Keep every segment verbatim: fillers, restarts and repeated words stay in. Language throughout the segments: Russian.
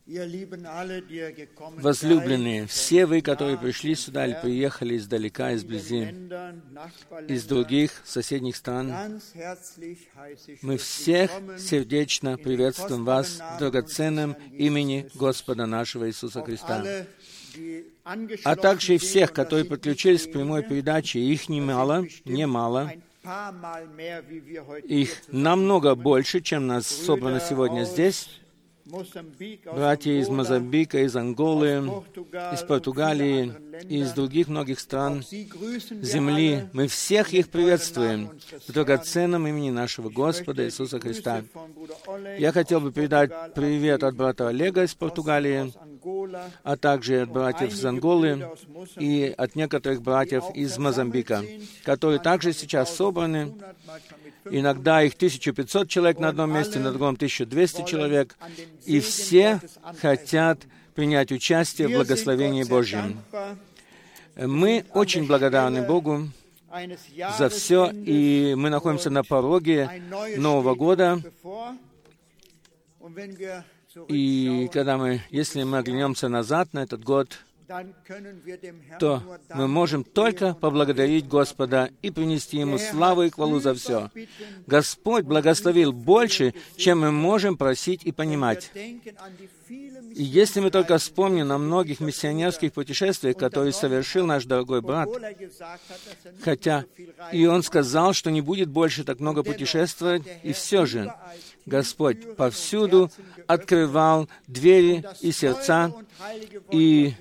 Возлюбленные, все вы, которые пришли сюда или приехали издалека, изблизи, из других соседних стран, мы всех сердечно приветствуем вас в драгоценном имени Господа нашего Иисуса Христа. А также и всех, которые подключились к прямой передаче, их немало, немало, их намного больше, чем нас собрано сегодня здесь. Братья из Мозамбика, из Анголы, из Португалии и из других многих стран земли. Мы всех их приветствуем в драгоценном имени нашего Господа Иисуса Христа. Я хотел бы передать привет от брата Олега из Португалии, а также от братьев из Анголы и от некоторых братьев из Мозамбика, которые также сейчас собраны. Иногда их тысяча пятьсот человек на одном месте, на другом тысяча двести человек, и все хотят принять участие в благословении Божьем. Мы очень благодарны Богу за все, и мы находимся на пороге Нового года. И когда мы, если мы оглянемся назад на этот год, то мы можем только поблагодарить Господа и принести Ему славу и хвалу за все. Господь благословил больше, чем мы можем просить и понимать. И если мы только вспомним о многих миссионерских путешествиях, которые совершил наш дорогой брат, хотя и он сказал, что не будет больше так много путешествовать, и все же Господь повсюду открывал двери и сердца, и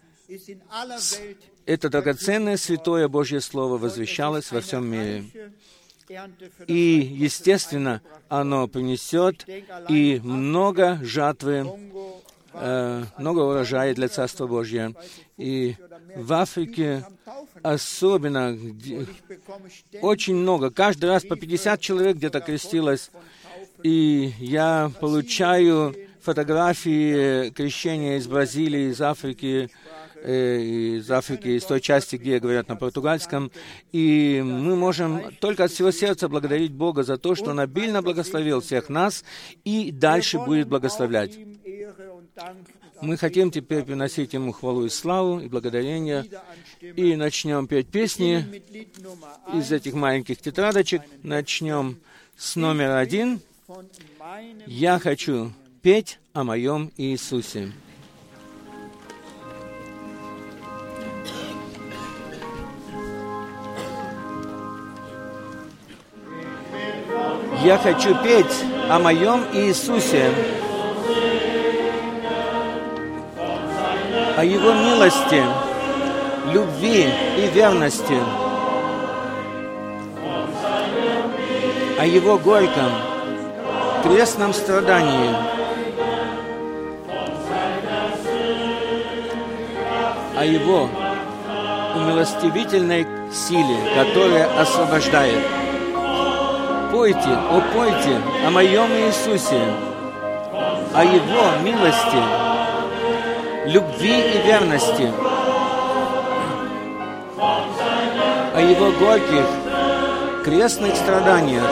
это драгоценное святое Божье Слово возвещалось во всем мире. И, естественно, оно принесет и много жатвы, э, много урожая для Царства Божьего. И в Африке особенно где, очень много. Каждый раз по пятьдесят человек где-то крестилось. И я получаю фотографии крещения из Бразилии, из Африки, из Африки, из той части, где говорят на португальском. И мы можем только от всего сердца благодарить Бога за то, что Он обильно благословил всех нас и дальше будет благословлять. Мы хотим теперь приносить Ему хвалу и славу, и благодарение. И начнем петь песни из этих маленьких тетрадочек. Начнем с номера один. «Я хочу петь о моем Иисусе». Я хочу петь о моем Иисусе, о Его милости, любви и верности, о Его горьком, крестном страдании, о Его умилостивительной силе, которая освобождает. Пойте, о, пойте о моем Иисусе, о Его милости, любви и верности, о Его горьких, крестных страданиях,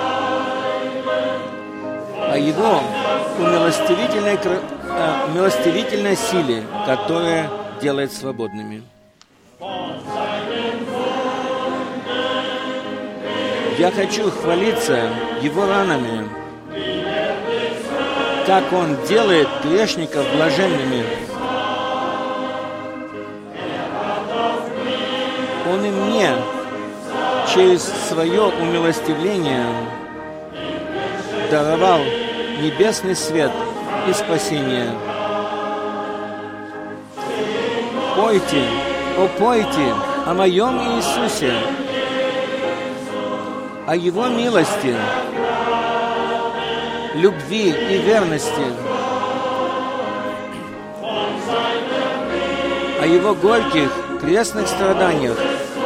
о Его умилостивительной, э, умилостивительной силе, которая делает свободными. Я хочу хвалиться Его ранами, как Он делает грешников блаженными. Он и мне через свое умилостивление даровал небесный свет и спасение. Пойте, о, пойте о моем Иисусе, о Его милости, любви и верности, о Его горьких крестных страданиях,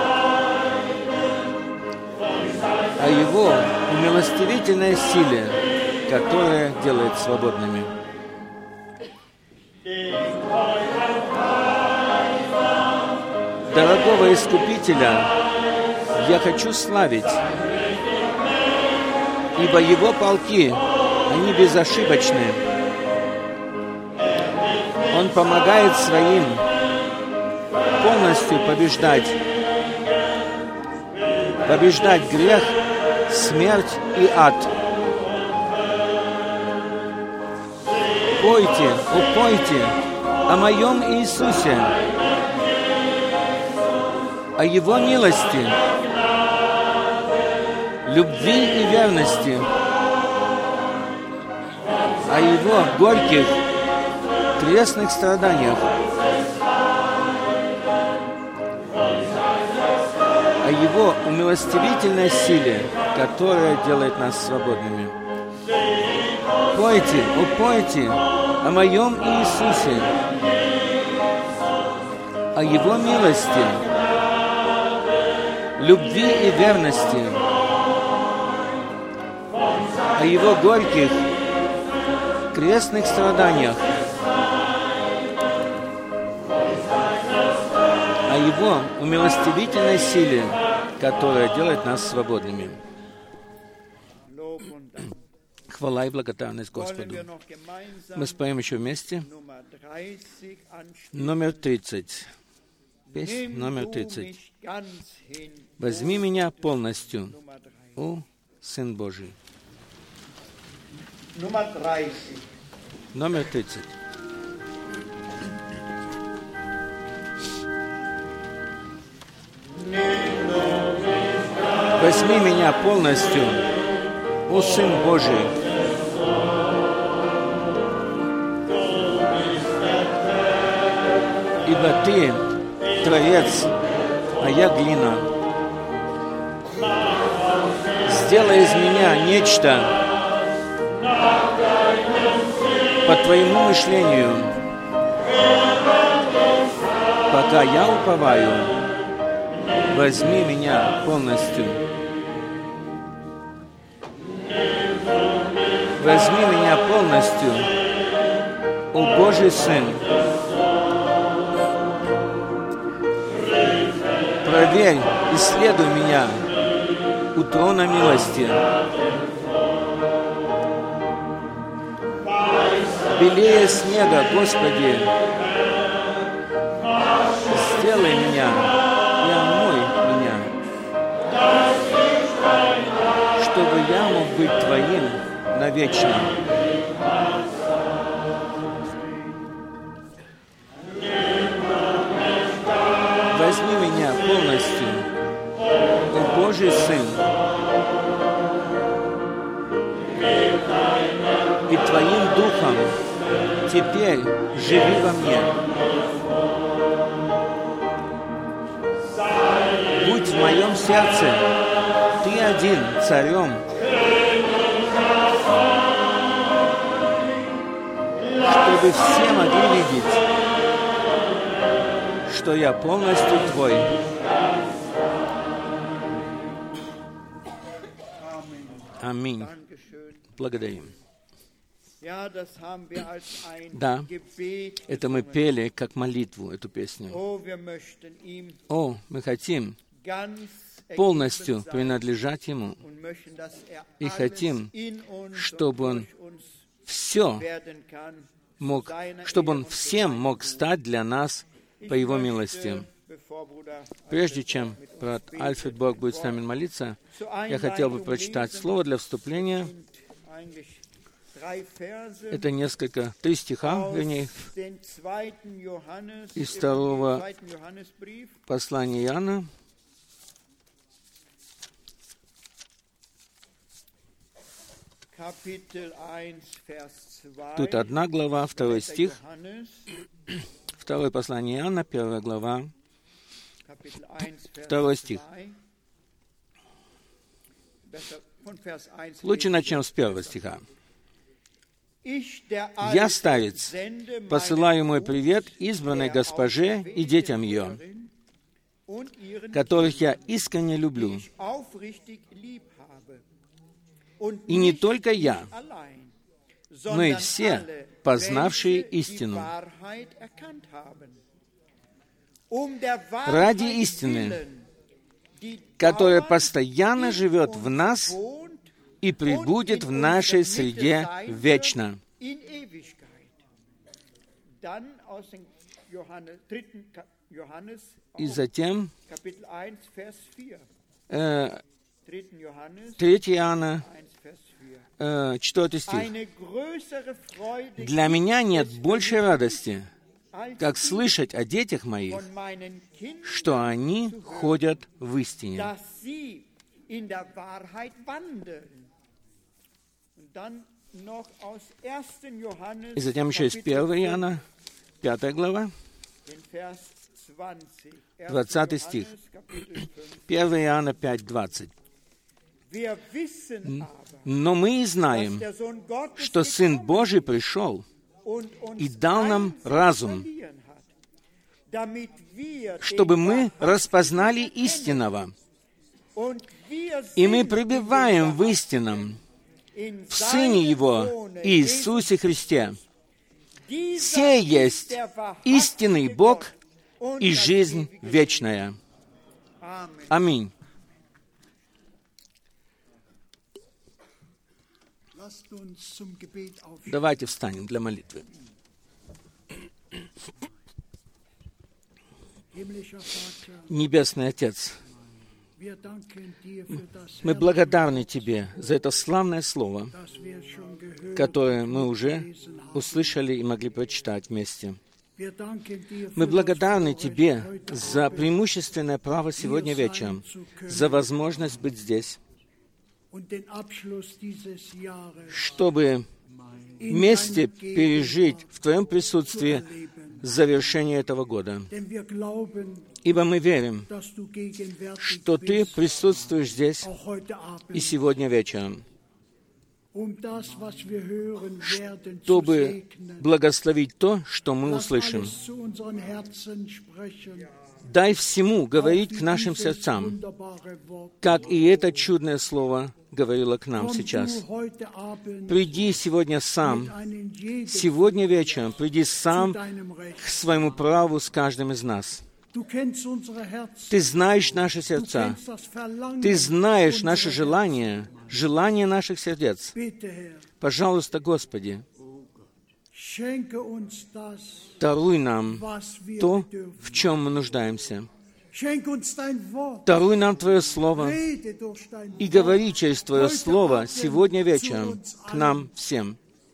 о Его умилостивительной силе, которая делает свободными. Дорогого Искупителя я хочу славить, ибо Его полки, они безошибочны. Он помогает своим полностью побеждать. Побеждать грех, смерть и ад. Пойте, упойте о моем Иисусе, о Его милости, любви и верности, о Его горьких крестных страданиях, о Его умилостивительной силе, которая делает нас свободными. Пойте, упойте о моем Иисусе, о Его милости, любви и верности, о Его горьких крестных страданиях, о Его умилостивительной силе, которая делает нас свободными. Хвала и благодарность Господу. Мы споем еще вместе. Номер тридцать. Песнь номер тридцать. «Возьми меня полностью, о Сын Божий». Номер тридцать. «Возьми меня полностью, о Сын Божий». Ибо Ты Творец, а я глина. Сделай из меня нечто по Твоему мышлению, пока я уповаю. Возьми меня полностью. Возьми меня полностью, о Божий Сын. Проверь, исследуй меня у трона милости. Белее снега, Господи, сделай меня и омой меня, чтобы я мог быть Твоим навечно. Возьми меня полностью, о Божий Сын, и Твоим Духом теперь живи во мне. Будь в моем сердце Ты один царем, чтобы все могли видеть, что я полностью Твой. Аминь. Благодарим. Да, это мы пели как молитву, эту песню. О, мы хотим полностью принадлежать Ему и хотим, чтобы Он все мог, чтобы Он всем мог стать для нас по Его милости. Прежде чем брат Альфред Борг будет с нами молиться, я хотел бы прочитать слово для вступления. Это несколько, три стиха, вернее, из второго послания Иоанна. Тут одна глава, второй стих. Второе послание Иоанна, первая глава, второй стих. Лучше начнем с первого стиха. «Я, старец, посылаю мой привет избранной госпоже и детям ее, которых я искренне люблю. И не только я, но и все, познавшие истину. Ради истины, которая постоянно живет в нас и пребудет в нашей среде вечно. И затем э, третье Иоанна, э, четвёртый стих. «Для меня нет большей радости, как слышать о детях моих, что они ходят в истине». И затем еще из первого Иоанна, пятая глава, двадцатый стих. первое Иоанна пять, двадцать. «Но мы и знаем, что Сын Божий пришел и дал нам разум, чтобы мы распознали истинного. И мы пребываем в истинном, в Сыне Его, Иисусе Христе. Сей есть истинный Бог и жизнь вечная». Аминь. Давайте встанем для молитвы. Небесный Отец, мы благодарны Тебе за это славное Слово, которое мы уже услышали и могли прочитать вместе. Мы благодарны Тебе за преимущественное право сегодня вечером, за возможность быть здесь, чтобы вместе пережить в Твоем присутствии завершение этого года. Ибо мы верим, что Ты присутствуешь здесь и сегодня вечером, чтобы благословить то, что мы услышим. Дай всему говорить к нашим сердцам, как и это чудное слово говорило к нам сейчас. Приди сегодня сам, сегодня вечером, приди сам к своему праву с каждым из нас. Ты знаешь наши сердца, Ты знаешь наши желания, желания наших сердец. Пожалуйста, Господи, даруй нам то, в чем мы нуждаемся. Даруй нам Твое Слово и говори через Твое Слово сегодня вечером к нам всем.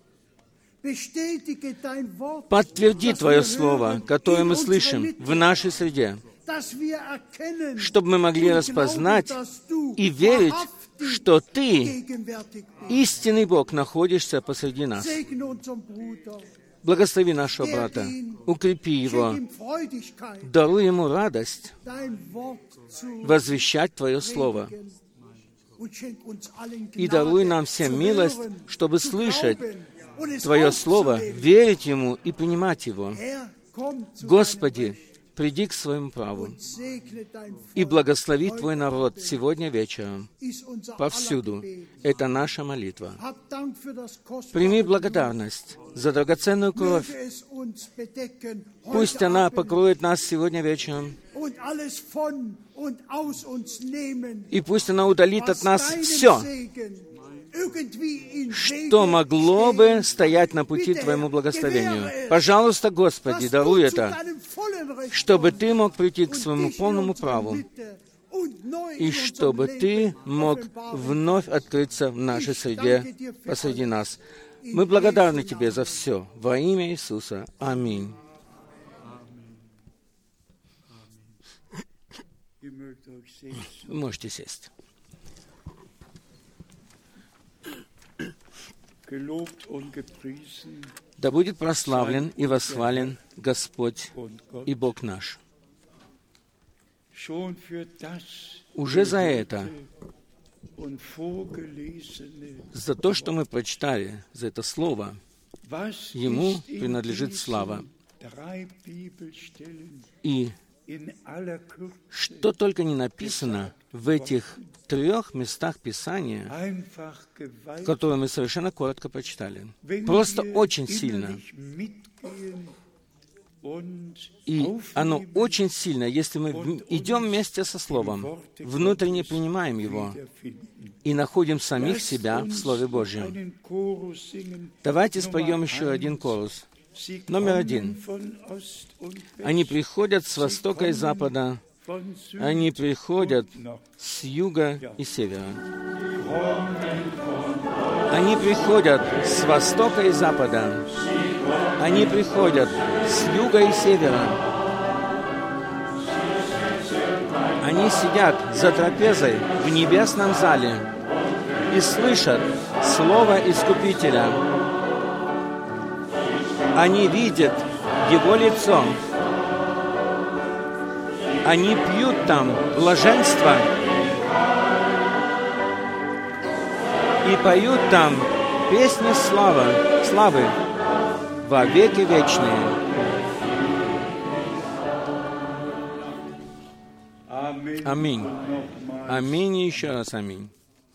Подтверди Твое Слово, которое мы слышим в нашей среде, чтобы мы могли распознать и верить, что Ты, истинный Бог, находишься посреди нас. Благослови нашего брата, укрепи его, даруй ему радость возвещать Твое Слово. И даруй нам всем милость, чтобы слышать Твое Слово, верить Ему и принимать Его. Господи, приди к своему праву и благослови Твой народ сегодня вечером, повсюду. Это наша молитва. Прими благодарность за драгоценную кровь. Пусть она покроет нас сегодня вечером, и пусть она удалит от нас все, что могло бы стоять на пути Твоему благословению. Пожалуйста, Господи, даруй это, чтобы Ты мог прийти к своему полному праву, и чтобы Ты мог вновь открыться в нашей среде, посреди нас. Мы благодарны Тебе за все. Во имя Иисуса. Аминь. Вы можете сесть. Да будет прославлен и восхвален Господь и Бог наш. Уже за это, за то, что мы прочитали, за это слово, Ему принадлежит слава. И что только не написано в этих трех местах Писания, которые мы совершенно коротко прочитали. Просто очень сильно. И оно очень сильно, если мы идем вместе со Словом, внутренне принимаем его и находим самих себя в Слове Божьем. Давайте споем еще один корус. Номер один. Они приходят с востока и запада, они приходят с юга и севера. Они приходят с востока и запада, они приходят с юга и севера. Они сидят за трапезой в небесном зале и слышат Слово Искупителя. Они видят Его лицо. Они пьют там блаженство и поют там песни славы, славы во веки вечные. Аминь. Аминь и еще раз аминь.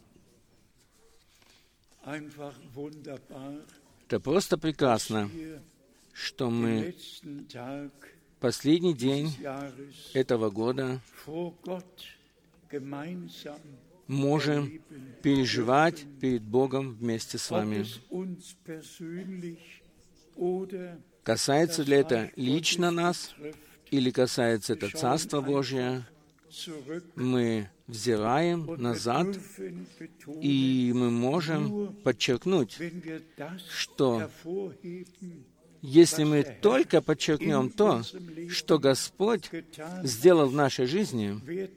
Это просто прекрасно, что мы последний день этого года можем переживать перед Богом вместе с вами. Касается ли это лично нас, или касается это Царства Божия, мы взираем назад, и мы можем подчеркнуть, что если мы только подчеркнем то, что Господь сделал в нашей жизни,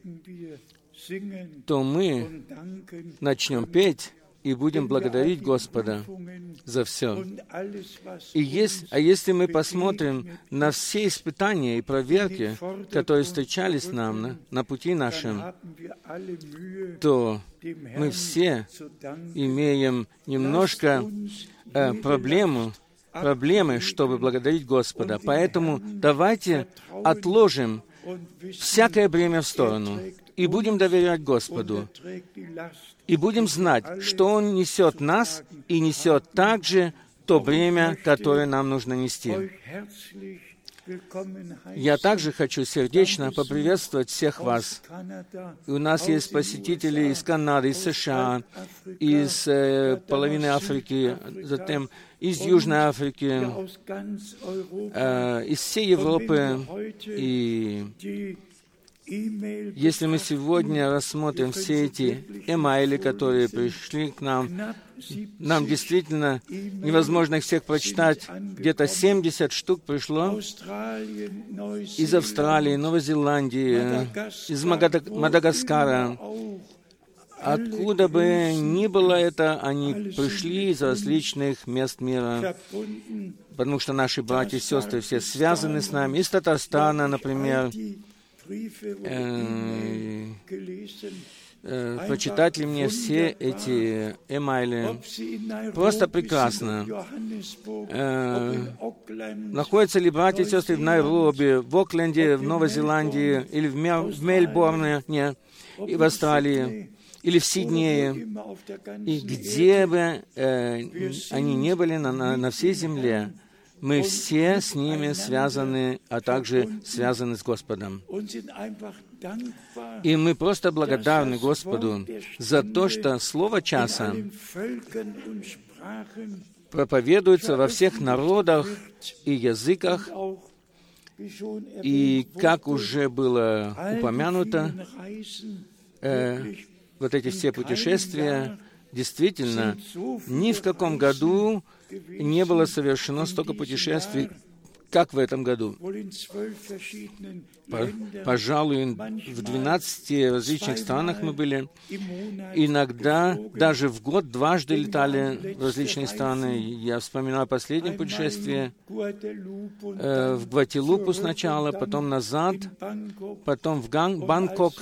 то мы начнем петь и будем благодарить Господа за все. И есть, а если мы посмотрим на все испытания и проверки, которые встречались нам на, на пути нашем, то мы все имеем немножко э, проблему, проблемы, чтобы благодарить Господа. Поэтому давайте отложим всякое бремя в сторону и будем доверять Господу. И будем знать, что Он несет нас и несет также то бремя, которое нам нужно нести. Я также хочу сердечно поприветствовать всех вас. И у нас есть посетители из Канады, из США, из э, половины Африки, затем из Южной Африки, э, из всей Европы. И если мы сегодня рассмотрим все эти эмайли, которые пришли к нам, нам действительно невозможно их всех прочитать. Где-то семьдесят штук пришло из Австралии, Новой Зеландии, из Мадагаскара. Откуда бы ни было это, они пришли из различных мест мира, потому что наши братья и сестры все связаны с нами. Из Татарстана, например. Э, э, прочитать ли мне все эти эмайли? Просто прекрасно. Э, находятся ли братья и сестры в Найроби, в Окленде, в Новой Зеландии, или в, Мел- в Мельбурне, не, и в Австралии, или в Сиднее, и где бы э, они не были на, на, на всей земле, мы все с ними связаны, а также связаны с Господом. И мы просто благодарны Господу за то, что Слово часа проповедуется во всех народах и языках, и, как уже было упомянуто, э, вот эти все путешествия, действительно, ни в каком году не было совершено столько путешествий, как в этом году. По, пожалуй, в двенадцати различных странах мы были. Иногда даже в год дважды летали в различные страны. Я вспоминаю последнее путешествие э, в Гвателупу сначала, потом назад, потом в Ган- Бангкок.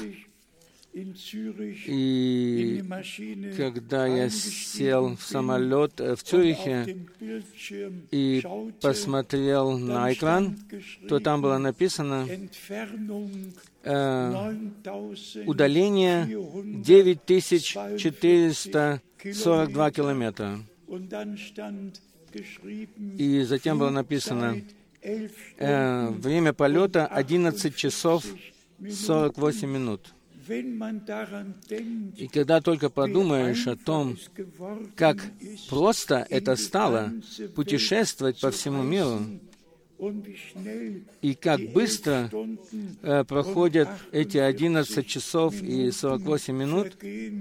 И когда я сел в самолет в Цюрихе и посмотрел на экран, то там было написано э, удаление девять тысяч четыреста сорок два километра. И затем было написано э, время полета одиннадцать часов сорок восемь минут. И когда только подумаешь о том, как просто это стало путешествовать по всему миру, и как быстро э, проходят эти одиннадцать часов и сорок восемь минут,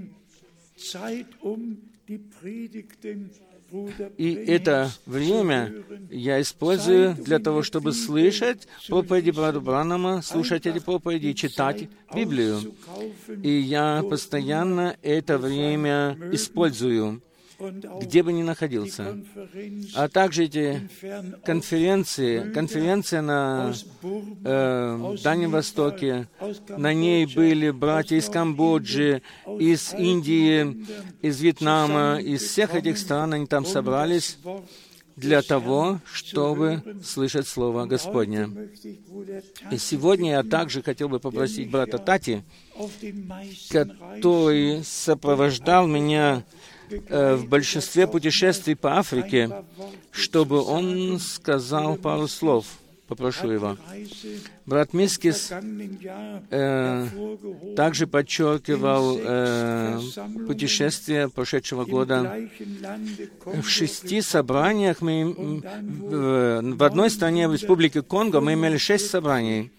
и это время я использую для того, чтобы слышать проповеди брата Бранама, слушать эти проповеди и читать Библию. И я постоянно это время использую, где бы ни находился. А также эти конференции, конференция на э, Дальнем Востоке, на ней были братья из Камбоджи, из Индии, из Вьетнама, из всех этих стран, они там собрались для того, чтобы слышать Слово Господне. И сегодня я также хотел бы попросить брата Тати, который сопровождал меня в большинстве путешествий по Африке, чтобы он сказал пару слов. Попрошу его. Брат Мискис э, также подчеркивал э, путешествие прошедшего года. В шести собраниях мы, в, в одной стране, в Республике Конго, мы имели шесть собраний.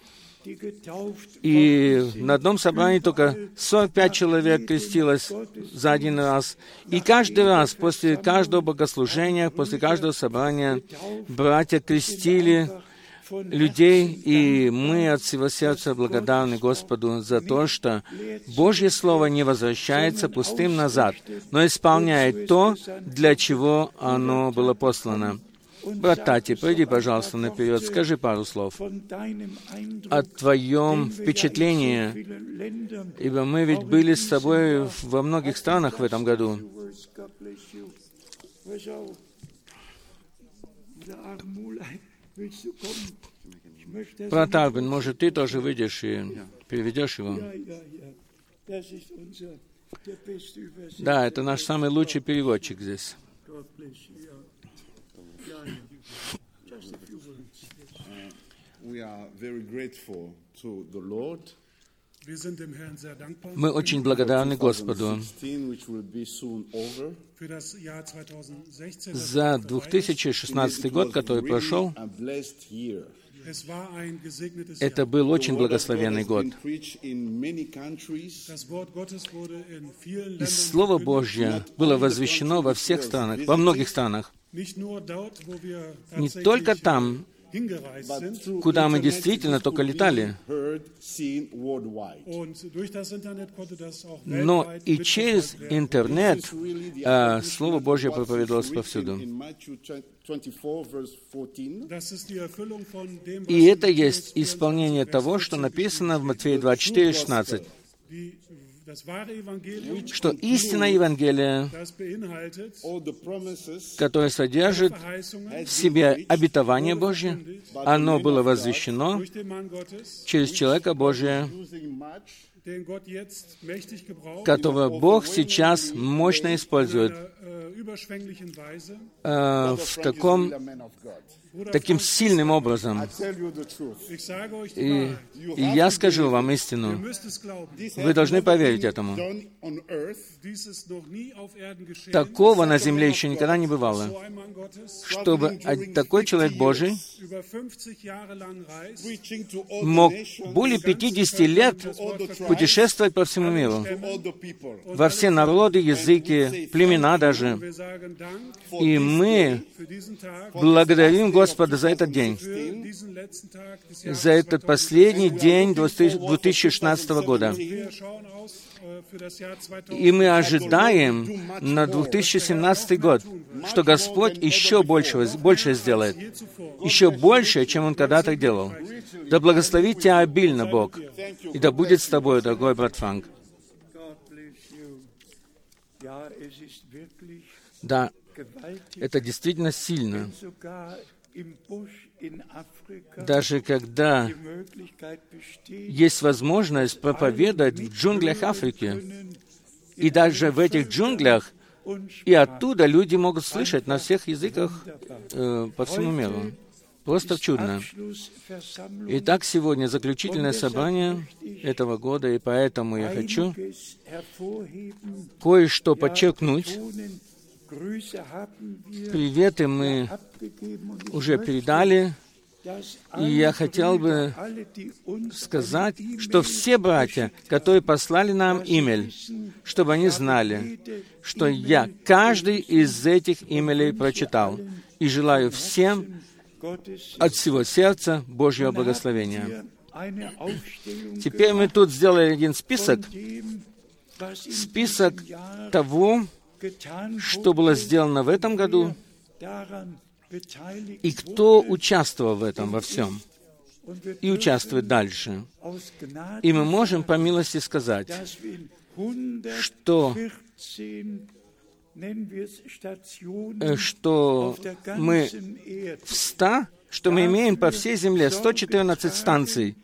И на одном собрании только сорок пять человек крестилось за один раз. И каждый раз, после каждого богослужения, после каждого собрания, братья крестили людей, и мы от всего сердца благодарны Господу за то, что Божье Слово не возвращается пустым назад, но исполняет то, для чего оно было послано. Брат Тати, пойди, пожалуйста, наперед, скажи пару слов о твоем впечатлении, ибо мы ведь были с тобой во многих странах в этом году. Брат Арбин, может, ты тоже выйдешь и переведешь его? Да, это наш самый лучший переводчик здесь. Мы очень благодарны Господу за две тысячи шестнадцатый год, который прошел. Это был очень благословенный год. И Слово Божье было возвещено во всех странах, во многих странах. Не только там, куда мы действительно только летали, но и через интернет а, Слово Божье проповедовалось повсюду. И это есть исполнение того, что написано в Матфея двадцать четыре шестнадцать. Что истинное Евангелие, которое содержит в себе обетование Божье, оно было возвещено через человека Божия, которого Бог сейчас мощно использует э, в таком таким сильным образом. И, и я скажу вам истину. Вы должны поверить этому. Такого на земле еще никогда не бывало, чтобы такой человек Божий мог более пятидесяти лет путешествовать по всему миру, во все народы, языки, племена даже. И мы благодарим Господа за этот день, за этот последний день две тысячи шестнадцатого года. И мы ожидаем на две тысячи семнадцатый год, что Господь еще больше, больше сделает, еще больше, чем Он когда-то делал. Да благословит тебя обильно Бог, и да будет с тобой, дорогой брат Франк. Да, это действительно сильно. Даже когда есть возможность проповедовать в джунглях Африки, и даже в этих джунглях, и оттуда люди могут слышать на всех языках э, по всему миру. Просто чудно. Итак, сегодня заключительное собрание этого года, и поэтому я хочу кое-что подчеркнуть. Приветы мы уже передали, и я хотел бы сказать, что все братья, которые послали нам имейль, чтобы они знали, что я каждый из этих имейлей прочитал, и желаю всем от всего сердца Божьего благословения. Теперь мы тут сделали один список, список того, что было сделано в этом году, и кто участвовал в этом во всем, и участвует дальше. И мы можем по милости сказать, что, что мы в ста, что мы имеем по всей земле сто четырнадцать станций,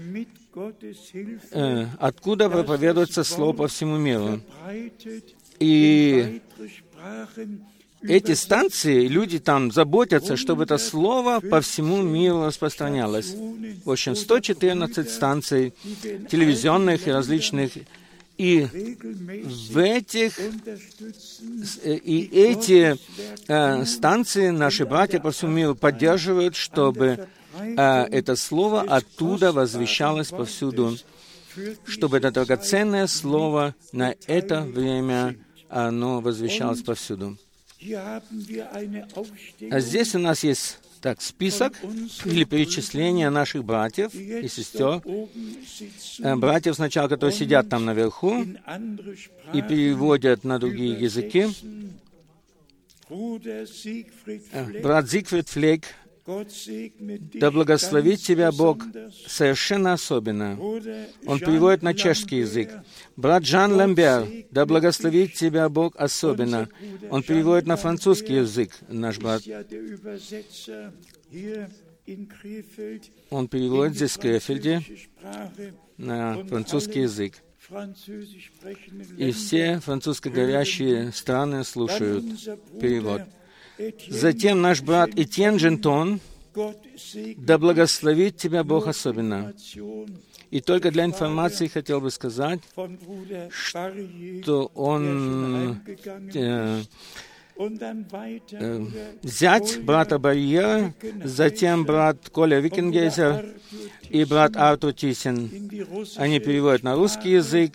откуда проповедуется Слово по всему миру. И эти станции, люди там заботятся, чтобы это Слово по всему миру распространялось. В общем, сто четырнадцать станций телевизионных и различных. И в этих, и эти э, станции наши братья по всему миру поддерживают, чтобы э, это Слово оттуда возвещалось повсюду, чтобы это драгоценное Слово на это время оно возвещалось повсюду. А здесь у нас есть так, список или перечисление наших братьев и сестер, братьев сначала, которые сидят там наверху и переводят на другие языки. Брат Зигфрид Флейк, да благословит тебя Бог совершенно особенно. Он переводит на чешский язык. Брат Жан Лембер, да благословит тебя Бог особенно. Он переводит на французский язык, наш брат. Он переводит здесь в Крефельде на французский язык. И все французскоговорящие страны слушают перевод. Затем наш брат Этьен Джентон, да благословит тебя Бог особенно. И только для информации хотел бы сказать, что он э, э, зять брата Барьера, затем брат Коля Викингейзер и брат Артур Тисин. Они переводят на русский язык.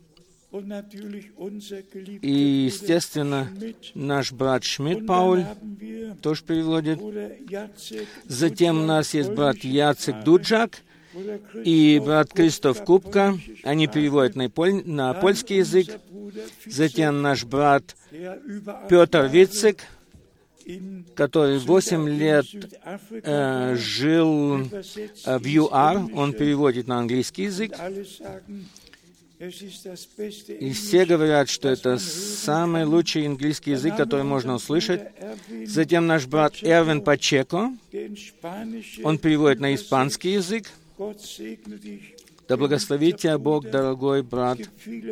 И, естественно, наш брат Шмидт Пауль тоже переводит. Затем у нас есть брат Яцек Дуджак и брат Кристоф Купка. Они переводят на, поль... на польский язык. Затем наш брат Петр Вицик, который восемь лет э, жил э, в ЮАР. Он переводит на английский язык. И все говорят, что это самый лучший английский язык, который можно услышать. Затем наш брат Эрвин Пачеко, он переводит на испанский язык. Да благословит тебя Бог, дорогой брат.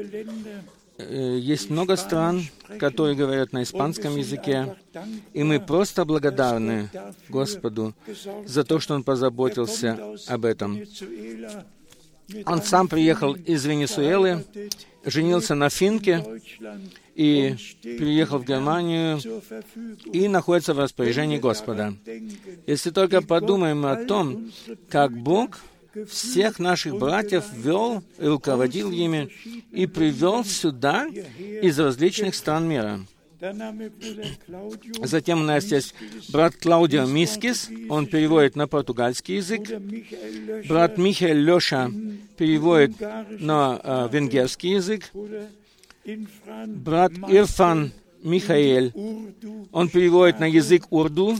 Есть много стран, которые говорят на испанском языке, и мы просто благодарны Господу за то, что Он позаботился об этом. Он сам приехал из Венесуэлы, женился на финке и приехал в Германию и находится в распоряжении Господа. Если только подумаем о том, как Бог всех наших братьев вел и руководил ими и привел сюда из различных стран мира. Затем у нас есть брат Клаудио Мискис, он переводит на португальский язык. Брат Михаил Леша переводит на э, венгерский язык. Брат Ирфан Михаэль, он переводит на язык урду.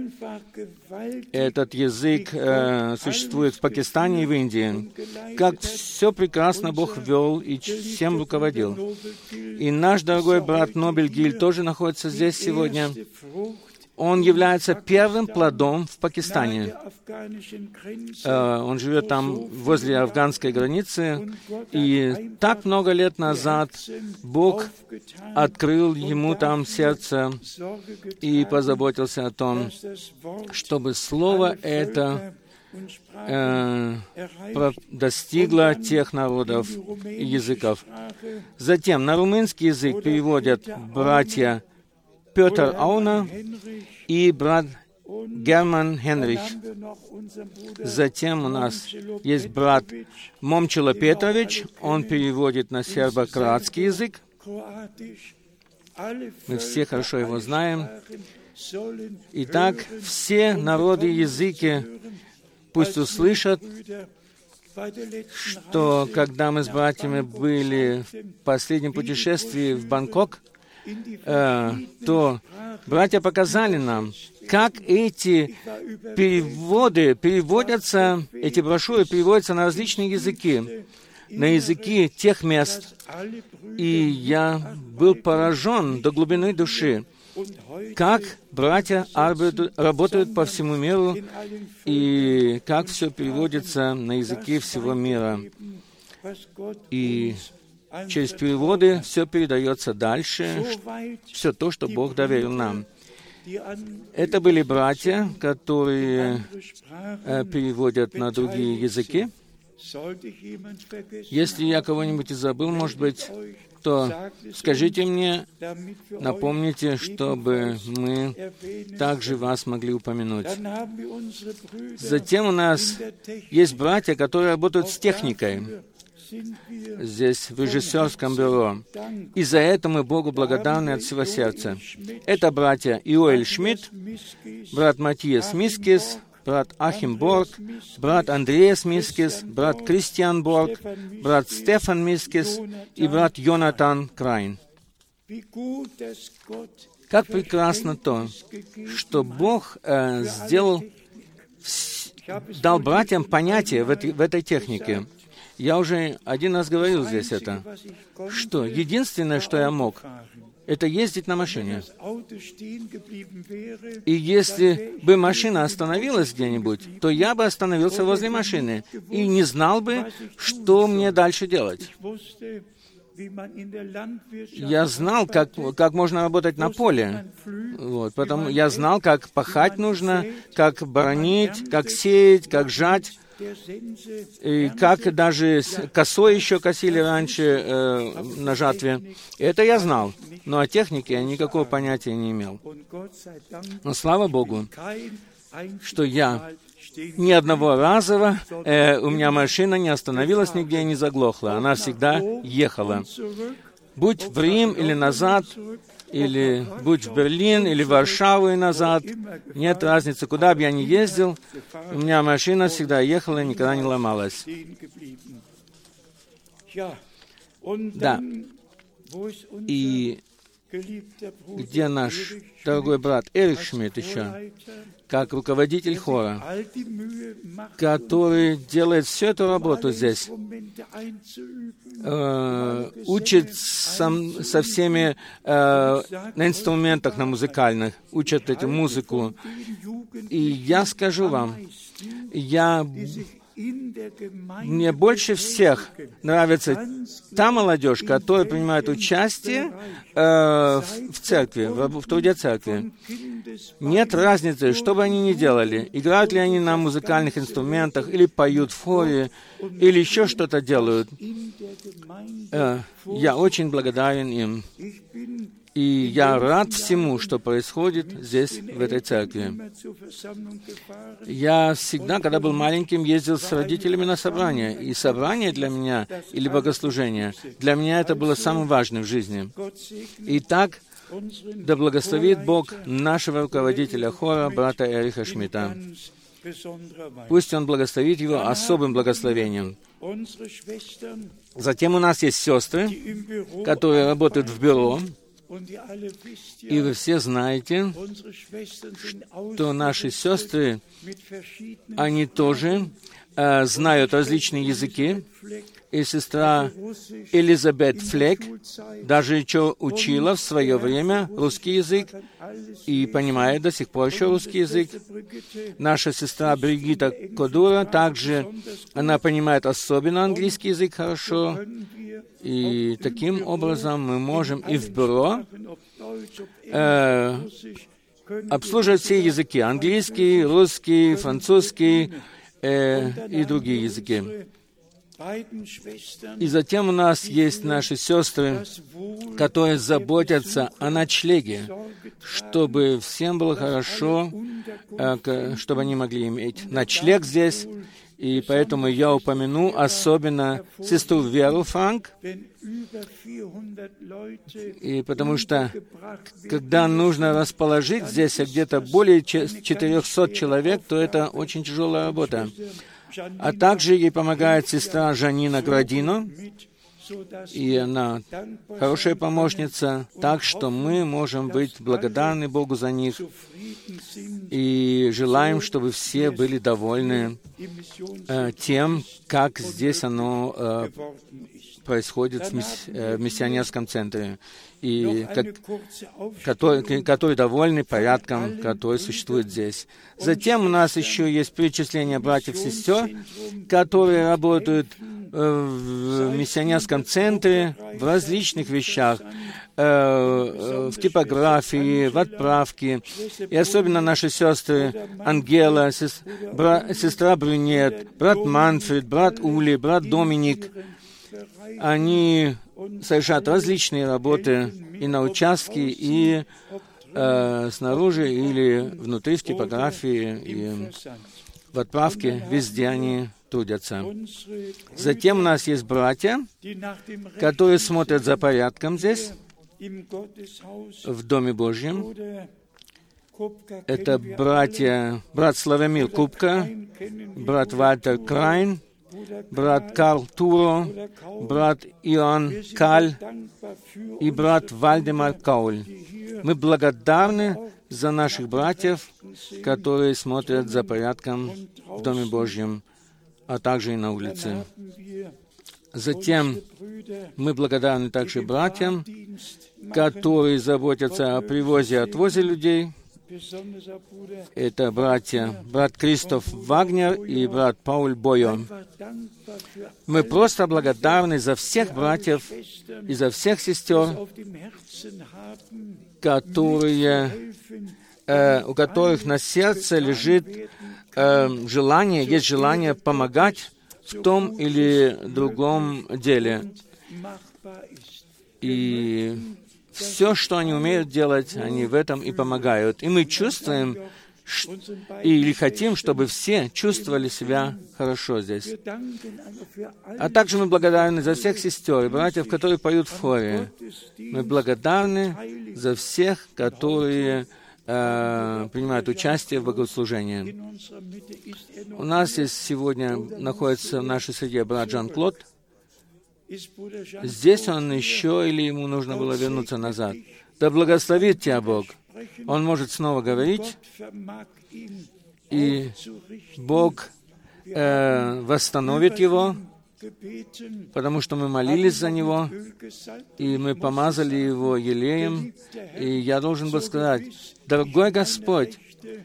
Этот язык э, существует в Пакистане и в Индии. Как все прекрасно Бог вел и всем руководил. И наш дорогой брат Нобель Гиль тоже находится здесь сегодня. Он является первым плодом в Пакистане. Он живет там возле афганской границы, и так много лет назад Бог открыл ему там сердце и позаботился о том, чтобы слово это э, достигло тех народов и языков. Затем на румынский язык переводят братья Петр Ауна и брат Герман Хенрих. Затем у нас есть брат Момчило Петрович, он переводит на сербо-кроатский язык. Мы все хорошо его знаем. Итак, все народы и языки пусть услышат, что когда мы с братьями были в последнем путешествии в Бангкок, э, то братья показали нам, как эти переводы переводятся, эти брошюры переводятся на различные языки, на языки тех мест. И я был поражен до глубины души, как братья работают по всему миру, и как все переводится на языки всего мира. И через переводы все передается дальше, все то, что Бог доверил нам. Это были братья, которые э, переводят на другие языки. Если я кого-нибудь и забыл, может быть, то скажите мне, напомните, чтобы мы также вас могли упомянуть. Затем у нас есть братья, которые работают с техникой здесь, в режиссерском бюро. И за это мы Богу благодарны от всего сердца. Это братья Иоэль Шмидт, брат Матиас Мискис, брат Ахим Борг, брат Андреас Мискис, брат Кристиан Борг, брат Стефан Мискис и брат Йонатан Крайн. Как прекрасно то, что Бог э, сделал, дал братьям понятие в этой, в этой технике. Я уже один раз говорил здесь это, что единственное, что я мог, это ездить на машине. И если бы машина остановилась где-нибудь, то я бы остановился возле машины и не знал бы, что мне дальше делать. Я знал, как, как можно работать на поле. Вот, потому я знал, как пахать нужно, как боронить, как сеять, как жать. И как даже косой еще косили раньше э, на жатве. Это я знал, но о технике я никакого понятия не имел. Но слава Богу, что я ни одного раза э, у меня машина не остановилась нигде и не заглохла. Она всегда ехала. Будь в Рим или назад, или будь в Берлин, или в Варшаву и назад, нет разницы, куда бы я ни ездил, у меня машина всегда ехала и никогда не ломалась. Да. И где наш дорогой брат Эрих Шмидт еще, как руководитель хора, который делает всю эту работу здесь, э, учит сам, со всеми э, на инструментах, на музыкальных, учат эту музыку. И я скажу вам, я... Мне больше всех нравится та молодежь, которая принимает участие э, в, в церкви, в, в труде церкви. Нет разницы, что бы они ни делали. Играют ли они на музыкальных инструментах, или поют в хоре, или еще что-то делают. Э, я очень благодарен им. И я рад всему, что происходит здесь, в этой церкви. Я всегда, когда был маленьким, ездил с родителями на собрания. И собрание для меня, или богослужение, для меня это было самым важным в жизни. Итак, да благословит Бог нашего руководителя хора, брата Эриха Шмидта. Пусть Он благословит его особым благословением. Затем у нас есть сестры, которые работают в бюро. И вы все знаете, что наши сестры, они тоже э, знают различные языки, И сестра Элизабет Флек даже еще учила в свое время русский язык и понимает до сих пор еще русский язык. Наша сестра Бригитта Кодура также, она понимает особенно английский язык хорошо. И таким образом мы можем и в бюро э, обслуживать все языки. Английский, русский, французский э, и другие языки. И затем у нас есть наши сестры, которые заботятся о ночлеге, чтобы всем было хорошо, чтобы они могли иметь ночлег здесь. И поэтому я упомяну особенно сестру Веру Франк, и потому что, когда нужно расположить здесь где-то более четырехсот человек, то это очень тяжелая работа. А также ей помогает сестра Жанина Градино, и она хорошая помощница, так что мы можем быть благодарны Богу за них и желаем, чтобы все были довольны э, тем, как здесь оно э, происходит в, мисс, э, в миссионерском центре, и как, который, который довольны порядком, который существует здесь. Затем у нас еще есть перечисление братьев и сестер, которые работают в миссионерском центре в различных вещах, в типографии, в отправке. И особенно наши сестры Ангела, сестра Брюнет, брат Манфред, брат Ули, брат Доминик. Они совершают различные работы и на участке, и э, снаружи, или внутри, в типографии, и в отправке. Везде они трудятся. Затем у нас есть братья, которые смотрят за порядком здесь, в Доме Божьем. Это братья, брат Славомир Кубка, брат Вальтер Крайн, брат Карл Туро, брат Иоанн Каль и брат Вальдемар Кауль. Мы благодарны за наших братьев, которые смотрят за порядком в Доме Божьем, а также и на улице. Затем мы благодарны также братьям, которые заботятся о привозе и отвозе людей. Это братья, брат Кристоф Вагнер и брат Пауль Бойо. Мы просто благодарны за всех братьев и за всех сестер, которые, э, у которых на сердце лежит э, желание, есть желание помогать в том или другом деле. И все, что они умеют делать, они в этом и помогают. И мы чувствуем, или хотим, чтобы все чувствовали себя хорошо здесь. А также мы благодарны за всех сестер и братьев, которые поют в хоре. Мы благодарны за всех, которые э, принимают участие в богослужении. У нас здесь сегодня находится в нашей среде брат Жан-Клод. Здесь он еще, или ему нужно было вернуться назад? Да благословит тебя Бог. Он может снова говорить, и Бог э, восстановит его, потому что мы молились за него, и мы помазали его елеем. И я должен был сказать: дорогой Господь,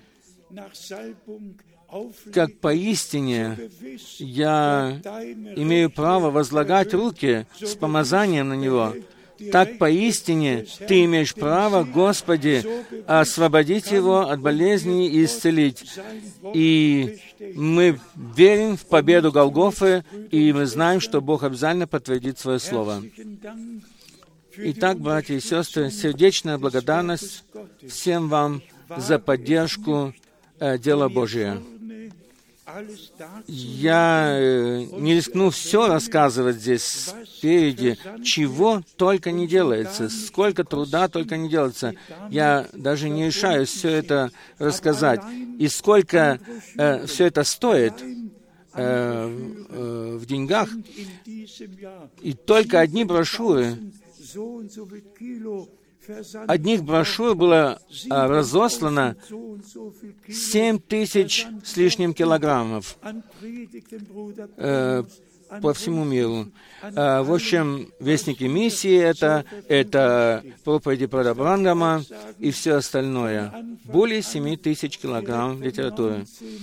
как поистине я имею право возлагать руки с помазанием на него, так поистине Ты имеешь право, Господи, освободить его от болезней и исцелить. И мы верим в победу Голгофы, и мы знаем, что Бог обязательно подтвердит свое слово. Итак, братья и сестры, сердечная благодарность всем вам за поддержку э, дела Божия. Я э, не рискну все рассказывать здесь спереди, чего только не делается, сколько труда только не делается. Я даже не решаюсь все это рассказать. И сколько э, все это стоит э, э, в деньгах. И только одни брошюры, одних брошюр было а, разослано семь тысяч с лишним килограммов. Э, по всему миру. В общем, вестники миссии это, это проповеди про Брангама и все остальное. Более семи тысяч килограмм литературы.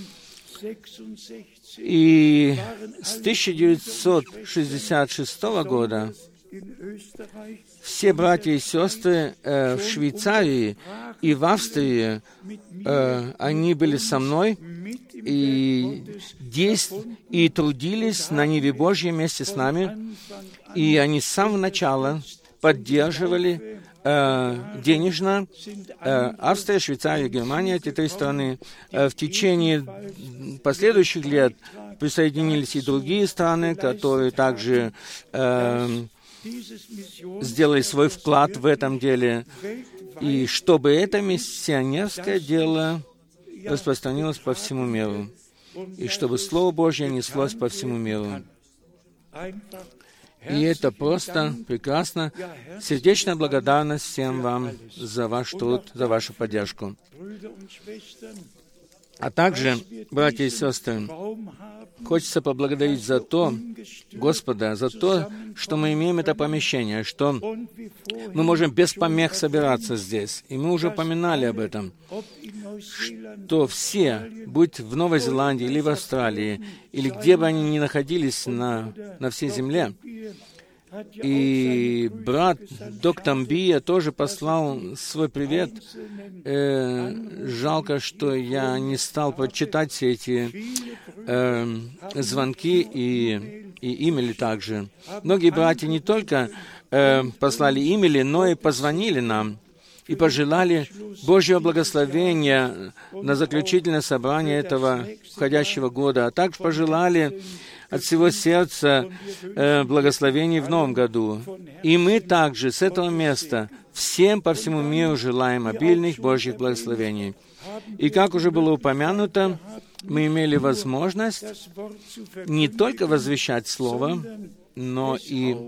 И с тысяча девятьсот шестьдесят шестого года все братья и сестры э, в Швейцарии и в Австрии, э, они были со мной и, действ... и трудились на Ниве Божьей вместе с нами, и они с самого начала поддерживали э, денежно э, Австрия, Швейцария, Германия, эти три страны. Э, в течение последующих лет присоединились и другие страны, которые также э, сделали свой вклад в этом деле, и чтобы это миссионерское дело распространилось по всему миру, и чтобы Слово Божье неслось по всему миру. И это просто прекрасно. Сердечная благодарность всем вам за ваш труд, за вашу поддержку. А также, братья и сестры, хочется поблагодарить за то, Господа, за то, что мы имеем это помещение, что мы можем без помех собираться здесь. И мы уже упоминали об этом, что все, будь в Новой Зеландии или в Австралии, или где бы они ни находились на, на всей земле, и брат доктор Бия тоже послал свой привет. Э, жалко, что я не стал прочитать все эти э, звонки и, и имели также. Многие братья не только э, послали имели, но и позвонили нам и пожелали Божьего благословения на заключительное собрание этого входящего года, а также пожелали от всего сердца э, благословений в новом году. И мы также с этого места всем по всему миру желаем обильных Божьих благословений. И как уже было упомянуто, мы имели возможность не только возвещать Слово, но и,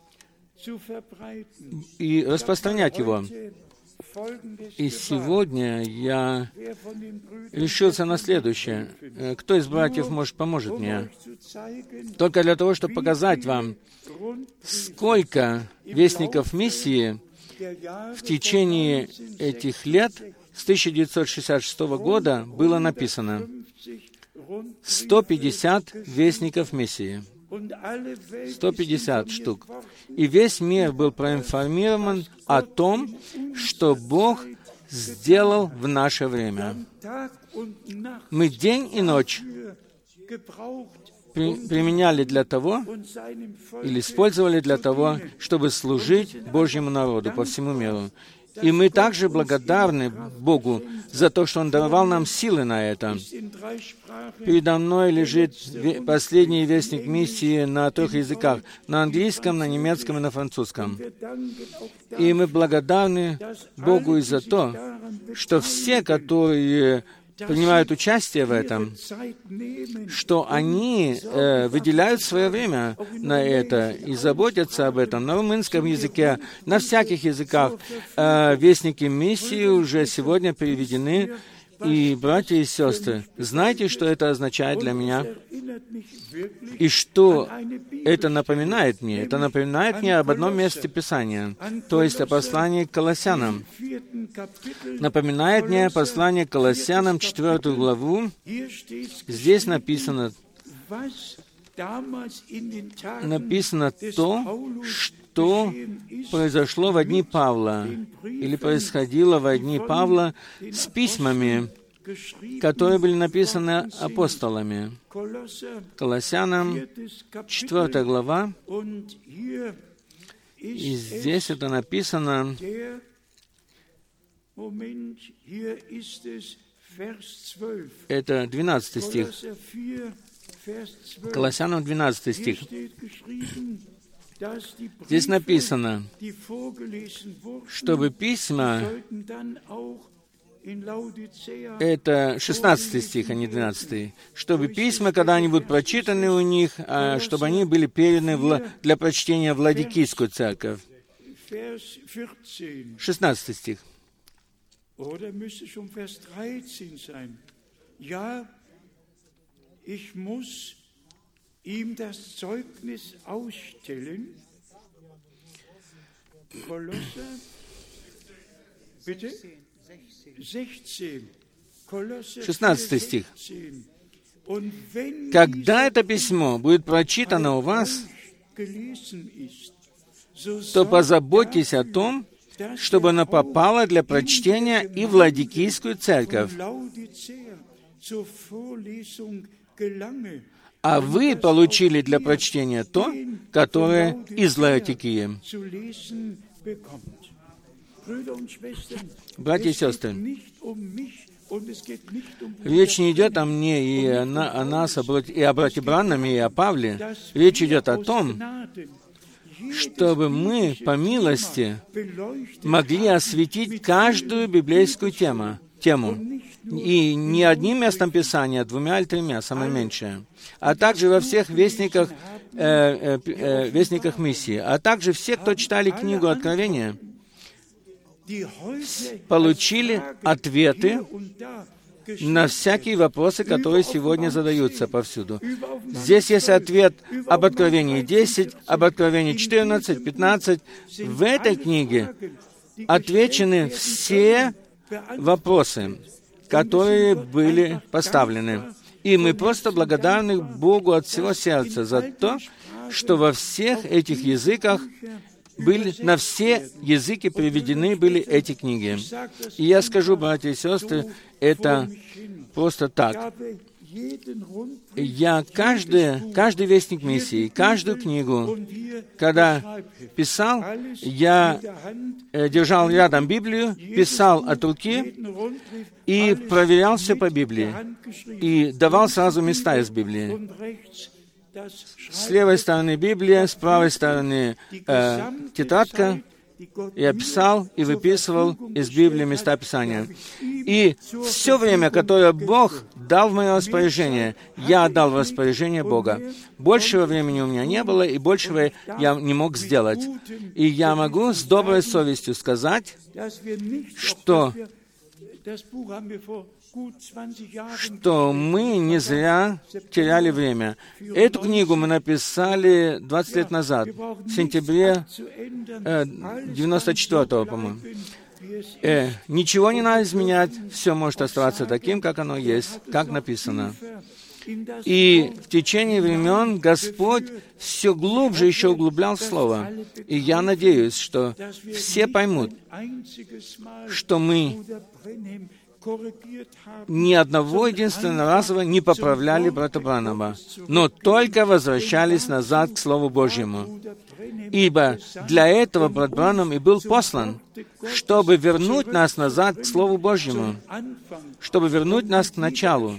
и распространять его. И сегодня я решился на следующее. Кто из братьев, может, поможет мне? Только для того, чтобы показать вам, сколько вестников миссии в течение этих лет, с тысяча девятьсот шестьдесят шестого года, было написано. сто пятьдесят вестников миссии. сто пятьдесят штук. И весь мир был проинформирован о том, что Бог сделал в наше время. Мы день и ночь при, применяли для того, или использовали для того, чтобы служить Божьему народу по всему миру. И мы также благодарны Богу за то, что Он даровал нам силы на это. Передо мной лежит последний вестник миссии на трех языках, на английском, на немецком и на французском. И мы благодарны Богу и за то, что все, которые принимают участие в этом, что они э, выделяют свое время на это и заботятся об этом. На румынском языке, на всяких языках э, вестники миссии уже сегодня переведены. И, братья и сестры, знаете, что это означает для меня? И что это напоминает мне? Это напоминает мне об одном месте Писания, то есть о послании к Колоссянам. Напоминает мне послание к Колоссянам, четвертую главу. Здесь написано, написано то, что произошло в дни Павла, или происходило в дни Павла с письмами, которые были написаны апостолами. Колоссянам, четвертая глава, и здесь это написано, это двенадцатый стих. Колоссянам двенадцатый стих. Здесь написано, чтобы письма, это шестнадцатый стих, а не двенадцатый, чтобы письма, когда они будут прочитаны у них, чтобы они были переданы для прочтения в Ладикийскую церковь. шестнадцатый стих. шестнадцатый стих. «Когда это письмо будет прочитано у вас, то позаботьтесь о том, чтобы оно попало для прочтения и в Ладикийскую церковь. А вы получили для прочтения то, которое из Лаодикии». Братья и сестры, речь не идет о мне и о, на, о нас, и о брате Браннаме, и о Павле. Речь идет о том, чтобы мы, по милости, могли осветить каждую библейскую тему, тему. И не одним местом Писания, а двумя или тремя, самое меньшее. А также во всех вестниках, э, э, э, вестниках миссии. А также все, кто читали книгу Откровения, получили ответы на всякие вопросы, которые сегодня задаются повсюду. Здесь есть ответ об Откровении десять, об Откровении четырнадцать, пятнадцать. В этой книге отвечены все вопросы, которые были поставлены. И мы просто благодарны Богу от всего сердца за то, что во всех этих языках были, на все языки приведены были эти книги. И я скажу, братья и сестры, это просто так. Я каждый, каждый вестник миссии, каждую книгу, когда писал, я э, держал рядом Библию, писал от руки и проверял все по Библии. И давал сразу места из Библии. С левой стороны Библия, с правой стороны э, тетрадка. Я писал и выписывал из Библии места Писания. И все время, которое Бог дал в мое распоряжение, я отдал в распоряжение Бога. Большего времени у меня не было, и большего я не мог сделать. И я могу с доброй совестью сказать, что что мы не зря теряли время. Эту книгу мы написали двадцать лет назад, в сентябре э, девяносто четвёртого, по-моему. Э, ничего не надо изменять, все может оставаться таким, как оно есть, как написано. И в течение времен Господь все глубже еще углублял Слово. И я надеюсь, что все поймут, что мы ни одного единственного раза не поправляли брата Браннама, но только возвращались назад к Слову Божьему. Ибо для этого брат Браннам и был послан, чтобы вернуть нас назад к Слову Божьему, чтобы вернуть нас к началу,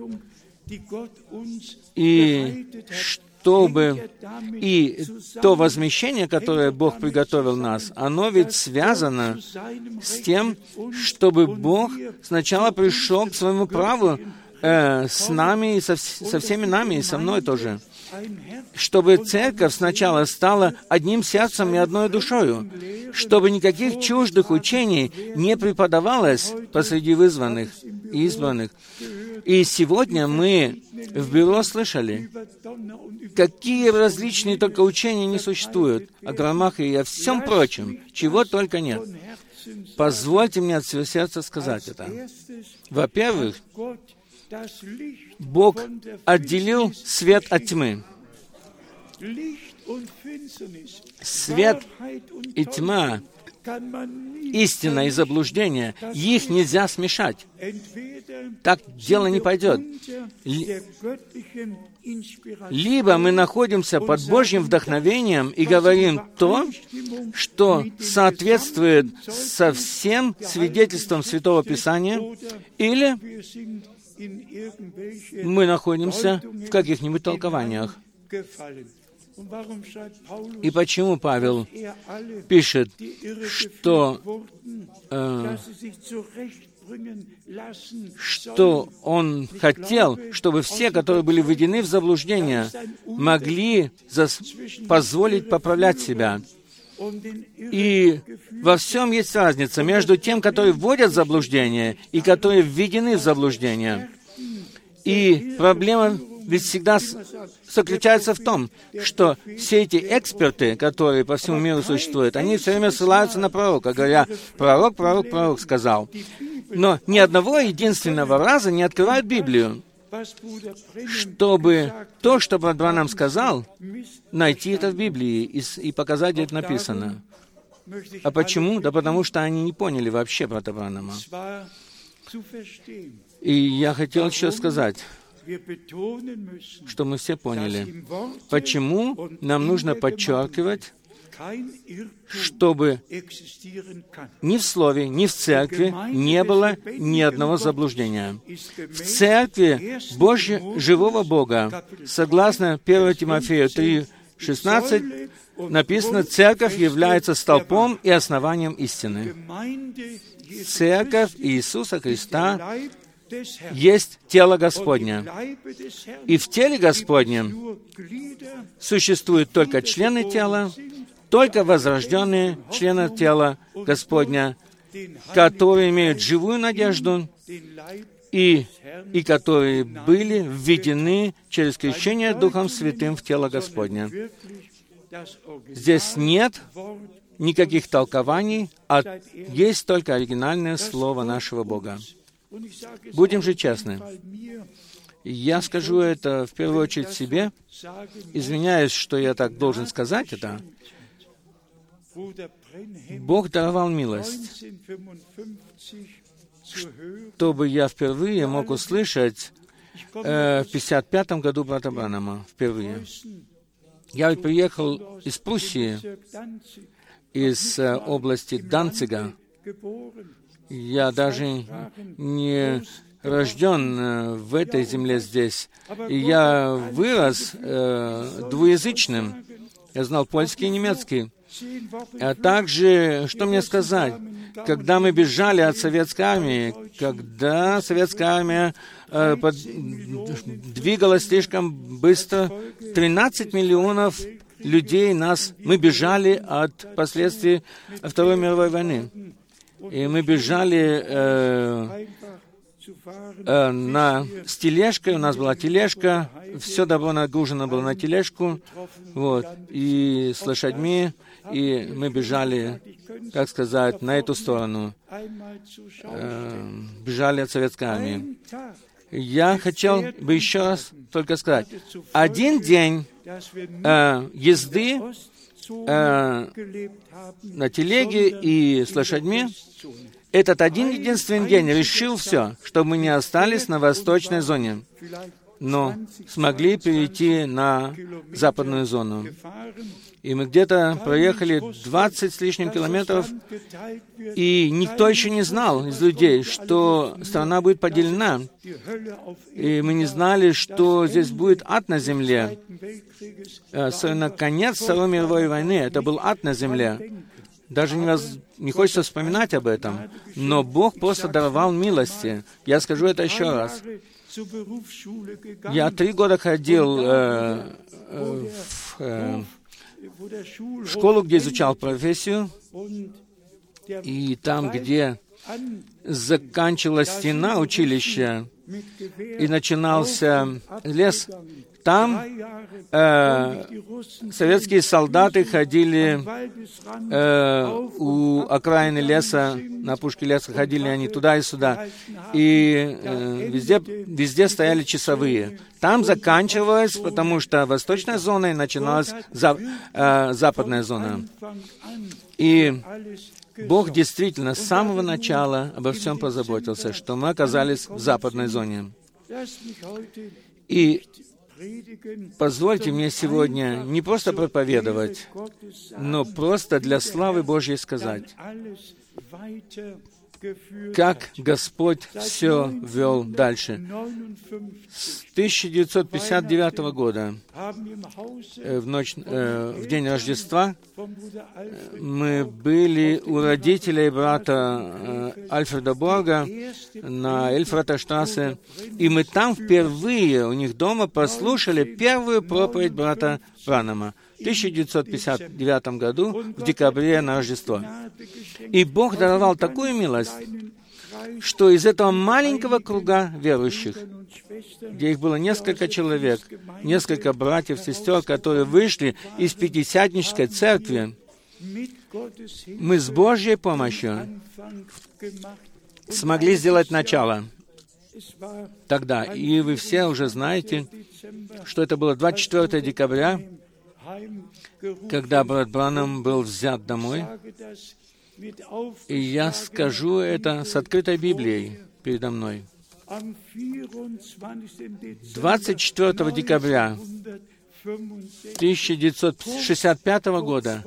и чтобы и то возмещение, которое Бог приготовил нас, оно ведь связано с тем, чтобы Бог сначала пришел к своему праву э, с нами, и со, со всеми нами, и со мной тоже. Чтобы церковь сначала стала одним сердцем и одной душою, чтобы никаких чуждых учений не преподавалось посреди вызванных и избранных. И сегодня мы в бюро слышали, какие различные только учения не существуют, о громах и о всем прочем, чего только нет. Позвольте мне от всего сердца сказать это. Во-первых, Бог отделил свет от тьмы. Свет и тьма, истина и заблуждение, их нельзя смешать. Так дело не пойдет. Либо мы находимся под Божьим вдохновением и говорим то, что соответствует со всем свидетельством Святого Писания, или мы находимся в каких-нибудь толкованиях. И почему Павел пишет, что, э, что он хотел, чтобы все, которые были введены в заблуждение, могли зас- позволить поправлять себя. И во всем есть разница между тем, которые вводят в заблуждение, и которые введены в заблуждение. И проблема ведь всегда заключается в том, что все эти эксперты, которые по всему миру существуют, они все время ссылаются на пророка, говоря, пророк, пророк, пророк сказал. Но ни одного единственного раза не открывают Библию, чтобы то, что брат Бранхам сказал, найти это в Библии и, и показать, где это написано. А почему? Да потому что они не поняли вообще брата Бранхама. И я хотел еще сказать, что мы все поняли, почему нам нужно подчеркивать, чтобы ни в Слове, ни в Церкви не было ни одного заблуждения. В Церкви Божьего, живого Бога, согласно первое Тимофею три шестнадцать, написано, Церковь является столпом и основанием истины. Церковь Иисуса Христа есть тело Господне. И в теле Господнем существуют только члены тела, только возрожденные члены тела Господня, которые имеют живую надежду и, и которые были введены через крещение Духом Святым в тело Господне. Здесь нет никаких толкований, а есть только оригинальное Слово нашего Бога. Будем же честны. Я скажу это в первую очередь себе. Извиняюсь, что я так должен сказать это. Бог даровал милость, чтобы я впервые мог услышать э, в пятьдесят пятом году брата Бранхама. Впервые. Я ведь приехал из Пруссии, из э, области Данцига. Я даже не рожден в этой земле здесь. И я вырос э, двуязычным. Я знал польский и немецкий. А также, что мне сказать, когда мы бежали от советской армии, когда советская армия э, под, двигалась слишком быстро, тринадцать миллионов людей нас, мы бежали от последствий Второй мировой войны. И мы бежали э, э, на, с тележкой, у нас была тележка, все добро нагружено было на тележку, вот, и с лошадьми, и мы бежали, как сказать, на эту сторону, э, бежали от советской армии. Я хотел бы еще раз только сказать, один день э, езды э, на телеге и с лошадьми, этот один единственный день решил все, чтобы мы не остались на восточной зоне, но смогли перейти на западную зону. И мы где-то проехали двадцать с лишним километров, и никто еще не знал из людей, что страна будет поделена. И мы не знали, что здесь будет ад на земле. Особенно конец Второй мировой войны, это был ад на земле. Даже не, воз... не хочется вспоминать об этом. Но Бог просто даровал милости. Я скажу это еще раз. Я три года ходил э, э, в э, школу, где изучал профессию, и там, где заканчивалась стена училища и начинался лес, там э, советские солдаты ходили э, у окраины леса, на опушке леса ходили они туда и сюда, и э, везде, везде стояли часовые. Там заканчивалось, потому что восточная зона и начиналась за, э, западная зона. И Бог действительно с самого начала обо всем позаботился, что мы оказались в западной зоне. И позвольте мне сегодня не просто проповедовать, но просто для славы Божьей сказать, как Господь все вел дальше. С тысяча девятьсот пятьдесят девятого года, в, ночь, э, в день Рождества, мы были у родителей брата э, Альфреда Борга на Эльфраташтрассе, и мы там впервые у них дома послушали первую проповедь брата Бранхама в тысяча девятьсот пятьдесят девятом году, в декабре на Рождество. И Бог даровал такую милость, что из этого маленького круга верующих, где их было несколько человек, несколько братьев, сестер, которые вышли из Пятидесятнической церкви, мы с Божьей помощью смогли сделать начало тогда. И вы все уже знаете, что это было двадцать четвёртого декабря, когда брат Бранхам был взят домой. И я скажу это с открытой Библией передо мной. двадцать четвёртого декабря тысяча девятьсот шестьдесят пятого года,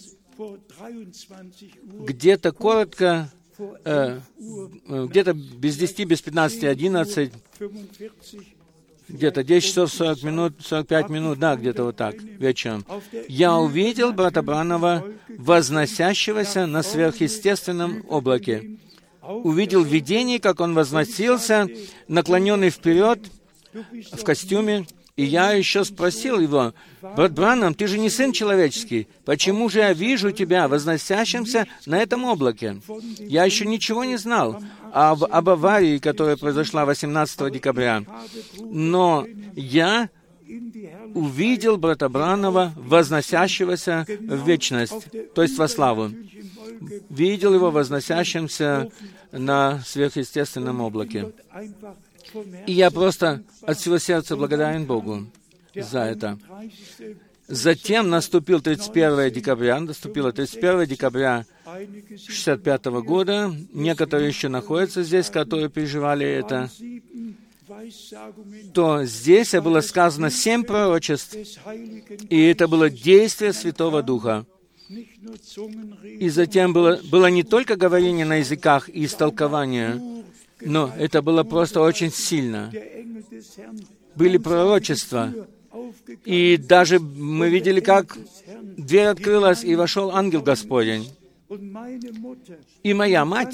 где-то коротко, э, где-то без десяти, без пятнадцати, одиннадцать, где-то десять часов сорок минут, сорок пять минут, да, где-то вот так, вечером, я увидел брата Бранхама, возносящегося на сверхъестественном облаке. Увидел видение, как он возносился, наклоненный вперед в костюме, и я еще спросил его: «Брат Бранхам, ты же не сын человеческий, почему же я вижу тебя возносящимся на этом облаке?» Я еще ничего не знал об, об аварии, которая произошла восемнадцатого декабря, но я увидел брата Бранхама, возносящегося в вечность, то есть во славу. Видел его возносящимся на сверхъестественном облаке. И я просто от всего сердца благодарен Богу за это. Затем наступил тридцать первого декабря, наступило тридцать первого декабря шестьдесят пятого года. Некоторые еще находятся здесь, которые переживали это. То здесь было сказано семь пророчеств, и это было действие Святого Духа. И затем было, было не только говорение на языках и истолкование, но это было просто очень сильно. Были пророчества. И даже мы видели, как дверь открылась, и вошел ангел Господень. И моя мать,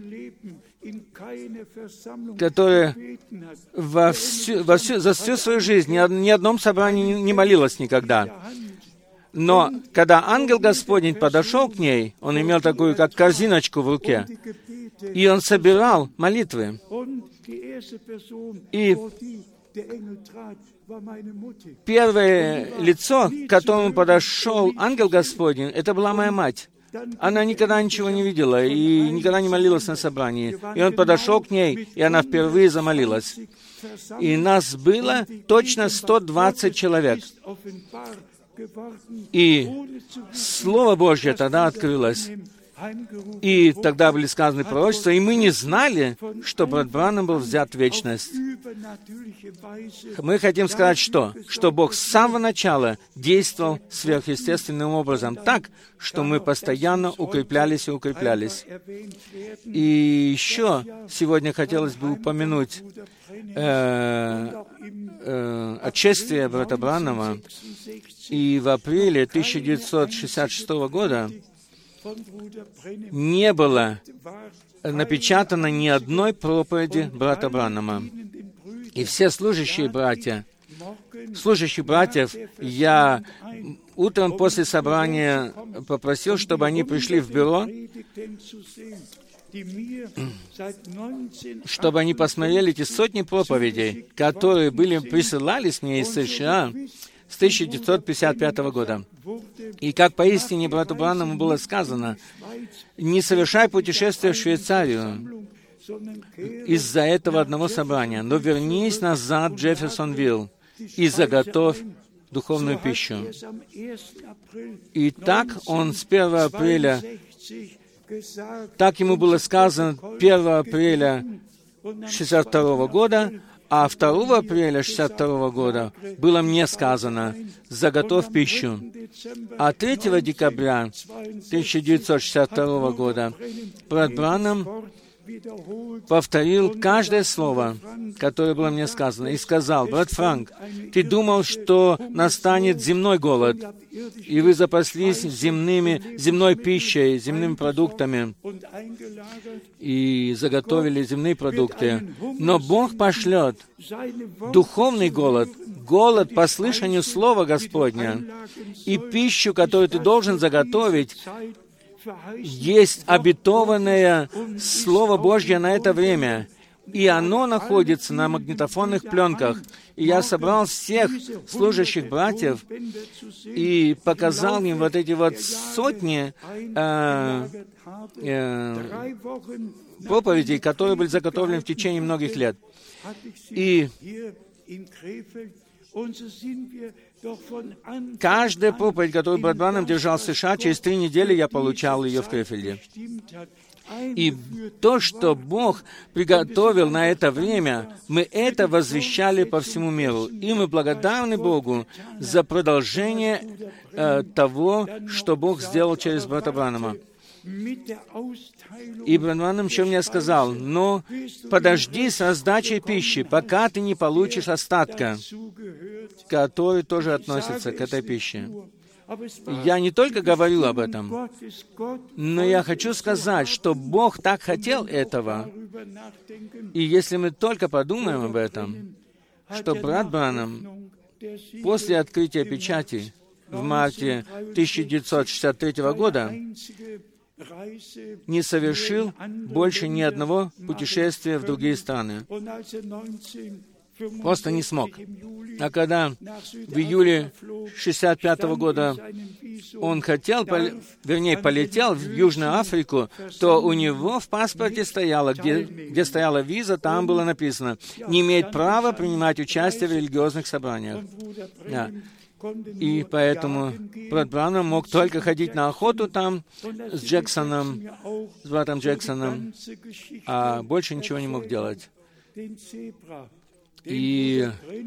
которая во всю, во всю, за всю свою жизнь ни, ни одном собрании не, не молилась никогда. Но когда ангел Господень подошел к ней, он имел такую, как корзиночку в руке, и он собирал молитвы. И первое лицо, к которому подошел ангел Господень, это была моя мать. Она никогда ничего не видела и никогда не молилась на собрании. И он подошел к ней, и она впервые замолилась. И нас было точно сто двадцать человек. И Слово Божье тогда открылось. И тогда были сказаны пророчества, и мы не знали, что брат Бранхам был взят в вечность. Мы хотим сказать, что? Что Бог с самого начала действовал сверхъестественным образом так, что мы постоянно укреплялись и укреплялись. И еще сегодня хотелось бы упомянуть э, э, отшествие брата Бранхама. И в апреле тысяча девятьсот шестьдесят шестого года не было напечатано ни одной проповеди брата Бранхама. И все служащие братья, служащих братьев, я утром после собрания попросил, чтобы они пришли в бюро, чтобы они посмотрели эти сотни проповедей, которые были, присылались мне из США с тысяча девятьсот пятьдесят пятого года. И как поистине брату Бранхаму было сказано, не совершай путешествие в Швейцарию из-за этого одного собрания, но вернись назад в Джефферсонвилл и заготовь духовную пищу. И так он с первого апреля, так ему было сказано первого апреля шестьдесят второго года, а второго апреля шестьдесят второго года было мне сказано: «Заготовь пищу». А третьего декабря тысяча девятьсот шестьдесят второго года брат Бранхам повторил каждое слово, которое было мне сказано, и сказал: «Брат Франк, ты думал, что настанет земной голод, и вы запаслись земными, земной пищей, земными продуктами, и заготовили земные продукты. Но Бог пошлет духовный голод, голод по слышанию Слова Господня, и пищу, которую ты должен заготовить, есть обетованное Слово Божье на это время, и оно находится на магнитофонных пленках. И я собрал всех служащих братьев и показал им вот эти вот сотни э, э, проповедей, которые были заготовлены в течение многих лет. И каждая проповедь, которую брат Бранхам держал в США, через три недели я получал ее в Крефельде. И то, что Бог приготовил на это время, мы это возвещали по всему миру. И мы благодарны Богу за продолжение э, того, что Бог сделал через брата Бранхама. И брат Бранхам еще мне сказал: но подожди с раздачей пищи, пока ты не получишь остатка, который тоже относится к этой пище. Я не только говорил об этом, но я хочу сказать, что Бог так хотел этого. И если мы только подумаем об этом, что брат Бранхам после открытия печати в марте тысяча девятьсот шестьдесят третьего года не совершил больше ни одного путешествия в другие страны. Просто не смог. А когда в июле шестьдесят пятого года он хотел, вернее, полетел в Южную Африку, то у него в паспорте стояло, где, где стояла виза, там было написано: не имеет права принимать участие в религиозных собраниях. Да. И поэтому брат Бранхам мог только ходить на охоту там с Джексоном, с братом Джексоном, а больше ничего не мог делать. И,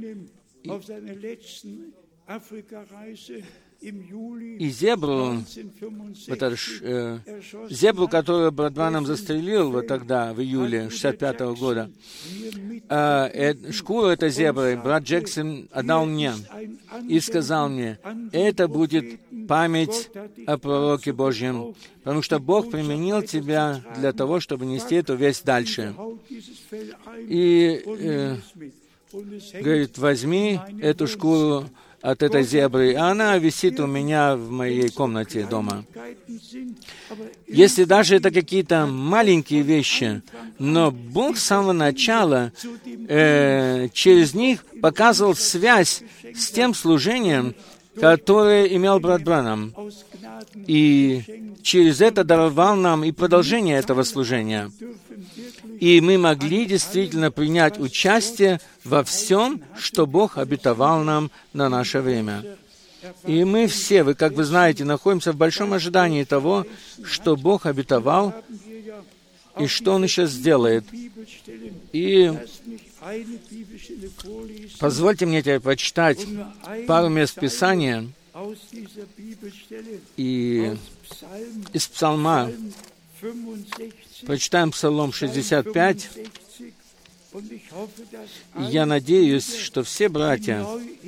и зебру, вот это, э, зебру, которую брат Бранхам застрелил вот тогда, в июле шестьдесят пятого года, э, э, шкуру этой зебры брат Джексон отдал мне и сказал мне: это будет память о пророке Божьем, потому что Бог применил тебя для того, чтобы нести эту весть дальше. И э, говорит: возьми эту шкуру от этой зебры. А она висит у меня в моей комнате дома. Если даже это какие-то маленькие вещи, но Бог с самого начала э, через них показывал связь с тем служением, которое имел брат Бранхам. И через это даровал нам и продолжение этого служения. И мы могли действительно принять участие во всем, что Бог обетовал нам на наше время. И мы все, вы, как вы знаете, находимся в большом ожидании того, что Бог обетовал и что Он еще сделает. И позвольте мне теперь прочитать пару мест Писания и из Псалма. Прочитаем Псалом шестьдесят пять. Я надеюсь, что все братья,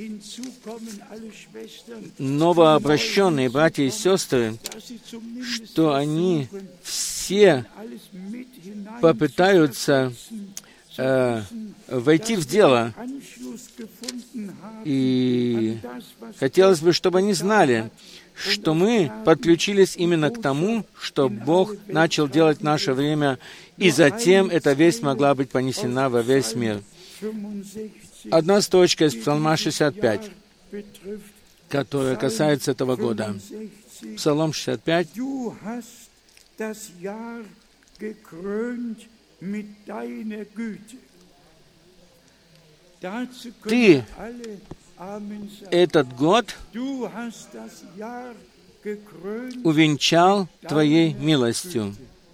новообращенные братья и сестры, что они все попытаются э, войти в дело. И хотелось бы, чтобы они знали, что мы подключились именно к тому, что Бог начал делать в наше время, и затем эта весть могла быть понесена во весь мир. Одна строчка из Псалма шестьдесят пять, которая касается этого года. Псалом шестьдесят пять. Ты этот год увенчал Твоей милостью.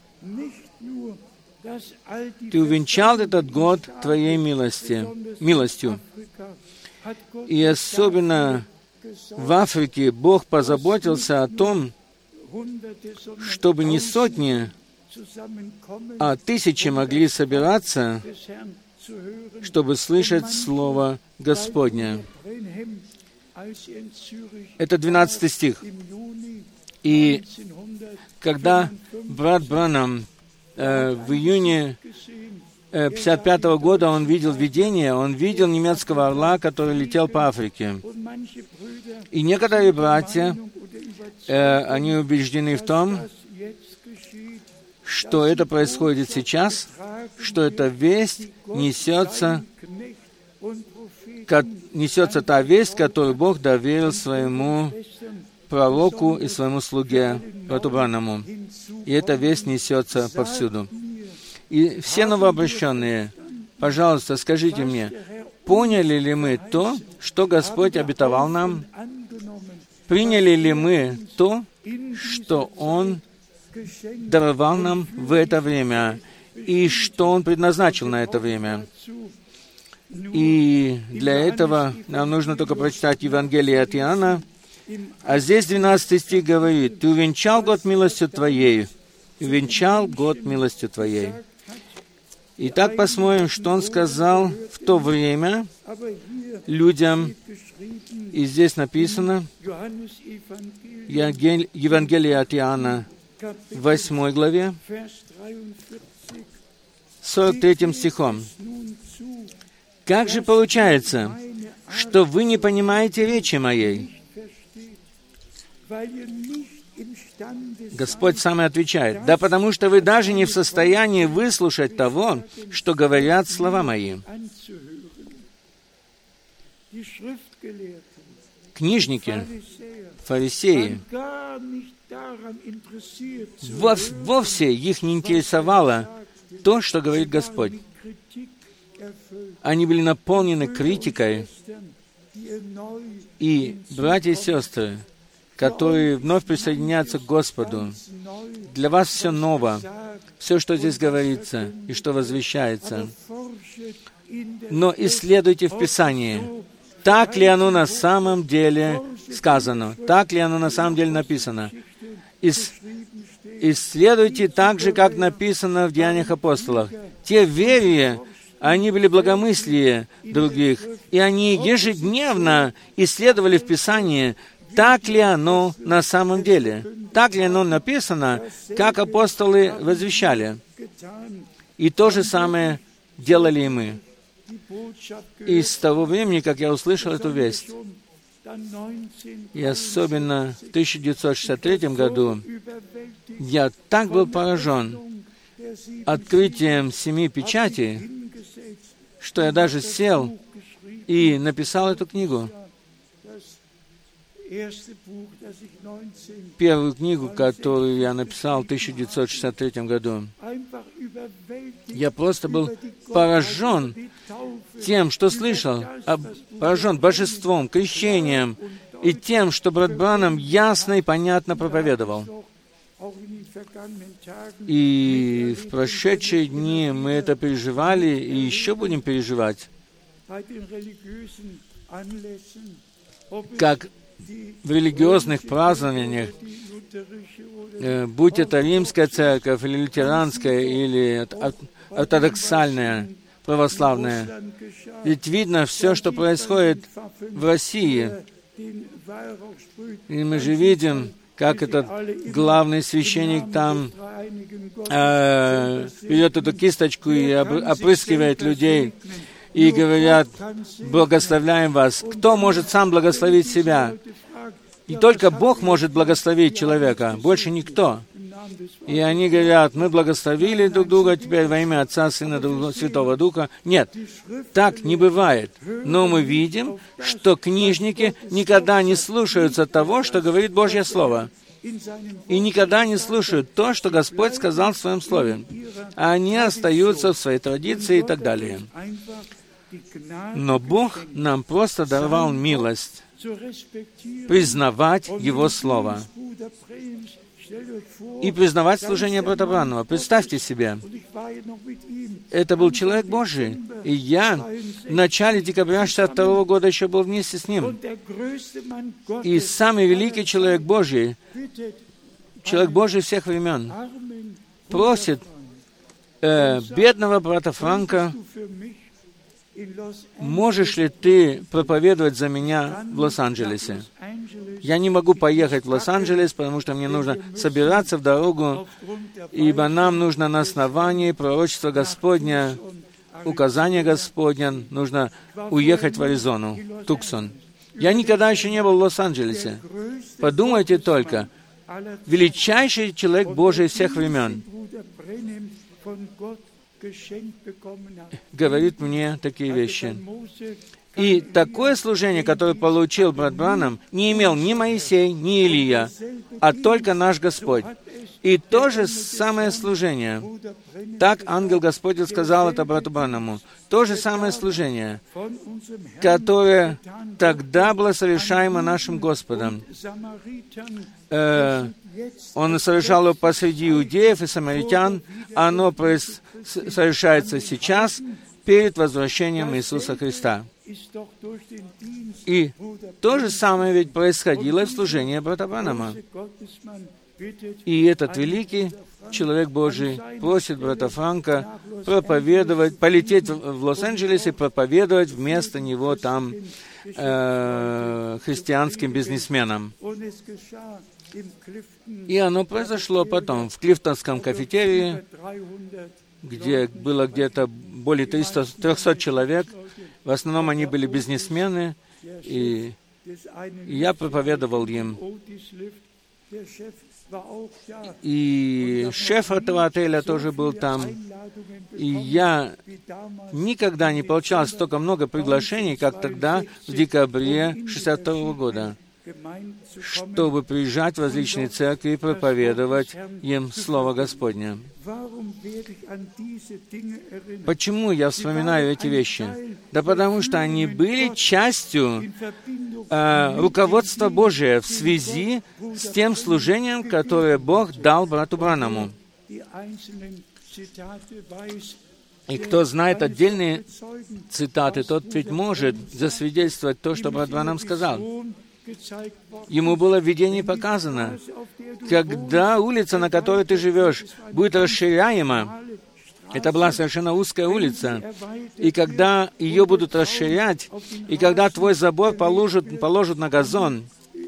Ты увенчал этот год Твоей милости, милостью. И особенно в Африке Бог позаботился о том, чтобы не сотни, а тысячи могли собираться, чтобы слышать Слово Господне. Это двенадцатый стих. И когда брат Бранхам э, в июне э, пятьдесят пятого года он видел видение, он видел немецкого орла, который летел по Африке. И некоторые братья, э, они убеждены в том, что это происходит сейчас, что эта весть несется, несется та весть, которую Бог доверил своему пророку и своему слуге, брату Бранаму. И эта весть несется повсюду. И все новообращенные, пожалуйста, скажите мне, поняли ли мы то, что Господь обетовал нам? Приняли ли мы то, что Он даровал нам в это время, и что Он предназначил на это время? И для этого нам нужно только прочитать Евангелие от Иоанна. А здесь двенадцатый стих говорит: «Ты увенчал год милостью Твоей, увенчал год милостью Твоей». Итак, посмотрим, что Он сказал в то время людям. И здесь написано, Евангелие от Иоанна, в восьмой главе, сорок третьим стихом. «Как же получается, что вы не понимаете речи моей?» Господь сам и отвечает: «Да потому что вы даже не в состоянии выслушать того, что говорят слова мои». Книжники, фарисеи, вовсе их не интересовало то, что говорит Господь. Они были наполнены критикой. И, братья и сестры, которые вновь присоединяются к Господу, для вас все ново, все, что здесь говорится и что возвещается. Но исследуйте в Писании, так ли оно на самом деле сказано, так ли оно на самом деле написано. Ис- исследуйте так же, как написано в Деяниях апостолов. Те верие, они были благомыслие других, и они ежедневно исследовали в Писании, так ли оно на самом деле, так ли оно написано, как апостолы возвещали. И то же самое делали и мы. И с того времени, как я услышал эту весть, и особенно в тысяча девятьсот шестьдесят третьем году, я так был поражен открытием семи печатей, что я даже сел и написал эту книгу. Первую книгу, которую я написал в тысяча девятьсот шестьдесят третьем году. Я просто был поражен тем, что слышал, поражен божеством, крещением и тем, что брат Бранам ясно и понятно проповедовал. И в прошедшие дни мы это переживали и еще будем переживать, как в религиозных празднованиях, э, будь это римская церковь, или лютеранская, или ортодоксальная, православная. Ведь видно все, что происходит в России. И мы же видим, как этот главный священник там э, берет эту кисточку и опрыскивает людей, и говорят: «Благословляем вас». Кто может сам благословить себя? И только Бог может благословить человека, больше никто. И они говорят: «Мы благословили друг друга теперь во имя Отца, Сына, Святого Духа». Нет, так не бывает. Но мы видим, что книжники никогда не слушаются того, что говорит Божье Слово. И никогда не слушают то, что Господь сказал в Своем Слове. А они остаются в своей традиции и так далее. Но Бог нам просто даровал милость признавать Его Слово и признавать служение брата Бранама. Представьте себе, это был человек Божий, и я в начале декабря шестьдесят второго года еще был вместе с ним. И самый великий человек Божий, человек Божий всех времен, просит э, бедного брата Франка: «Можешь ли ты проповедовать за меня в Лос-Анджелесе?» Я не могу поехать в Лос-Анджелес, потому что мне нужно собираться в дорогу, ибо нам нужно на основании пророчества Господня, указания Господня, нужно уехать в Аризону, Туксон. Я никогда еще не был в Лос-Анджелесе. Подумайте только, величайший человек Божий всех времен. говорит мне такие вещи. И такое служение, которое получил брат Бранхам, не имел ни Моисей, ни Илия, а только наш Господь. И то же самое служение. Так ангел Господень сказал это брату Бранхаму. То же самое служение, которое тогда было совершаемо нашим Господом. Э, он совершал его посреди иудеев и самаритян. Оно совершается сейчас, перед возвращением Иисуса Христа. И то же самое ведь происходило и в служении брата Бранхама. И этот великий человек Божий просит брата Франка проповедовать, полететь в Лос-Анджелес и проповедовать вместо него там э, христианским бизнесменам. И оно произошло потом в Клифтонском кафетерии, где было где-то более трехсот человек. В основном они были бизнесмены, и я проповедовал им. И шеф этого отеля тоже был там. И я никогда не получал столько много приглашений, как тогда, в декабре шестьдесят второго года, чтобы приезжать в различные церкви и проповедовать им Слово Господне. Почему я вспоминаю эти вещи? Да потому что они были частью э, руководства Божия в связи с тем служением, которое Бог дал брату Бранхаму. И кто знает отдельные цитаты, тот ведь может засвидетельствовать то, что брат Бранхам сказал. Ему было в видении показано, когда улица, на которой ты живешь, будет расширяема. Это была совершенно узкая улица. И когда ее будут расширять, и когда твой забор положат, положат на газон,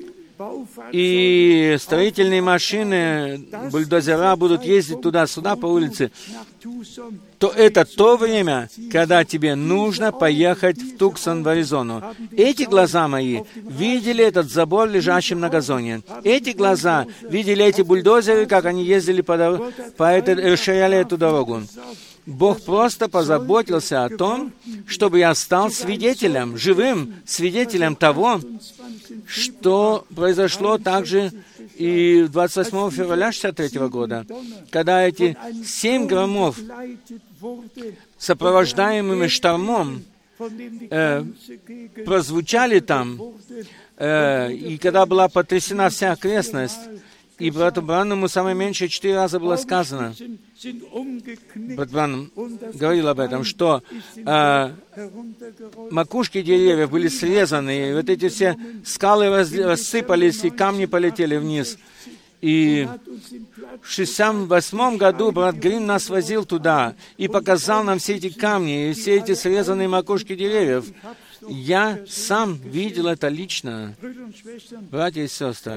и строительные машины, бульдозера будут ездить туда-сюда по улице, то это то время, когда тебе нужно поехать в Туксон, в Аризону. Эти глаза мои видели этот забор, лежащим на газоне. Эти глаза видели эти бульдозеры, как они ездили по, дор- по этой, расширяли эту дорогу. Бог просто позаботился о том, чтобы я стал свидетелем, живым свидетелем того, что произошло также и двадцать восьмого февраля шестьдесят третьего года, когда эти семь громов, сопровождаемыми штормом, э, прозвучали там, э, и когда была потрясена вся окрестность, и брату Бранхаму самое меньшее четыре раза было сказано, брат Бранхам говорил об этом, что э, макушки деревьев были срезаны, и вот эти все скалы раз, рассыпались, и камни полетели вниз. И в шестьдесят восьмом году брат Грин нас возил туда и показал нам все эти камни и все эти срезанные макушки деревьев. Я сам видел это лично. Братья и сестры,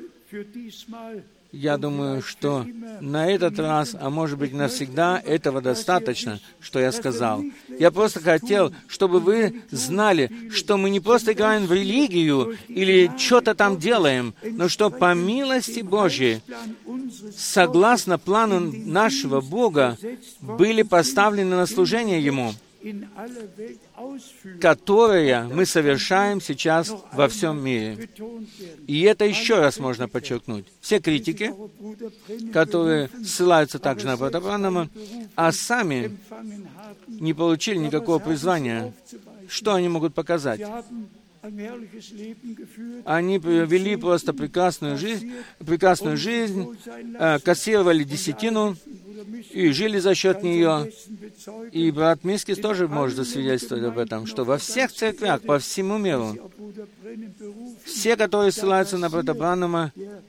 я думаю, что на этот раз, а может быть навсегда, этого достаточно, что я сказал. Я просто хотел, чтобы вы знали, что мы не просто играем в религию или что-то там делаем, но что по милости Божьей, согласно плану нашего Бога, были поставлены на служение Ему, которое мы совершаем сейчас во всем мире. И это еще раз можно подчеркнуть. Все критики, которые ссылаются также на брата Бранхама, а сами не получили никакого призвания, что они могут показать? Они вели просто прекрасную жизнь, прекрасную жизнь, кассировали десятину и жили за счет нее. И брат Мискис тоже может засвидетельствовать об этом, что во всех церквях по всему миру, все, которые ссылаются на брата Бранхама,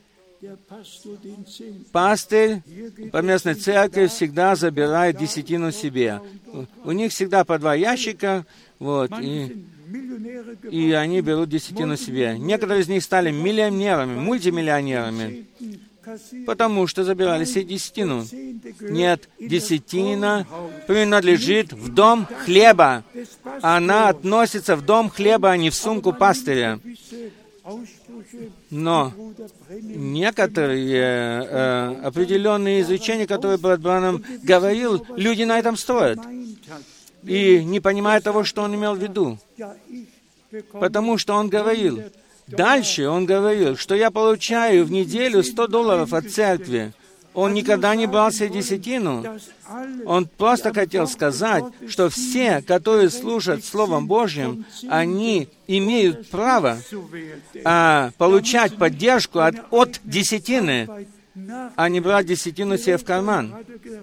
пастырь по местной церкви всегда забирает десятину себе. У них всегда по два ящика, вот, и, и они берут десятину себе. Некоторые из них стали миллионерами, мультимиллионерами, потому что забирали себе десятину. Нет, десятина принадлежит в дом хлеба. Она относится в дом хлеба, а не в сумку пастыря. Но некоторые э, определенные изречения, которые брат Бранхам говорил, люди на этом строят и не понимают того, что он имел в виду. Потому что он говорил, дальше он говорил, что я получаю в неделю сто долларов от церкви. Он никогда не брал себе десятину. Он просто хотел сказать, что все, которые служат Словом Божьим, они имеют право а, получать поддержку от, от десятины, а не брать десятину себе в карман.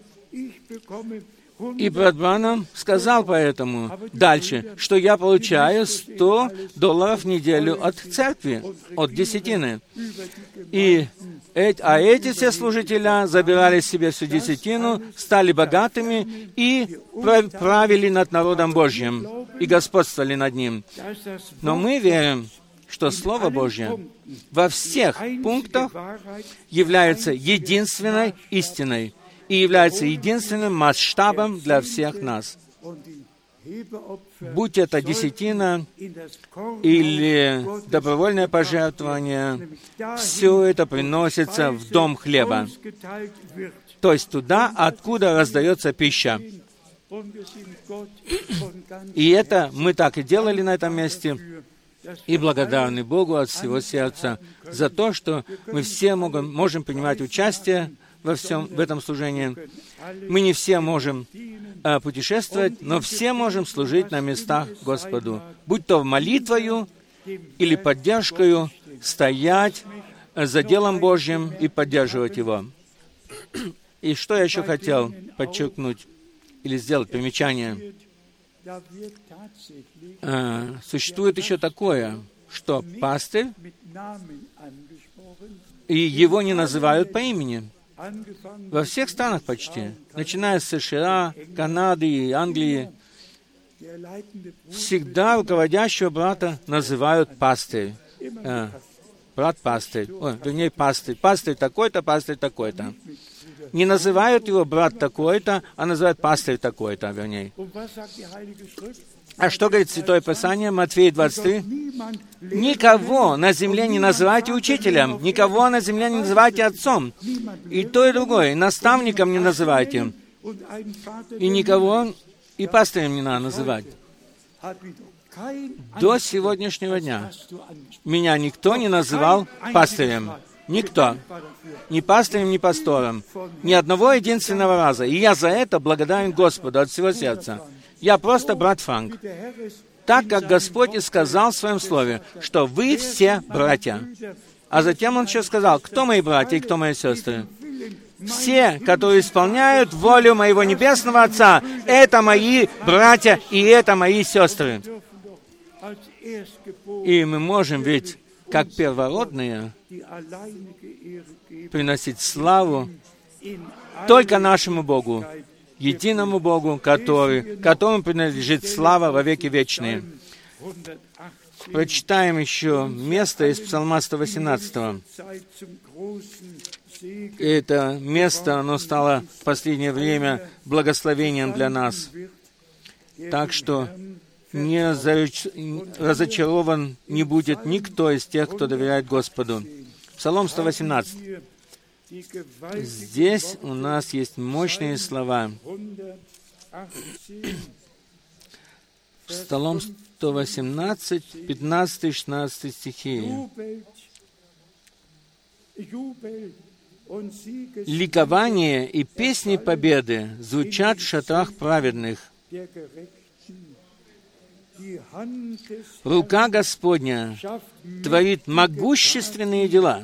И брат Бранхам сказал поэтому дальше, что я получаю сто долларов в неделю от церкви, от десятины. И, а эти все служители забирали себе всю десятину, стали богатыми и правили над народом Божьим, и господствовали над ним. Но мы верим, что Слово Божье во всех пунктах является единственной истиной и является единственным масштабом для всех нас. Будь это десятина или добровольное пожертвование, все это приносится в дом хлеба, то есть туда, откуда раздается пища. И это мы так и делали на этом месте, и благодарны Богу от всего сердца за то, что мы все можем, можем принимать участие во всем в этом служении. Мы не все можем а, путешествовать, но все можем служить на местах Господу, будь то молитвою или поддержкою, стоять за делом Божьим и поддерживать Его. И что я еще хотел подчеркнуть или сделать примечание? А, существует еще такое, что пастырь, и его не называют по имени. Во всех странах почти, начиная с США, Канады и Англии, всегда руководящего брата называют пастырь. Э, брат-пастырь, ой, вернее, пастырь. Пастырь такой-то, пастырь такой-то. Не называют его брат такой-то, а называют пастырь такой-то, вернее. А что говорит Святое Писание, Матфея двадцать три? «Никого на земле не называйте учителем, никого на земле не называйте отцом, и то, и другое, и наставником не называйте, и никого, и пастырем не надо называть». До сегодняшнего дня меня никто не называл пастырем. Никто. Ни пастырем, ни пастором. Ни одного единственного раза. И я за это благодарен Господу от всего сердца. Я просто брат Франк. Так, как Господь и сказал в Своем Слове, что вы все братья. А затем Он еще сказал, кто мои братья и кто мои сестры? Все, которые исполняют волю моего Небесного Отца, это мои братья и это мои сестры. И мы можем ведь, как первородные, приносить славу только нашему Богу, единому Богу, который, которому принадлежит слава во веки вечные. Прочитаем еще место из Псалма сто восемнадцатого. Это место, оно стало в последнее время благословением для нас. Так что не разочарован не будет никто из тех, кто доверяет Господу. Псалом сто восемнадцать. Здесь у нас есть мощные слова. Псалом сто восемнадцать, пятнадцатый шестнадцатый стихи. «Ликование и песни победы звучат в шатрах праведных. Рука Господня творит могущественные дела».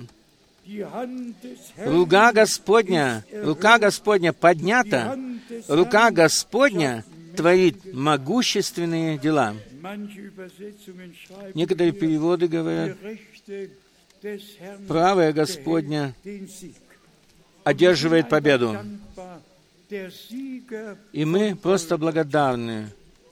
Рука Господня, рука Господня поднята, рука Господня творит могущественные дела. Некоторые переводы говорят, правая Господня одерживает победу. И мы просто благодарны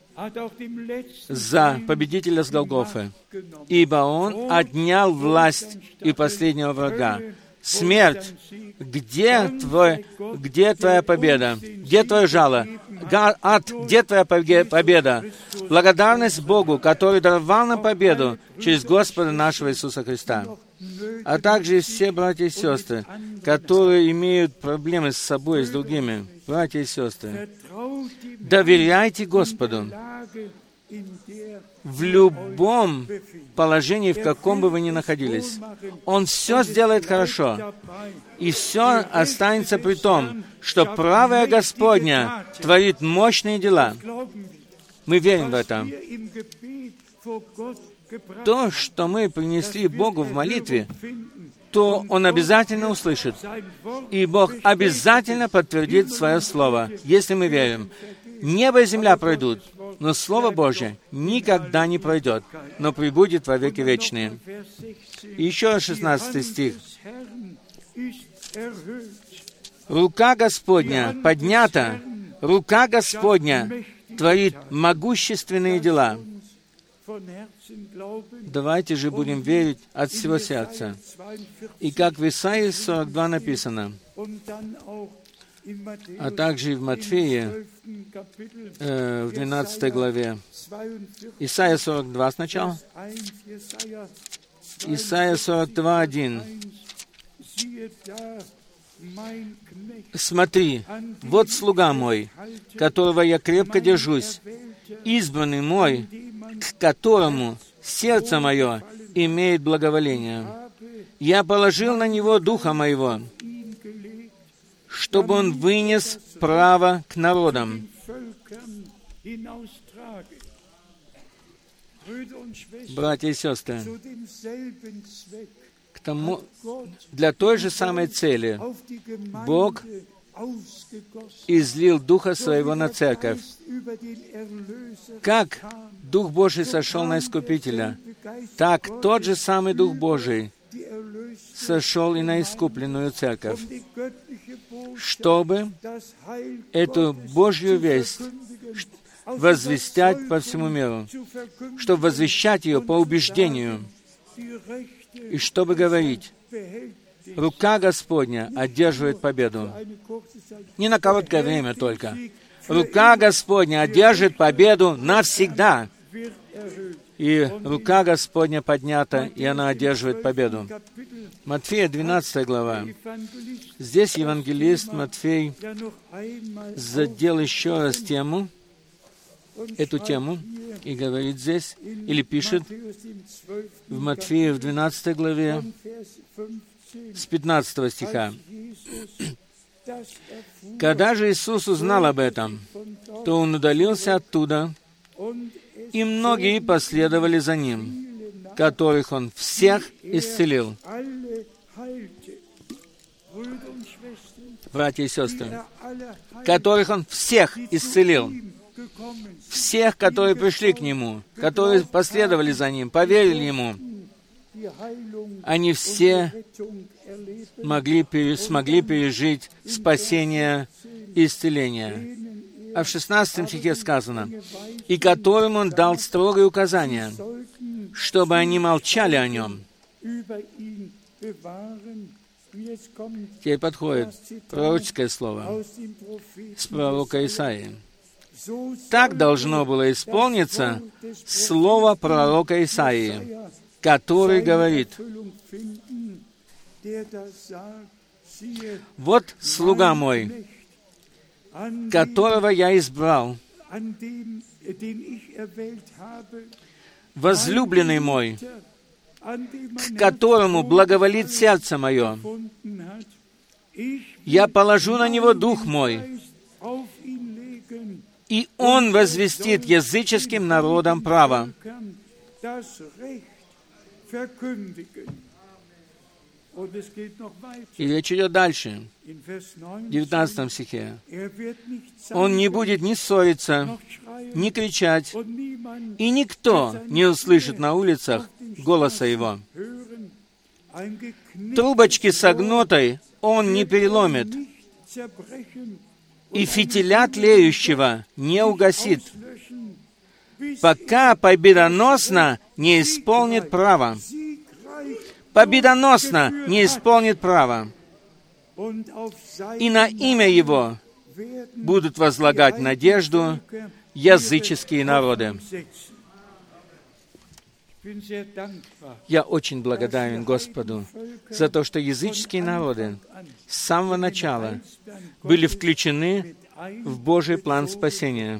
за победителя с Голгофы, ибо Он отнял власть и последнего врага. Смерть, где, твой, где твоя победа? Где твое жало? ад, где Твоя победа? Благодарность Богу, который даровал нам победу через Господа нашего Иисуса Христа. А также все братья и сестры, которые имеют проблемы с собой и с другими. Братья и сестры, доверяйте Господу в любом положении, в каком бы вы ни находились. Он все сделает хорошо. И все останется при том, что правая Господня творит мощные дела. Мы верим в это. То, что мы принесли Богу в молитве, то Он обязательно услышит. И Бог обязательно подтвердит Свое Слово, если мы верим. Небо и земля пройдут, но Слово Божье никогда не пройдет, но пребудет во веки вечные. И еще шестнадцатый стих. «Рука Господня поднята, рука Господня творит могущественные дела». Давайте же будем верить от всего сердца. И как в Исаии сорок два написано, а также и в Матфея, э, в двенадцатой главе. Исайя сорок два сначала. Исайя сорок два, один. «Смотри, вот слуга мой, которого я крепко держусь, избранный мой, к которому сердце мое имеет благоволение. Я положил на него духа моего, чтобы он вынес право к народам». Братья и сестры, к тому, для той же самой цели Бог излил Духа Своего на Церковь. Как Дух Божий сошел на Искупителя, так тот же самый Дух Божий сошел и на искупленную Церковь, чтобы эту Божью весть возвещать по всему миру, чтобы возвещать ее по убеждению, и чтобы говорить: рука Господня одерживает победу. Не на короткое время только. Рука Господня одержит победу навсегда. И рука Господня поднята, и она одерживает победу. Матфея, двенадцатая глава. Здесь евангелист Матфей задел еще раз тему, эту тему, и говорит здесь, или пишет в Матфея в двенадцатой главе с пятнадцатого стиха. «Когда же Иисус узнал об этом, то Он удалился оттуда, и многие последовали за Ним, которых Он всех исцелил». Братья и сестры, которых Он всех исцелил. Всех, которые пришли к Нему, которые последовали за Ним, поверили Ему, они все могли, смогли пережить спасение и исцеление. А в шестнадцатом стихе сказано: «И которым Он дал строгое указание, чтобы они молчали о Нем». Теперь подходит пророческое слово с пророка Исаии. Так должно было исполниться слово пророка Исаии, который говорит: «Вот слуга мой, которого я избрал, возлюбленный мой, к которому благоволит сердце мое. Я положу на него дух мой, и он возвестит языческим народам право». И речь идет дальше, в девятнадцатом стихе. «Он не будет ни ссориться, ни кричать, и никто не услышит на улицах голоса его. Трубочки согнутой он не переломит, и фитиля тлеющего не угасит, пока победоносно не исполнит право». Победоносно не исполнит право. «И на имя Его будут возлагать надежду языческие народы. Я очень благодарен Господу за то, что языческие народы с самого начала были включены в Божий план спасения.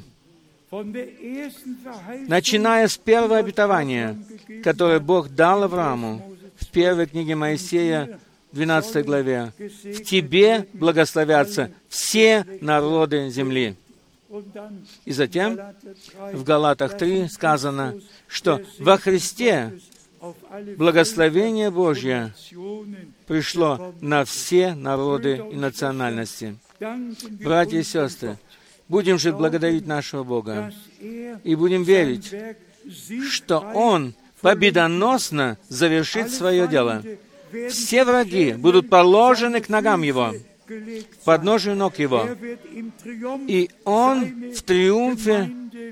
Начиная с первого обетования, которое Бог дал Аврааму в первой книге Моисея, двенадцатой главе, «В тебе благословятся все народы земли». И затем в Галатах три сказано, что во Христе благословение Божье пришло на все народы и национальности. Братья и сестры, будем же благодарить нашего Бога и будем верить, что Он победоносно завершит свое дело. Все враги будут положены к ногам Его, к подножию ног Его, и Он в триумфе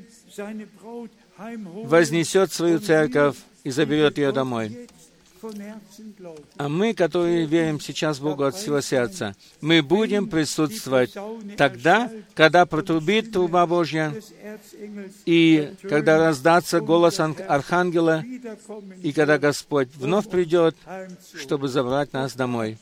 вознесет свою церковь и заберет ее домой. А мы, которые верим сейчас Богу от всего сердца, мы будем присутствовать тогда, когда протрубит труба Божья, и когда раздастся голос Архангела, и когда Господь вновь придет, чтобы забрать нас домой.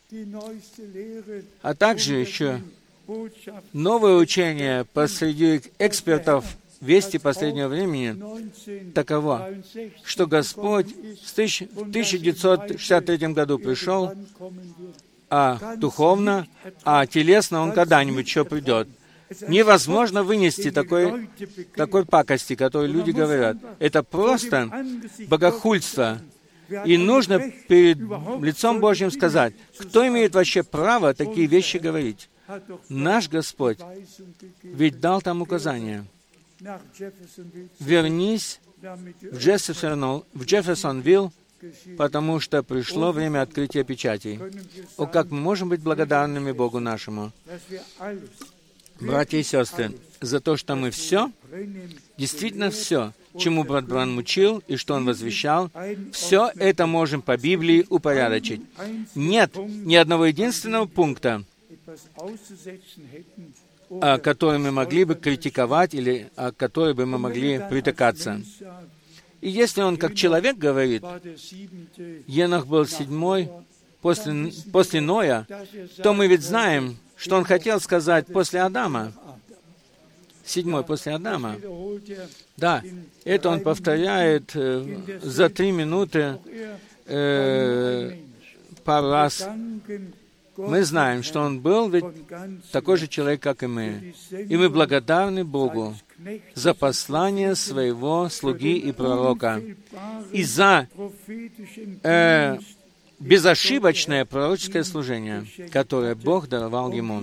А также еще новое учение посреди экспертов вести последнего времени таково, что Господь в тысяча девятьсот шестьдесят третьем году пришел, а духовно, а телесно Он когда-нибудь еще придет. Невозможно вынести такой, такой пакости, которой люди говорят. Это просто богохульство. И нужно перед лицом Божьим сказать, кто имеет вообще право такие вещи говорить? Наш Господь ведь дал там указания. Вернись в Джефферсон, в Джефферсонвилл, потому что пришло время открытия печатей. О, как мы можем быть благодарными Богу нашему, братья и сестры, за то, что мы все, действительно все, чему брат Бран учил и что он возвещал, все это можем по Библии упорядочить. Нет ни одного единственного пункта, о который мы могли бы критиковать или о который бы мы могли притыкаться. И если он как человек говорит, Енох был седьмой после, после Ноя, то мы ведь знаем, что он хотел сказать после Адама. Седьмой после Адама. Да, это он повторяет э, за три минуты э, пару раз. Мы знаем, что он был ведь такой же человек, как и мы. И мы благодарны Богу за послание своего слуги и пророка и за э, безошибочное пророческое служение, которое Бог даровал ему,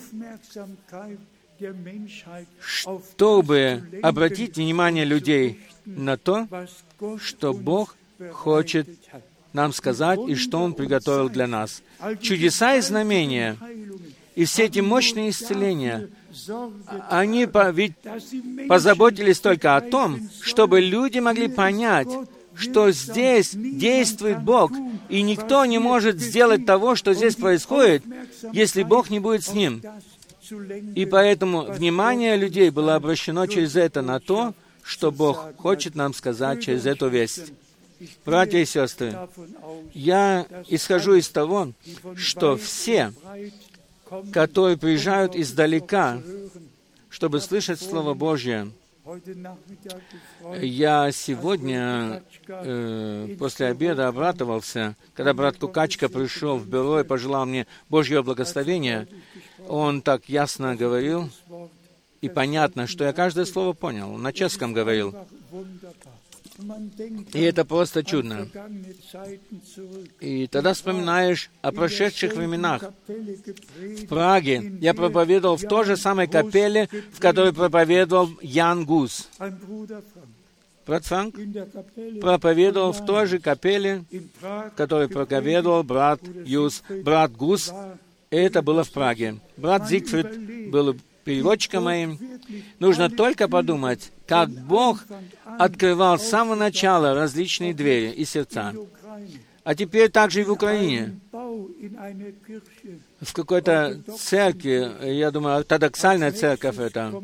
чтобы обратить внимание людей на то, что Бог хочет нам сказать и что Он приготовил для нас. Чудеса и знамения, и все эти мощные исцеления, они по, ведь позаботились только о том, чтобы люди могли понять, что здесь действует Бог, и никто не может сделать того, что здесь происходит, если Бог не будет с ним. И поэтому внимание людей было обращено через это на то, что Бог хочет нам сказать через эту весть. Братья и сестры, я исхожу из того, что все, которые приезжают издалека, чтобы слышать Слово Божье, я сегодня э, после обеда обрадовался, когда брат Кукачка пришел в бюро и пожелал мне Божьего благословения. Он так ясно говорил, и понятно, что я каждое слово понял. Он на чешском говорил. И это просто чудно. И тогда вспоминаешь о прошедших временах. В Праге я проповедовал в той же самой капелле, в которой проповедовал Ян Гус. Брат Франк проповедовал в той же капелле, в которой проповедовал брат Юс, брат Гус. Это было в Праге. Брат Зигфрид был переводчиком моим. Нужно только подумать, как Бог открывал с самого начала различные двери и сердца. А теперь также и в Украине. В какой-то церкви, я думаю, ортодоксальная церковь это,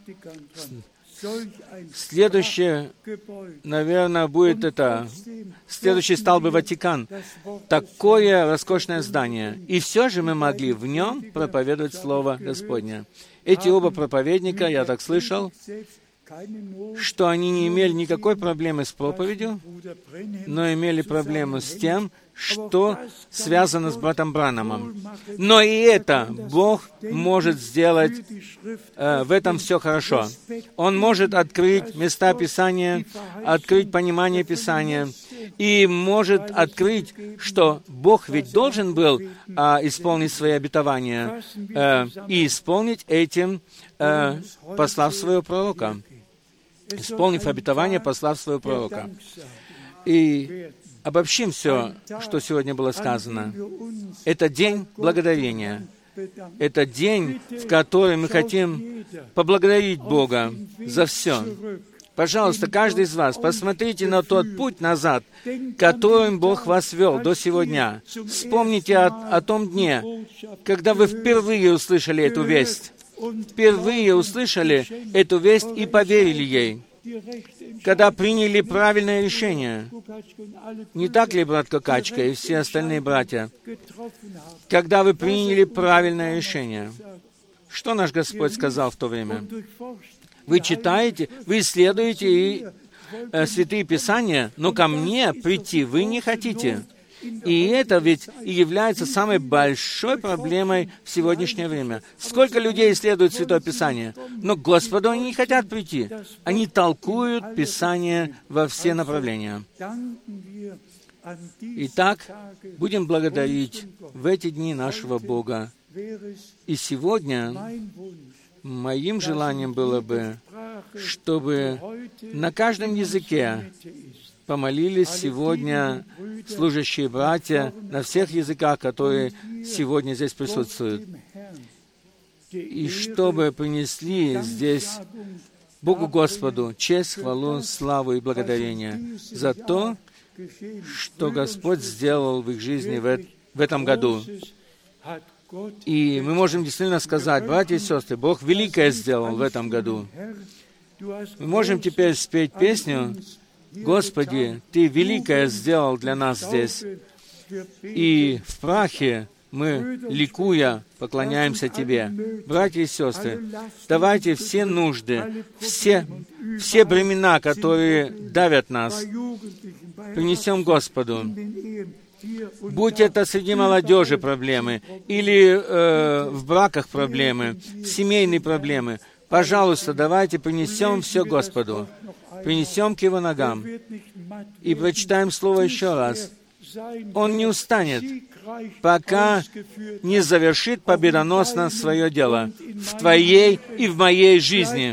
следующее, наверное, будет это, следующий стал бы Ватикан. Такое роскошное здание. И все же мы могли в нем проповедовать Слово Господне. Эти оба проповедника, я так слышал, что они не имели никакой проблемы с проповедью, но имели проблему с тем, что связано с братом Бранамом. Но и это Бог может сделать, э, в этом все хорошо. Он может открыть места Писания, открыть понимание Писания, и может открыть, что Бог ведь должен был э, исполнить свои обетования, э, и исполнить этим, э, послав своего пророка. Исполнив обетование, послав своего пророка. И обобщим все, что сегодня было сказано. Это день благодарения. Это день, в который мы хотим поблагодарить Бога за все. Пожалуйста, каждый из вас, посмотрите на тот путь назад, которым Бог вас вел до сегодня. Вспомните о, о том дне, когда вы впервые услышали эту весть. Впервые услышали эту весть и поверили ей, когда приняли правильное решение. Не так ли, брат Кокачка и все остальные братья? Когда вы приняли правильное решение. Что наш Господь сказал в то время? Вы читаете, вы исследуете и, э, Святые Писания, но ко мне прийти вы не хотите. И это ведь и является самой большой проблемой в сегодняшнее время. Сколько людей исследуют Святое Писание, но к Господу они не хотят прийти. Они толкуют Писание во все направления. Итак, будем благодарить в эти дни нашего Бога. И сегодня моим желанием было бы, чтобы на каждом языке помолились сегодня служащие братья на всех языках, которые сегодня здесь присутствуют. И чтобы принесли здесь Богу Господу честь, хвалу, славу и благодарение за то, что Господь сделал в их жизни в, в этом году. И мы можем действительно сказать, братья и сестры, Бог великое сделал в этом году. Мы можем теперь спеть песню «Господи, Ты великое сделал для нас здесь». И в прахе мы, ликуя, поклоняемся Тебе. Братья и сестры, давайте все нужды, все, все бремена, которые давят нас, принесем Господу. Будь это среди молодежи проблемы, или э, в браках проблемы, семейные проблемы, пожалуйста, давайте принесем все Господу. Принесем к Его ногам и прочитаем Слово еще раз. Он не устанет, пока не завершит победоносно свое дело в твоей и в моей жизни.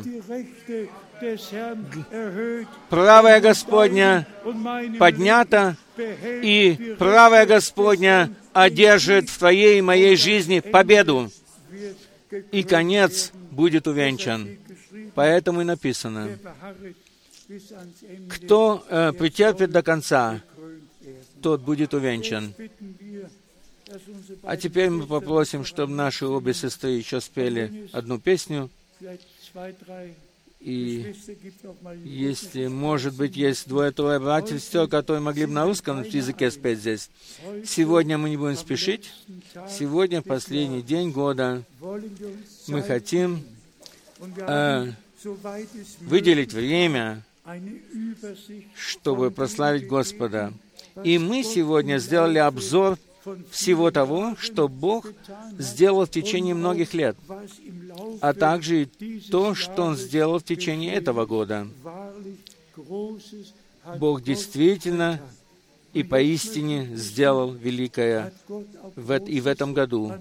Правая Господня поднята, и правая Господня одержит в твоей и моей жизни победу, и конец будет увенчан. Поэтому и написано, кто э, претерпит до конца, тот будет увенчан. А теперь мы попросим, чтобы наши обе сестры еще спели одну песню. И если, может быть, есть двое-трое братьев, сестер, которые могли бы на русском языке спеть здесь. Сегодня мы не будем спешить. Сегодня, последний день года, мы хотим э, выделить время, чтобы прославить Господа. И мы сегодня сделали обзор всего того, что Бог сделал в течение многих лет, а также и то, что Он сделал в течение этого года. Бог действительно и поистине сделал великое в, и в этом году.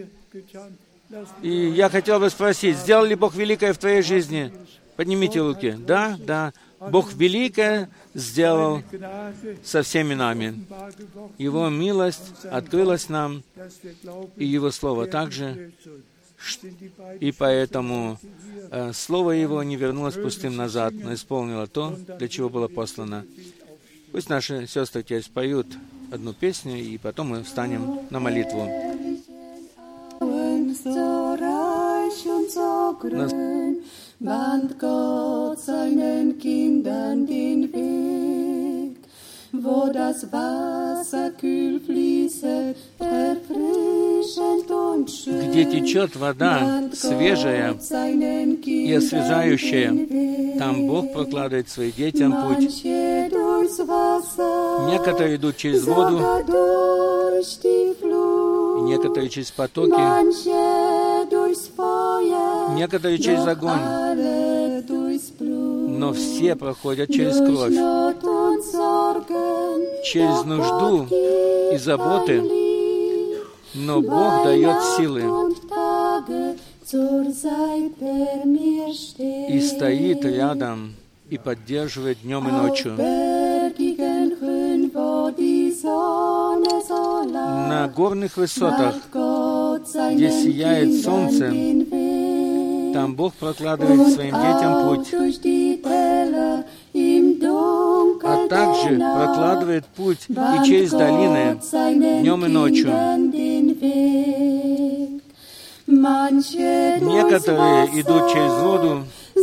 И я хотел бы спросить, сделал ли Бог великое в твоей жизни? Поднимите руки. Да, да. Бог великое сделал со всеми нами. Его милость открылась нам, и Его Слово также. И поэтому э, Слово Его не вернулось пустым назад, но исполнило то, для чего было послано. Пусть наши сестры теперь споют одну песню, и потом мы встанем на молитву. Bahnt Gott seinen Kindern den Weg, wo das Wasser kühl fließet, erfrischend und schön. Где течет вода свежая и освежающая, там Бог прокладывает своим детям путь. Некоторые идут через воду, некоторые через потоки, некоторые через огонь, но все проходят через кровь, через нужду и заботы, но Бог дает силы и стоит рядом и поддерживает днем и ночью. На горных высотах, где сияет солнце, там Бог прокладывает своим детям путь, а также прокладывает путь и через долины днем и ночью. Некоторые идут через воду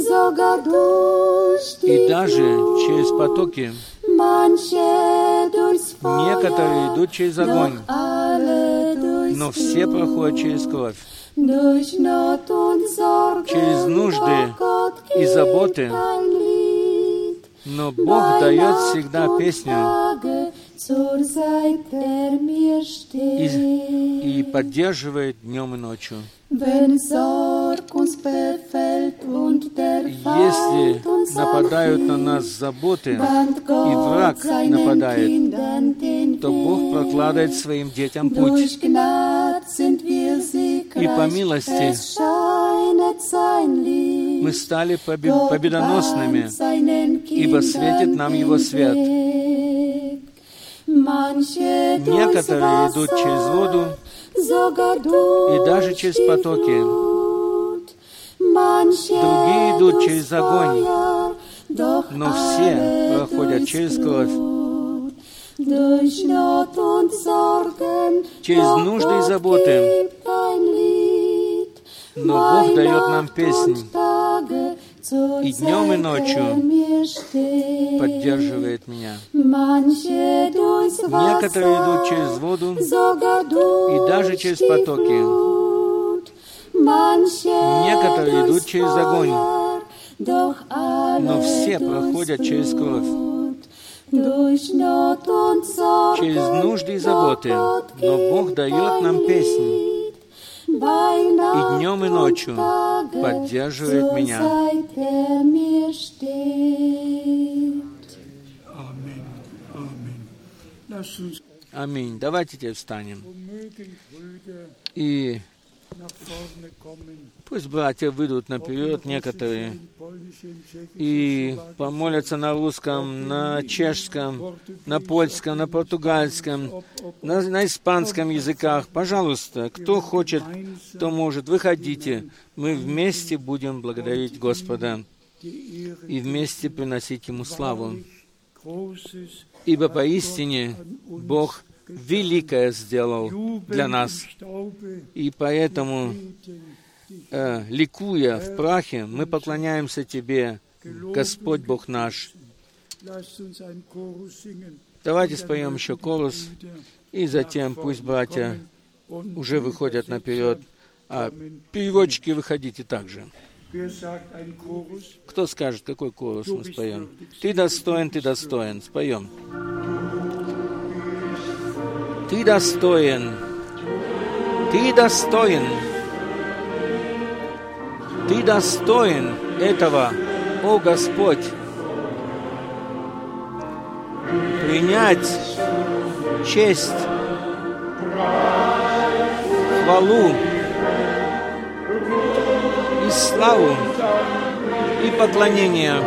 и даже через потоки. Некоторые идут через огонь, но все проходят через кровь, через нужды и заботы, но Бог дает всегда песню и, и поддерживает днем и ночью. Если нападают на нас заботы, и враг нападает, то Бог прокладывает своим детям путь. И по милости мы стали победоносными, ибо светит нам Его свет. Некоторые идут через воду и даже через потоки. Другие идут через огонь, но все проходят через кровь, через нужды и заботы. Но Бог дает нам песнь, и днем и ночью поддерживает меня. Некоторые идут через воду и даже через потоки. Некоторые идут через огонь, но все проходят через кровь, через нужды и заботы. Но Бог дает нам песнь, и днем и ночью поддерживает меня. Аминь. Давайте теперь встанем. И пусть братья выйдут наперед, некоторые, и помолятся на русском, на чешском, на польском, на португальском, на, на испанском языках. Пожалуйста, кто хочет, кто может, выходите. Мы вместе будем благодарить Господа и вместе приносить Ему славу. Ибо поистине Бог великое сделал для нас. И поэтому, э, ликуя в прахе, мы поклоняемся Тебе, Господь Бог наш. Давайте споем еще корус, и затем пусть братья уже выходят наперед, а переводчики, выходите также. Кто скажет, какой корус мы споем? Ты достоин, ты достоин. Споем. Ты достоин, Ты достоин, Ты достоин этого, о Господь, принять честь, хвалу и славу и поклонение.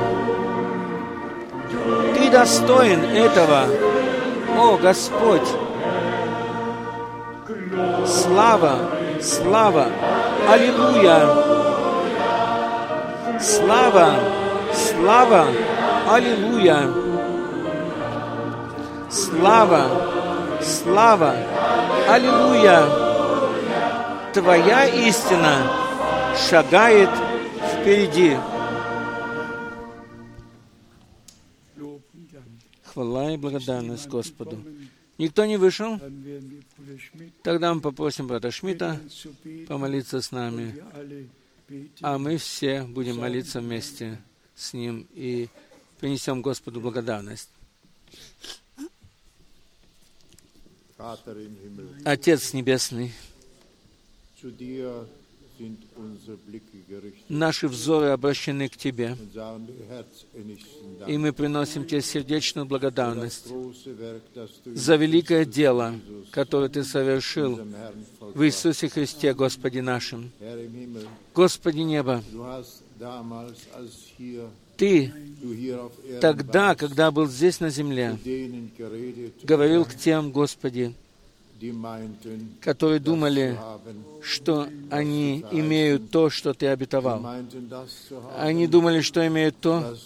Ты достоин этого, о Господь. Слава, слава, аллилуйя! Слава, слава, аллилуйя! слава, слава, аллилуйя. Твоя истина шагает впереди. Хвала и благодарность Господу. Никто не вышел? Тогда мы попросим брата Шмидта помолиться с нами, а мы все будем молиться вместе с ним и принесем Господу благодарность. Отец Небесный, наши взоры обращены к Тебе, и мы приносим Тебе сердечную благодарность за великое дело, которое Ты совершил в Иисусе Христе, Господе нашим. Господи неба, Ты тогда, когда был здесь на земле, говорил к тем, Господи, которые думали, что они имеют то, что Ты обетовал. Они думали, что имеют то,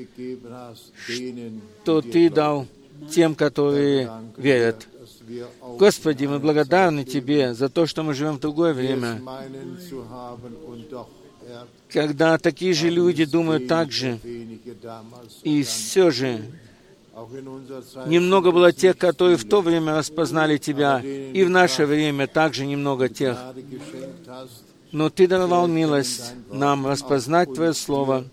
что Ты дал тем, которые верят. Господи, мы благодарны Тебе за то, что мы живем в другое время, когда такие же люди думают так же, и все же немного было тех, которые в то время распознали Тебя, и в наше время также немного тех. Но Ты даровал милость нам распознать Твое Слово,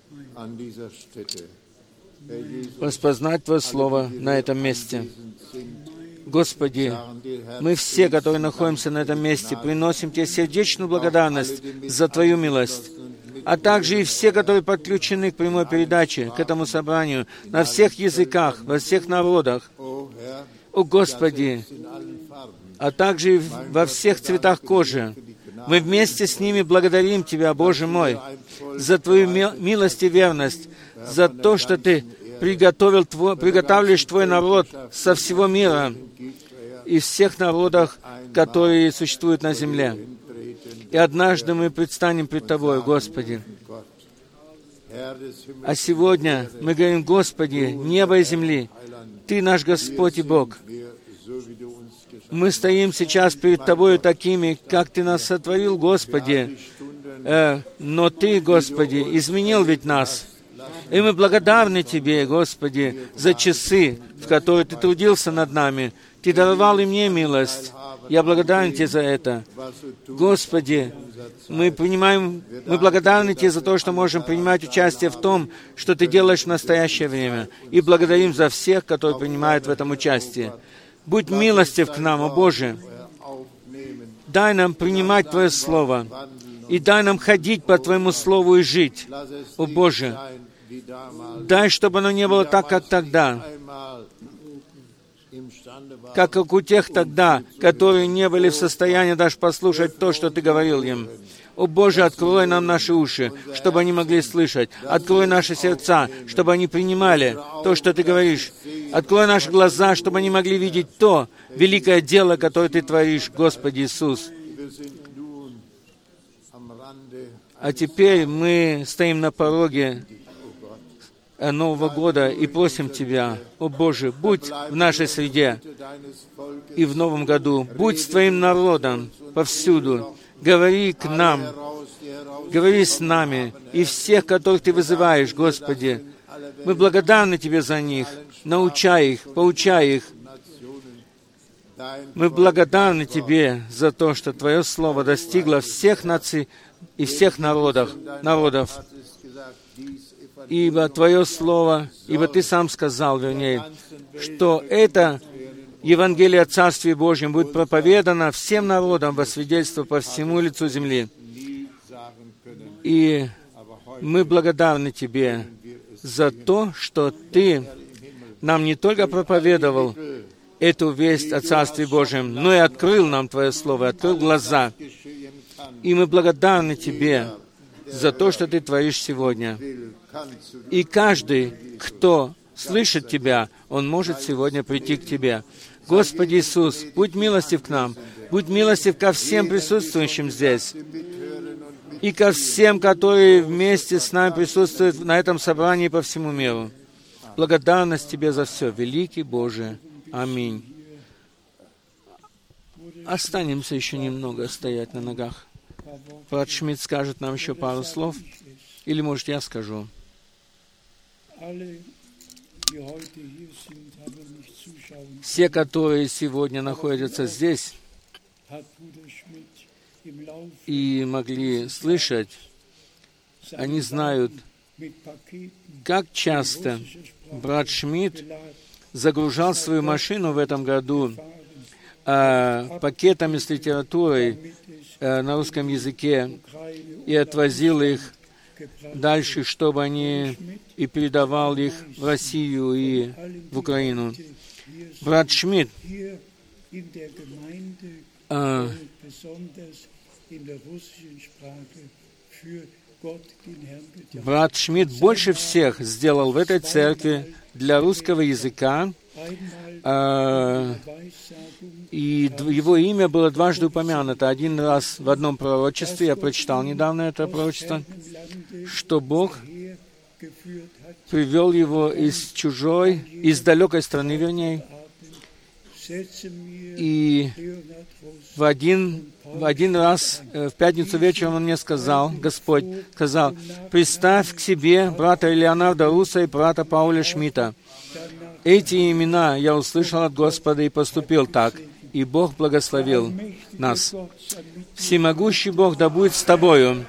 распознать Твое Слово на этом месте. Господи, мы все, которые находимся на этом месте, приносим Тебе сердечную благодарность за Твою милость, а также и все, которые подключены к прямой передаче, к этому собранию, на всех языках, во всех народах. О Господи, а также и во всех цветах кожи. Мы вместе с ними благодарим Тебя, Боже мой, за Твою милость и верность, за то, что Ты приготовил твой, приготавливаешь Твой народ со всего мира, из всех народов, которые существуют на земле. И однажды мы предстанем пред Тобой, Господи. А сегодня мы говорим, Господи, небо и земли, Ты наш Господь и Бог. Мы стоим сейчас перед Тобою такими, как Ты нас сотворил, Господи. Э, но Ты, Господи, изменил ведь нас. И мы благодарны Тебе, Господи, за часы, в которые Ты трудился над нами. Ты даровал и мне милость. Я благодарен Тебе за это. Господи, мы принимаем, мы благодарны Тебе за то, что можем принимать участие в том, что Ты делаешь в настоящее время. И благодарим за всех, которые принимают в этом участие. Будь милостив к нам, о Боже. Дай нам принимать Твое Слово. И дай нам ходить по Твоему Слову и жить, о Боже. Дай, чтобы оно не было так, как тогда, как, как у тех тогда, которые не были в состоянии даже послушать то, что Ты говорил им. О Боже, открой нам наши уши, чтобы они могли слышать. Открой наши сердца, чтобы они принимали то, что Ты говоришь. Открой наши глаза, чтобы они могли видеть то великое дело, которое Ты творишь, Господи Иисус. А теперь мы стоим на пороге Нового года и просим Тебя, о Боже, будь в нашей среде и в Новом году, будь с Твоим народом повсюду, говори к нам, говори с нами и всех, которых Ты вызываешь, Господи. Мы благодарны Тебе за них, научай их, поучай их. Мы благодарны Тебе за то, что Твое Слово достигло всех наций и всех народов, народов. Ибо Твое Слово, ибо Ты сам сказал, вернее, что это Евангелие о Царстве Божьем будет проповедано всем народам во свидетельство по всему лицу земли. И мы благодарны Тебе за то, что Ты нам не только проповедовал эту весть о Царстве Божьем, но и открыл нам Твое Слово, открыл глаза. И мы благодарны Тебе за то, что Ты творишь сегодня. И каждый, кто слышит Тебя, он может сегодня прийти к Тебе. Господи Иисус, будь милостив к нам, будь милостив ко всем присутствующим здесь, и ко всем, которые вместе с нами присутствуют на этом собрании по всему миру. Благодарность Тебе за все, великий Боже, Аминь. Останемся еще немного стоять на ногах. Брат Шмидт скажет нам еще пару слов. Или, может, я скажу. Все, которые сегодня находятся здесь и могли слышать, они знают, как часто брат Шмидт загружал свою машину в этом году э, пакетами с литературой э, на русском языке и отвозил их дальше, чтобы они и передавал их в Россию и в Украину. Брат Шмидт э, Брат Шмидт больше всех сделал в этой церкви для русского языка, э, и его имя было дважды упомянуто. Один раз в одном пророчестве, я прочитал недавно это пророчество, что Бог привел его из чужой, из далекой страны, вернее, и в один, в один раз, в пятницу вечером он мне сказал, Господь сказал, представь к себе брата Леонарда Руса и брата Пауля Шмидта. Эти имена я услышал от Господа и поступил так, и Бог благословил нас. Всемогущий Бог да будет с тобою,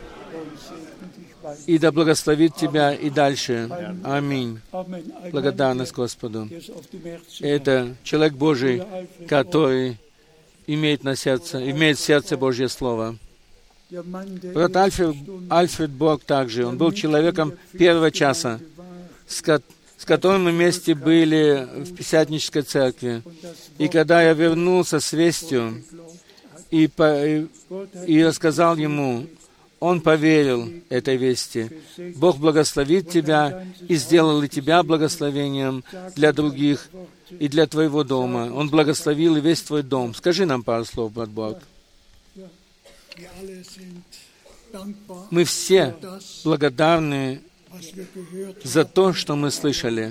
и да благословит тебя и дальше. Аминь. Благодарность Господу. Это человек Божий, который имеет на сердце, имеет в сердце Божье Слово. Брат Альфред, Альфред Борг также, он был человеком первого часа, с, ко, с которым мы вместе были в Пятидесятнической церкви. И когда я вернулся с вестью и, по, и, и рассказал ему, он поверил этой вести. Бог благословит тебя и сделал и тебя благословением для других и для твоего дома. Он благословил и весь твой дом. Скажи нам пару слов, брат Борг. Мы все благодарны за то, что мы слышали.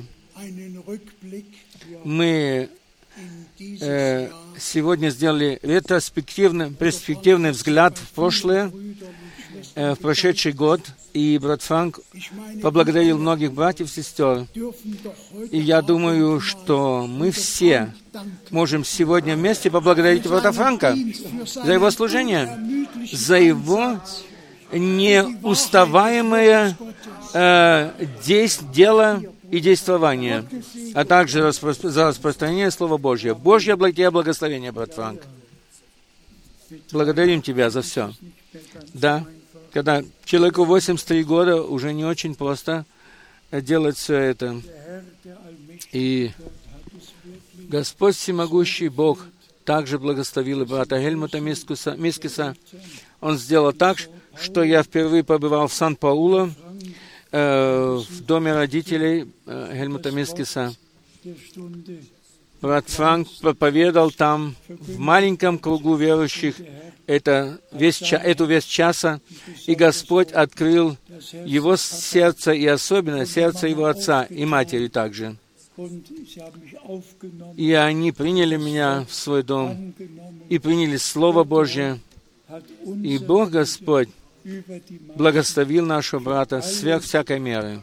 Мы э, сегодня сделали ретроспективный, перспективный взгляд в прошлое, в прошедший год, и брат Франк поблагодарил многих братьев и сестер. И я думаю, что мы все можем сегодня вместе поблагодарить брата Франка за его служение, за его неуставаемое э, действ, дело и действование, а также распро- за распространение Слова Божьего. Божье тебе благословение, брат Франк. Благодарим тебя за все. Да. Когда человеку восемьдесят три года, уже не очень просто делать все это. И Господь Всемогущий Бог также благословил и брата Гельмута Мискиса. Он сделал так, что я впервые побывал в Сан-Паулу, э, в доме родителей э, Гельмута Мискиса. Брат Франк проповедовал там в маленьком кругу верующих это весь, эту весь часа, и Господь открыл его сердце, и особенно сердце его отца и матери также. И они приняли меня в свой дом, и приняли Слово Божье, и Бог Господь благословил нашего брата сверх всякой меры.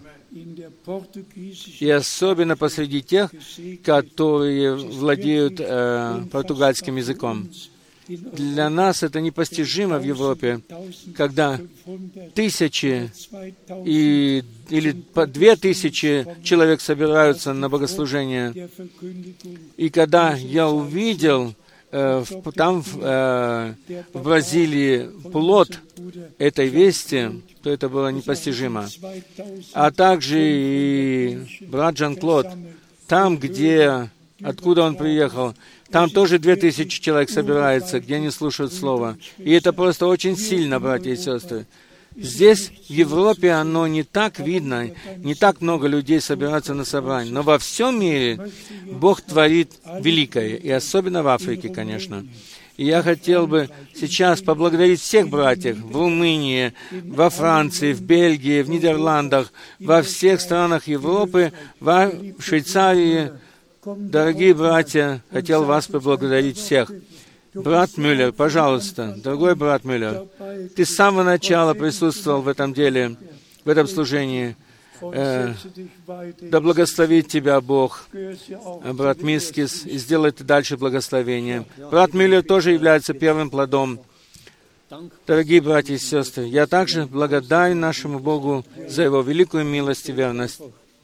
И особенно посреди тех, которые владеют э, португальским языком. Для нас это непостижимо в Европе, когда тысячи и, или по две тысячи человек собираются на богослужение. И когда я увидел э, в, там, в, э, в Бразилии, плод этой вести, то это было непостижимо. А также и брат Жан-Клод, там, где, откуда он приехал, там тоже две тысячи человек собирается, где они слушают Слово. И это просто очень сильно, братья и сестры. Здесь, в Европе, оно не так видно, не так много людей собираются на собрание. Но во всем мире Бог творит великое, и особенно в Африке, конечно. И я хотел бы сейчас поблагодарить всех братьев в Румынии, во Франции, в Бельгии, в Нидерландах, во всех странах Европы, в Швейцарии, Дорогие братья, хотел вас поблагодарить всех. Брат Мюллер, пожалуйста, дорогой брат Мюллер, ты с самого начала присутствовал в этом деле, в этом служении. Э, да благословит тебя Бог, брат Мискис, и сделает дальше благословение. Брат Мюллер тоже является первым плодом. Дорогие братья и сестры, я также благодарен нашему Богу за Его великую милость и верность.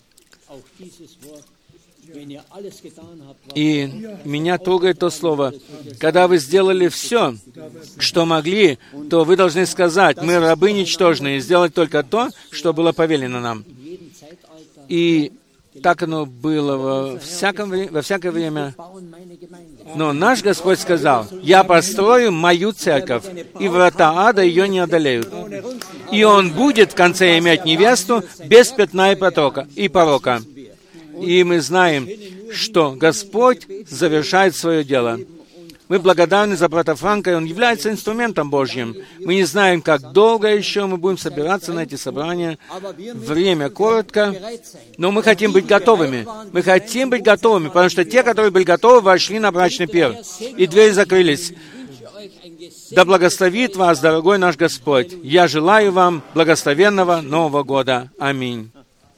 И меня трогает то слово. Когда вы сделали все, что могли, то вы должны сказать: мы рабы ничтожные, и сделать только то, что было повелено нам. И так оно было во, всяком, во всякое время. Но наш Господь сказал: я построю мою церковь, и врата ада ее не одолеют. И Он будет в конце иметь невесту без пятна и потока, и порока. И мы знаем, что Господь завершает свое дело. Мы благодарны за брата Франка, и он является инструментом Божьим. Мы не знаем, как долго еще мы будем собираться на эти собрания. Время коротко, но мы хотим быть готовыми. Мы хотим быть готовыми, потому что те, которые были готовы, вошли на брачный пир, и двери закрылись. Да благословит вас, дорогой наш Господь. Я желаю вам благословенного Нового года. Аминь.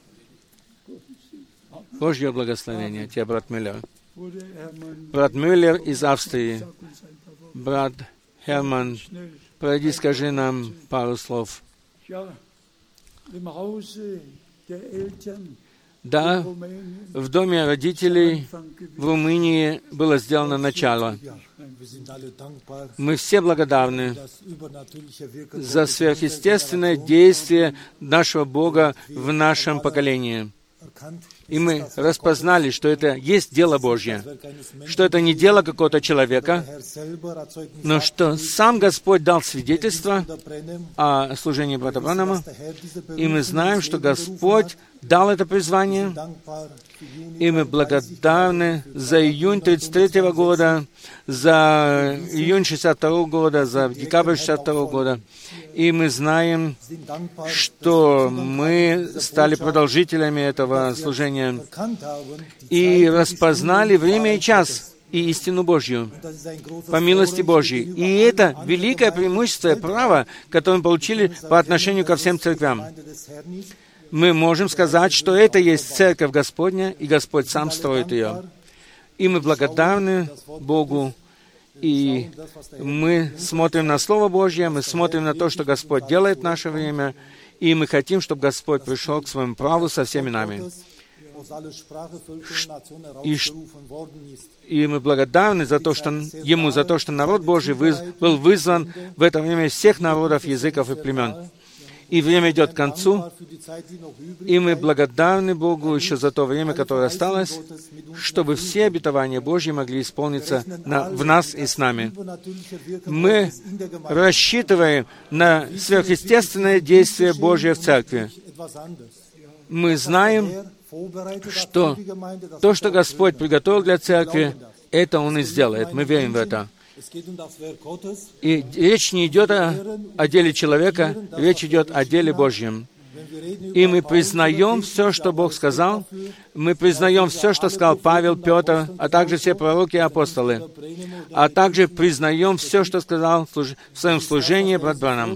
Божье благословение тебе, брат Мюллер. Брат Мюллер из Австрии. Брат Херман, пройди, скажи нам пару слов. Да, в доме родителей в Румынии было сделано начало. Мы все благодарны за сверхъестественное действие нашего Бога в нашем поколении. И мы распознали, что это есть дело Божье, что это не дело какого-то человека, но что сам Господь дал свидетельство о служении брата Бранама, и мы знаем, что Господь дал это призвание, и мы благодарны за июнь тридцать третьего года, за июнь шестьдесят второго года, за декабрь шестьдесят второго года. И мы знаем, что мы стали продолжителями этого служения и распознали время и час и истину Божью по милости Божьей. И это великое преимущество и право, которое мы получили по отношению ко всем церквям. Мы можем сказать, что это есть Церковь Господня, и Господь сам строит ее. И мы благодарны Богу, и мы смотрим на Слово Божье, мы смотрим на то, что Господь делает в наше время, и мы хотим, чтобы Господь пришел к своему праву со всеми нами. И, и мы благодарны за то, что, Ему за то, что народ Божий выз, был вызван в это время всех народов, языков и племен. И время идет к концу, и мы благодарны Богу еще за то время, которое осталось, чтобы все обетования Божьи могли исполниться на, в нас и с нами. Мы рассчитываем на сверхъестественное действие Божье в церкви. Мы знаем, что то, что Господь приготовил для церкви, это Он и сделает. Мы верим в это. И речь не идет о, о деле человека, речь идет о деле Божьем. И мы признаем все, что Бог сказал, мы признаем все, что сказал Павел, Петр, а также все пророки и апостолы, а также признаем все, что сказал в своем служении брат Бранам.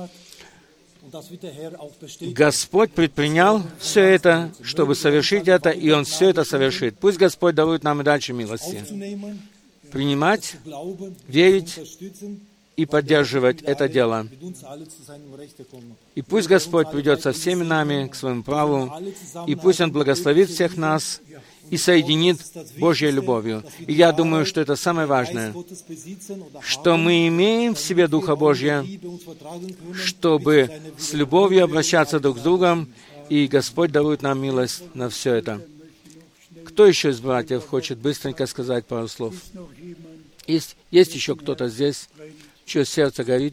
Господь предпринял все это, чтобы совершить это, и Он все это совершит. Пусть Господь дарует нам и дальше милости. Принимать, верить и поддерживать это дело. И пусть Господь придет со всеми нами к своему праву, и пусть Он благословит всех нас и соединит Божьей любовью. И я думаю, что это самое важное, что мы имеем в себе Духа Божьего, чтобы с любовью обращаться друг с другом, и Господь дарует нам милость на все это. Кто еще из братьев хочет быстренько сказать пару слов? Есть, есть еще кто-то здесь, чье сердце горит?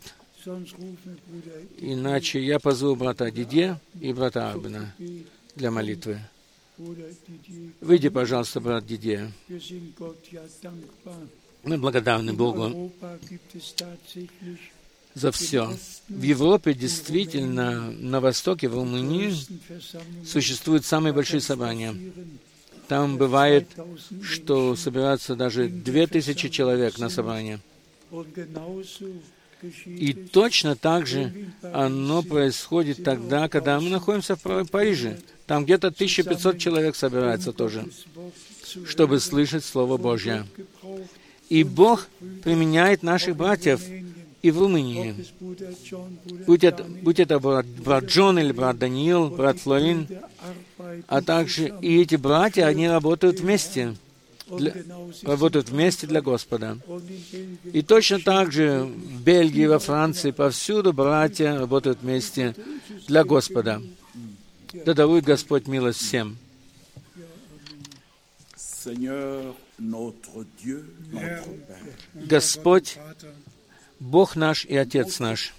Иначе я позову брата Дидье и брата Арбена для молитвы. Выйди, пожалуйста, брат Дидье. Мы благодарны Богу за все. В Европе действительно, на Востоке, в Румынии, существуют самые большие собрания. Там бывает, что собираются даже две тысячи человек на собрание. И точно так же оно происходит тогда, когда мы находимся в Париже. Там где-то тысяча пятьсот человек собирается тоже, чтобы слышать Слово Божье. И Бог применяет наших братьев и в Румынии. Будь это, будь это брат, брат Джон или брат Даниил, брат Флорин, а также и эти братья, они работают вместе, для, работают вместе для Господа. И точно так же в Бельгии, во Франции, повсюду братья работают вместе для Господа. Да дарует Господь милость всем. Господь, Бог наш и Отец наш,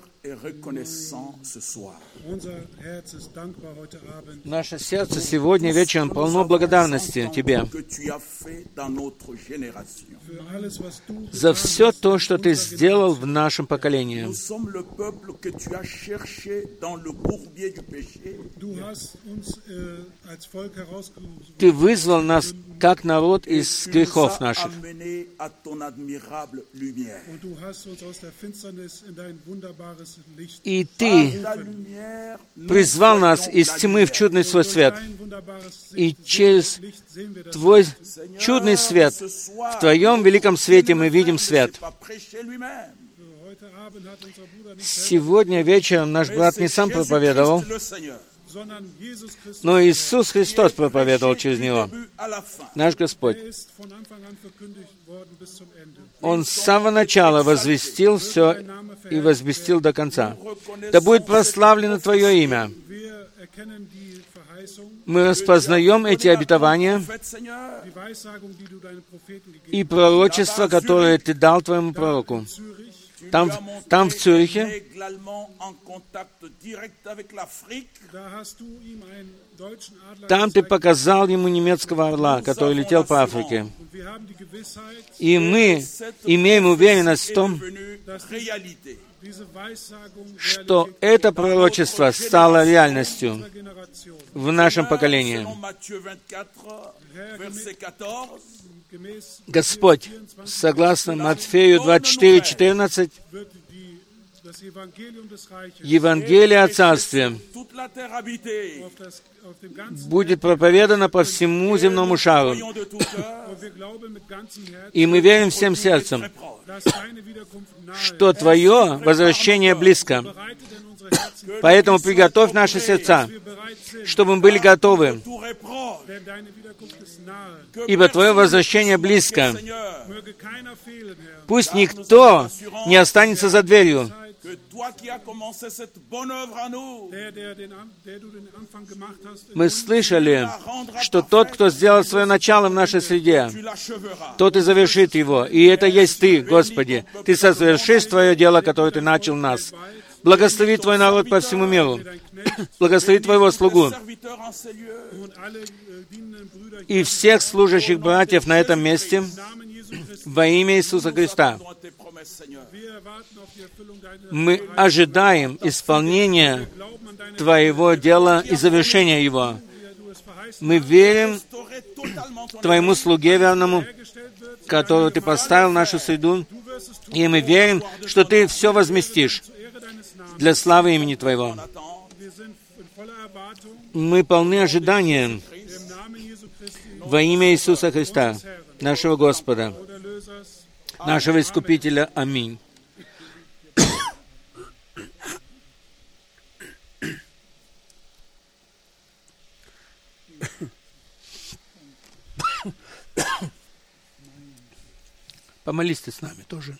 наше сердце сегодня вечером полно благодарности Тебе за все то, что Ты сделал в нашем поколении. Ты вызвал нас как народ из грехов наших. И Ты призвал нас из тьмы в чудный свой свет. И через Твой чудный свет, в Твоем великом свете мы видим свет. Сегодня вечером наш брат не сам проповедовал, но Иисус Христос проповедовал через него, наш Господь. Он с самого начала возвестил все и возвестил до конца. Да будет прославлено Твое имя. Мы распознаем эти обетования и пророчества, которые Ты дал Твоему пророку. Там, там, в Цюрихе, там Ты показал ему немецкого орла, который летел по Африке. И мы имеем уверенность в том, что это пророчество стало реальностью в нашем поколении. Господь, согласно Матфею двадцать четыре четырнадцать, Евангелие о Царстве будет проповедано по всему земному шару. И мы верим всем сердцем, что Твое возвращение близко. Поэтому приготовь наши сердца, чтобы мы были готовы, ибо Твое возвращение близко. Пусть никто не останется за дверью. Мы слышали, что тот, кто сделал свое начало в нашей среде, тот и завершит его. И это есть Ты, Господи. Ты совершишь Твое дело, которое Ты начал в нас. Благослови Твой народ по всему миру. Благослови Твоего слугу. И всех служащих братьев на этом месте во имя Иисуса Христа. Мы ожидаем исполнения Твоего дела и завершения его. Мы верим Твоему слуге верному, которого Ты поставил в нашу среду, и мы верим, что Ты все возместишь для славы имени Твоего. Мы полны ожидания во имя Иисуса Христа, нашего Господа, нашего Искупителя. Аминь. Помолись ты с нами тоже.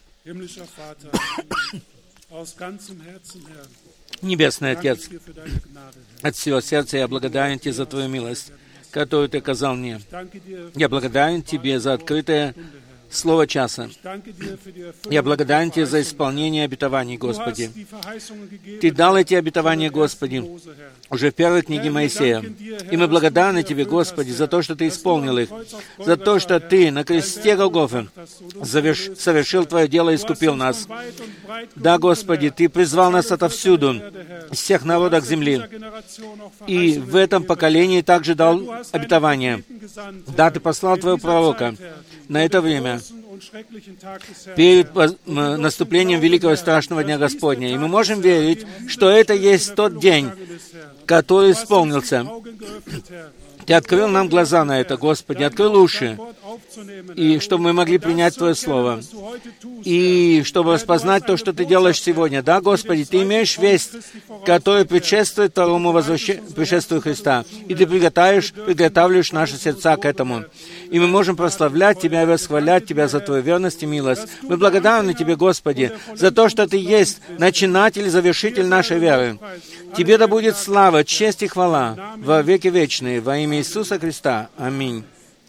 Небесный Отец, от всего сердца я благодарен Тебе за Твою милость, которую Ты оказал мне. Я благодарен Тебе за открытое слово часа. Я благодарен Тебе за исполнение обетований, Господи. Ты дал эти обетования, Господи, уже в первой книге Моисея. И мы благодарны Тебе, Господи, за то, что Ты исполнил их, за то, что Ты на кресте Голгофы заверш... совершил Твое дело и искупил нас. Да, Господи, Ты призвал нас отовсюду, из всех народов земли. И в этом поколении также дал обетование. Да, Ты послал Твоего пророка на это время, перед наступлением великого и страшного дня Господня. И мы можем верить, что это есть тот день, который исполнился. Ты открыл нам глаза на это, Господи, открыл уши, и чтобы мы могли принять Твое Слово, и чтобы распознать то, что Ты делаешь сегодня. Да, Господи, Ты имеешь весть, которая предшествует второму возвращ... пришествию Христа, и Ты приготовишь, приготавливаешь наши сердца к этому. И мы можем прославлять Тебя и восхвалять Тебя за Твою верность и милость. Мы благодарны Тебе, Господи, за то, что Ты есть начинатель и завершитель нашей веры. Тебе да будет слава, честь и хвала во веки вечные, во имя Иисуса Христа. Аминь.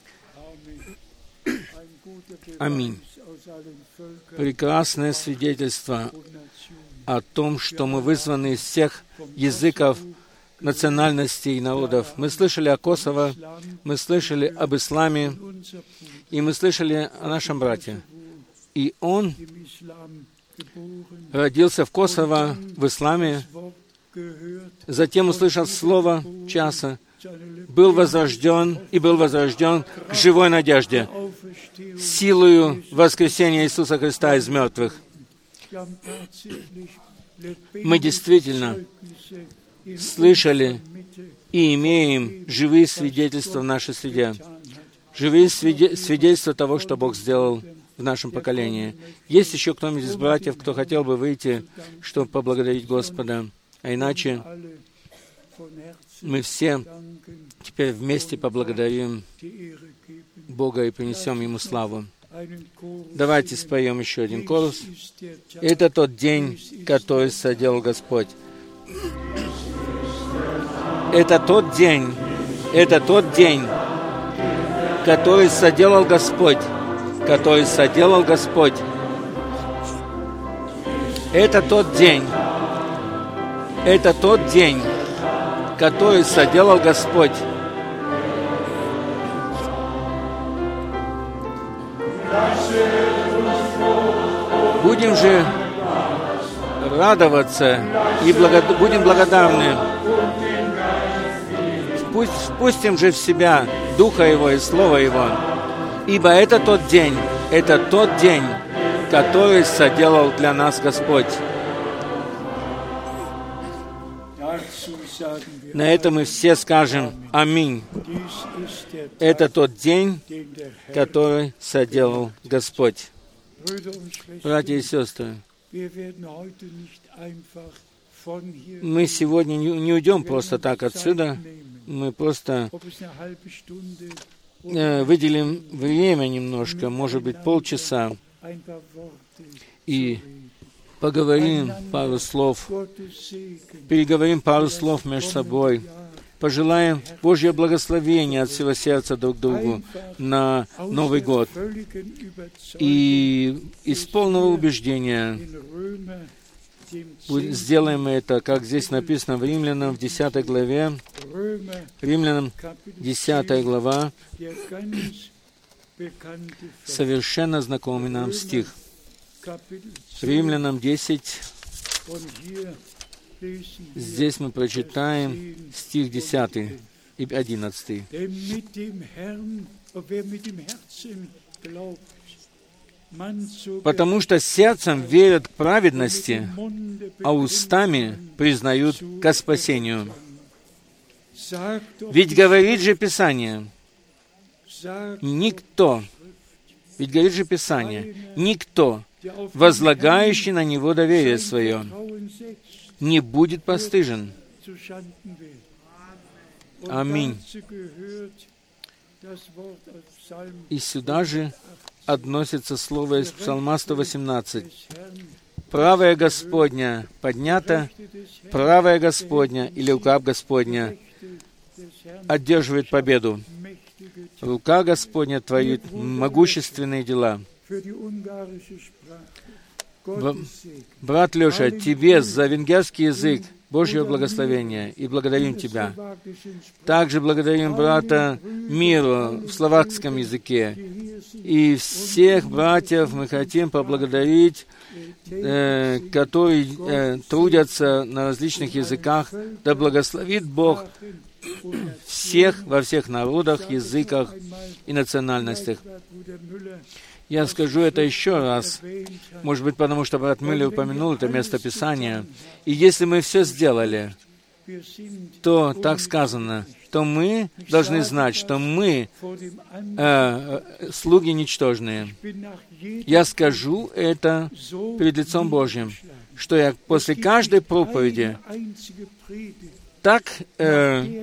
Аминь. Прекрасное свидетельство о том, что мы вызваны из всех языков, национальностей и народов. Мы слышали о Косово, мы слышали об исламе, и мы слышали о нашем брате. И он родился в Косово, в исламе, затем услышал слово часа, был возрожден и был возрожден к живой надежде, силою воскресения Иисуса Христа из мертвых. Мы действительно слышали и имеем живые свидетельства в нашей среде, живые свидетельства того, что Бог сделал в нашем поколении. Есть еще кто-нибудь из братьев, кто хотел бы выйти, чтобы поблагодарить Господа? А иначе мы все теперь вместе поблагодарим Бога и принесем Ему славу. Давайте споем еще один корус. Это тот день, который соделал Господь. Это тот день, это тот день, который соделал Господь, который соделал Господь. Это тот день, это тот день, который соделал Господь. Будем же радоваться и благо... будем благодарны. Пусть впустим же в себя Духа Его и Слово Его, ибо это тот день, это тот день, который соделал для нас Господь. На это мы все скажем «Аминь». Это тот день, который соделал Господь. Братья и сестры, мы сегодня не, не уйдем просто так отсюда, мы просто э, выделим время немножко, может быть, полчаса, и поговорим пару слов, переговорим пару слов между собой, пожелаем Божье благословение от всего сердца друг другу на Новый год. И из полного убеждения сделаем мы это, как здесь написано в Римлянам, в десятой главе, Римлянам, десятая глава, совершенно знакомый нам стих. Римлянам десять, здесь мы прочитаем стих десятый и одиннадцатый. «Потому что сердцем верят к праведности, а устами признают ко спасению. Ведь говорит же Писание, никто, ведь говорит же Писание, никто, возлагающий на Него доверие свое, не будет постыжен». Аминь. И сюда же относится слово из Псалма сто восемнадцать. «Правая Господня поднята, правая Господня или рука Господня одерживает победу. Рука Господня творит могущественные дела». Брат Леша, тебе за венгерский язык Божьего благословения и благодарим Тебя. Также благодарим брата Миру в словакском языке. И всех братьев мы хотим поблагодарить, э, которые э, трудятся на различных языках. Да благословит Бог всех во всех народах, языках и национальностях. Я скажу это еще раз, может быть, потому что брат Мюллер упомянул это место Писания. И если мы все сделали, то, так сказано, то мы должны знать, что мы э, слуги ничтожные. Я скажу это перед лицом Божьим, что я после каждой проповеди так... Э,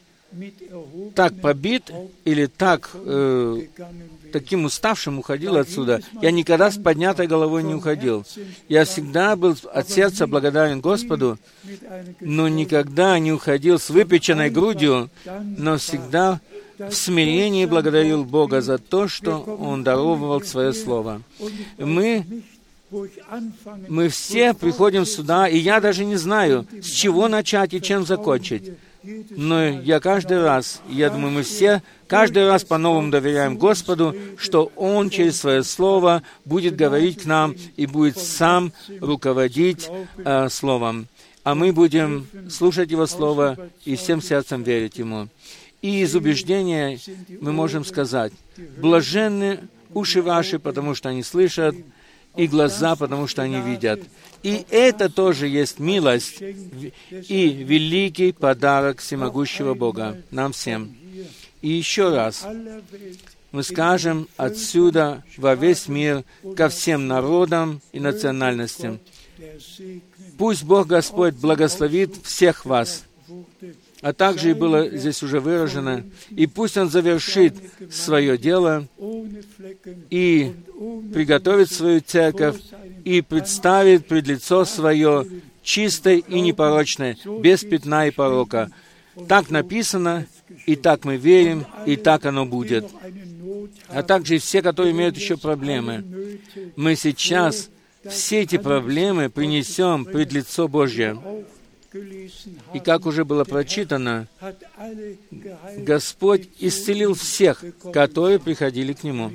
так побит или так, э, таким уставшим уходил отсюда. Я никогда с поднятой головой не уходил. Я всегда был от сердца благодарен Господу, но никогда не уходил с выпеченной грудью, но всегда в смирении благодарил Бога за то, что Он даровал Свое Слово. Мы Мы все приходим сюда, и я даже не знаю, с чего начать и чем закончить. Но я каждый раз, я думаю, мы все каждый раз по-новому доверяем Господу, что Он через Свое Слово будет говорить к нам и будет Сам руководить э, Словом. А мы будем слушать Его Слово и всем сердцем верить Ему. И из убеждения мы можем сказать: блаженны уши ваши, потому что они слышат, и глаза, потому что они видят. И это тоже есть милость и великий подарок всемогущего Бога нам всем. И еще раз мы скажем отсюда во весь мир, ко всем народам и национальностям: пусть Бог Господь благословит всех вас. А также и было здесь уже выражено: и пусть Он завершит свое дело и приготовит свою церковь и представит пред лицо свое чистой и непорочной, без пятна и порока. Так написано, и так мы верим, и так оно будет. А также и все, которые имеют еще проблемы. Мы сейчас все эти проблемы принесем пред лицо Божье. И как уже было прочитано, Господь исцелил всех, которые приходили к Нему.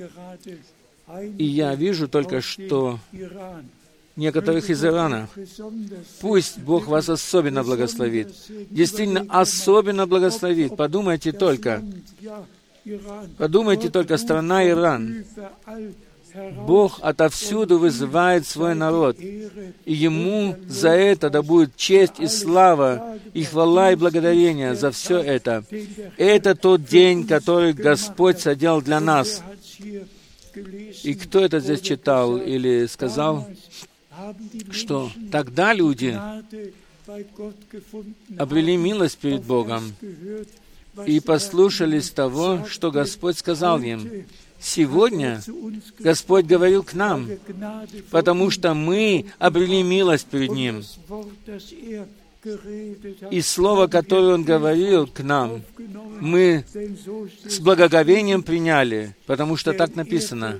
И я вижу только, что некоторых из Ирана. Пусть Бог вас особенно благословит. Действительно, особенно благословит. Подумайте только. Подумайте только, страна Иран. Бог отовсюду вызывает свой народ, и Ему за это да будет честь и слава, и хвала и благодарение за все это. Это тот день, который Господь соделал для нас. И кто это здесь читал или сказал, что тогда люди обрели милость перед Богом и послушались того, что Господь сказал им. Сегодня Господь говорил к нам, потому что мы обрели милость перед Ним. И слово, которое Он говорил к нам, мы с благоговением приняли, потому что так написано.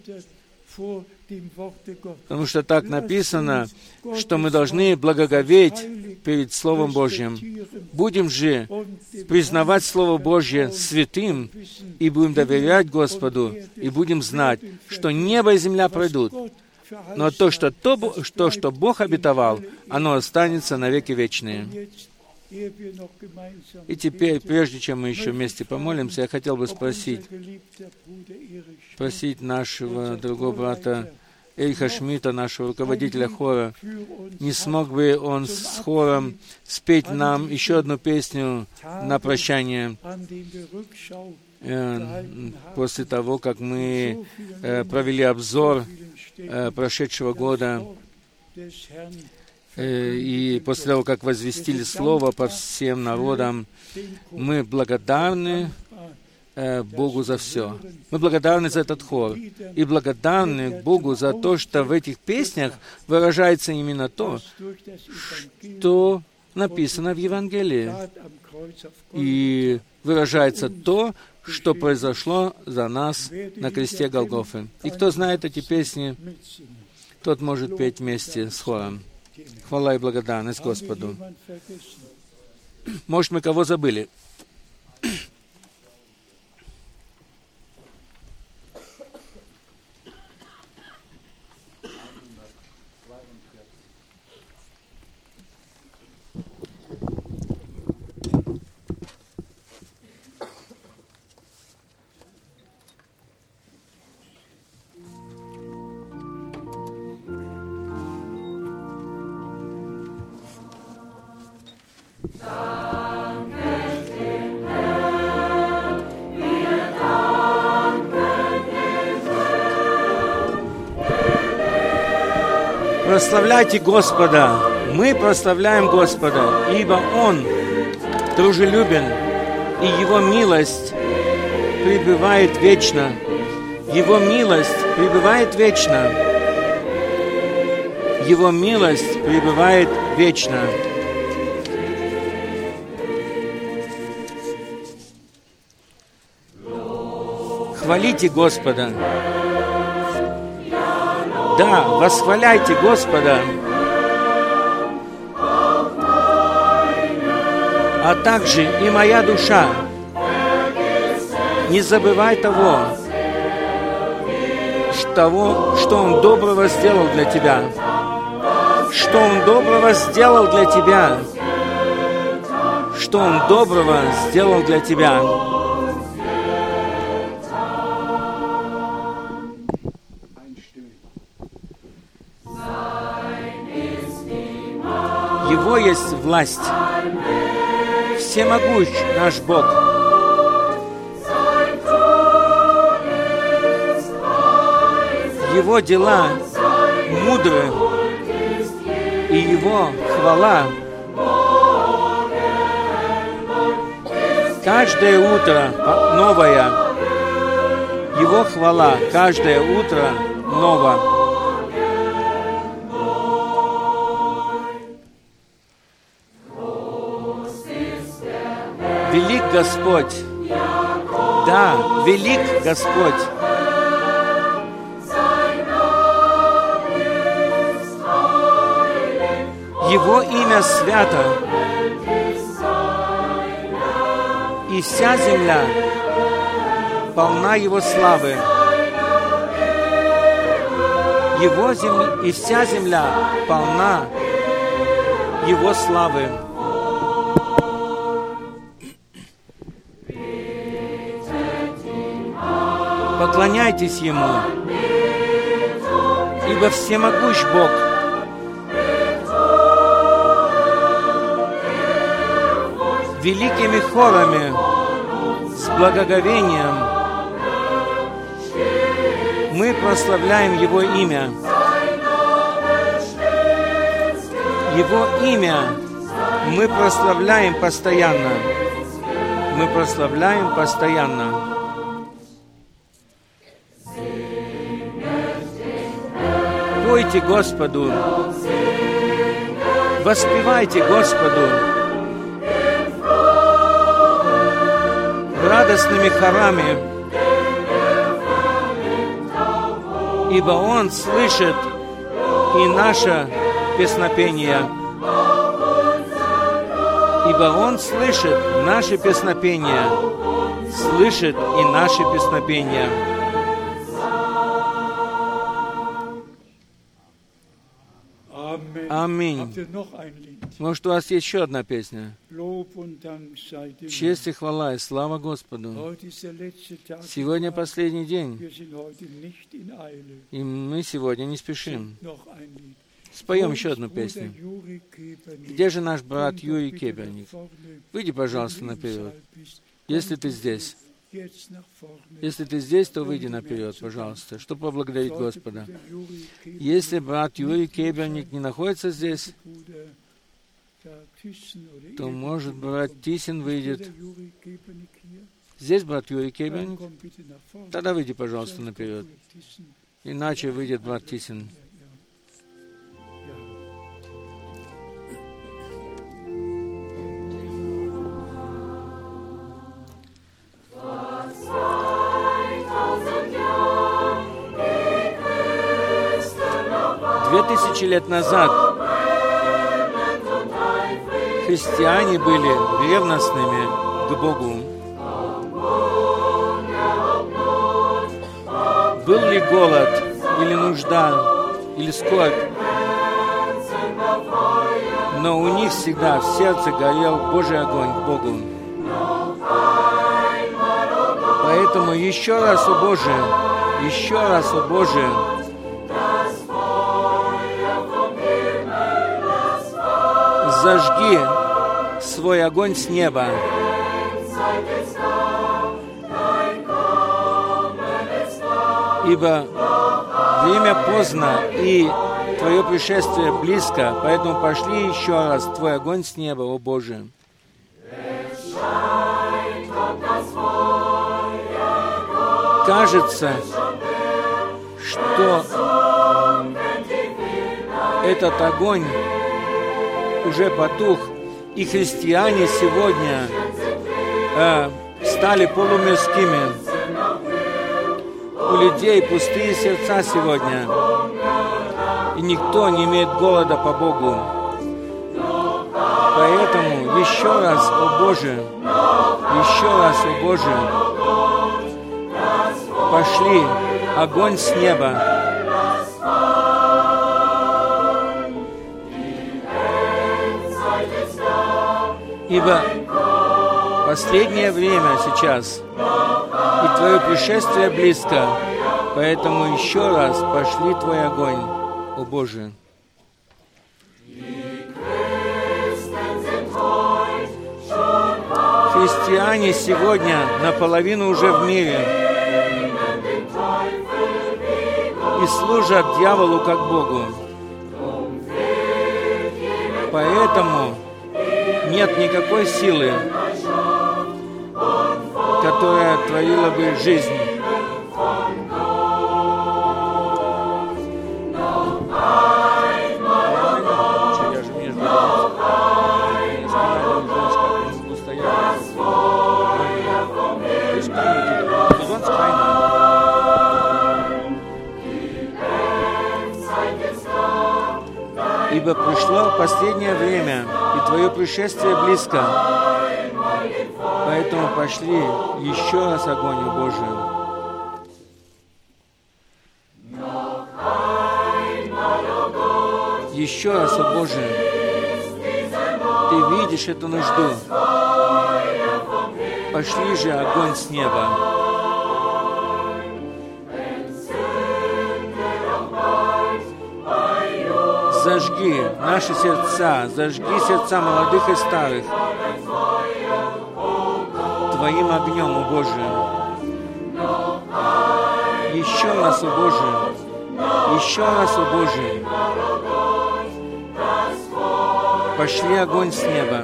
Потому что так написано, что мы должны благоговеть перед Словом Божьим. Будем же признавать Слово Божье святым, и будем доверять Господу, и будем знать, что небо и земля пройдут, но то, что, то, то, что Бог обетовал, оно останется навеки вечные. И теперь, прежде чем мы еще вместе помолимся, я хотел бы спросить, спросить нашего другого брата Эриха Шмидта, нашего руководителя хора, не смог бы он с хором спеть нам еще одну песню на прощание, э, после того, как мы э, провели обзор э, прошедшего года, и после того, как возвестили Слово по всем народам, мы благодарны э, Богу за все. Мы благодарны за этот хор. И благодарны Богу за то, что в этих песнях выражается именно то, что написано в Евангелии. И выражается то, что произошло за нас на кресте Голгофы. И кто знает эти песни, тот может петь вместе с хором. Хвала и благодарность Господу. Может, мы кого забыли? Прославляйте Господа. Мы прославляем Господа, ибо Он дружелюбен, и Его милость пребывает вечно. Его милость пребывает вечно. Его милость пребывает вечно. Хвалите Господа. Да, восхваляйте Господа, а также и моя душа. Не забывай того, того, что Он доброго сделал для тебя, что Он доброго сделал для тебя, что Он доброго сделал для тебя. Его есть власть, всемогущ наш Бог. Его дела мудры, и Его хвала каждое утро новая. Его хвала каждое утро новая. Велик Господь. Да, велик Господь. Его имя свято. И вся земля полна Его славы. Его земля, и вся земля полна Его славы. Поклоняйтесь Ему, ибо всемогущ Бог. Великими хорами, с благоговением мы прославляем Его имя. Его имя мы прославляем постоянно. Мы прославляем постоянно. Пойте Господу, воспевайте Господу радостными хорами, ибо Он слышит и наше песнопение, ибо Он слышит наше песнопение, слышит и наше песнопение. Аминь. Может, у вас есть еще одна песня? Честь и хвала и слава Господу. Сегодня последний день, и мы сегодня не спешим. Споем еще одну песню. Где же наш брат Юрий Кеберник? Выйди, пожалуйста, наперед. Если ты здесь. Если ты здесь, то выйди наперед, пожалуйста, чтобы поблагодарить Господа. Если брат Юрий Кеберник не находится здесь, то, может, брат Тисин выйдет. Здесь брат Юрий Кеберник? Тогда выйди, пожалуйста, наперед. Иначе выйдет брат Тисин. Две тысячи лет назад христиане были ревностными к Богу. Был ли голод, или нужда, или скорбь, но у них всегда в сердце горел Божий огонь к Богу. Поэтому еще раз, о Боже, еще раз, о Боже, зажги свой огонь с неба. Ибо время поздно, и Твое пришествие близко, поэтому пошли еще раз Твой огонь с неба, о Боже. Кажется, что этот огонь уже потух, и христиане сегодня э, стали полумирскими. У людей пустые сердца сегодня, и никто не имеет голода по Богу. Поэтому еще раз, о Боже, еще раз, о Боже, пошли огонь с неба. Ибо последнее время сейчас, и Твое пришествие близко, поэтому еще раз пошли Твой огонь, о Боже. Христиане сегодня наполовину уже в мире и служат дьяволу как Богу. Поэтому нет никакой силы, которая творила бы жизнь. Ибо пришло последнее время, и Твое пришествие близко. Поэтому пошли еще раз огонь, о Боже. Еще раз, о Боже, Ты видишь эту нужду. Пошли же огонь с неба. Зажги наши сердца, зажги сердца молодых и старых Твоим огнем, о Боже. Еще раз, о Боже, еще раз, о Боже, пошли огонь с неба.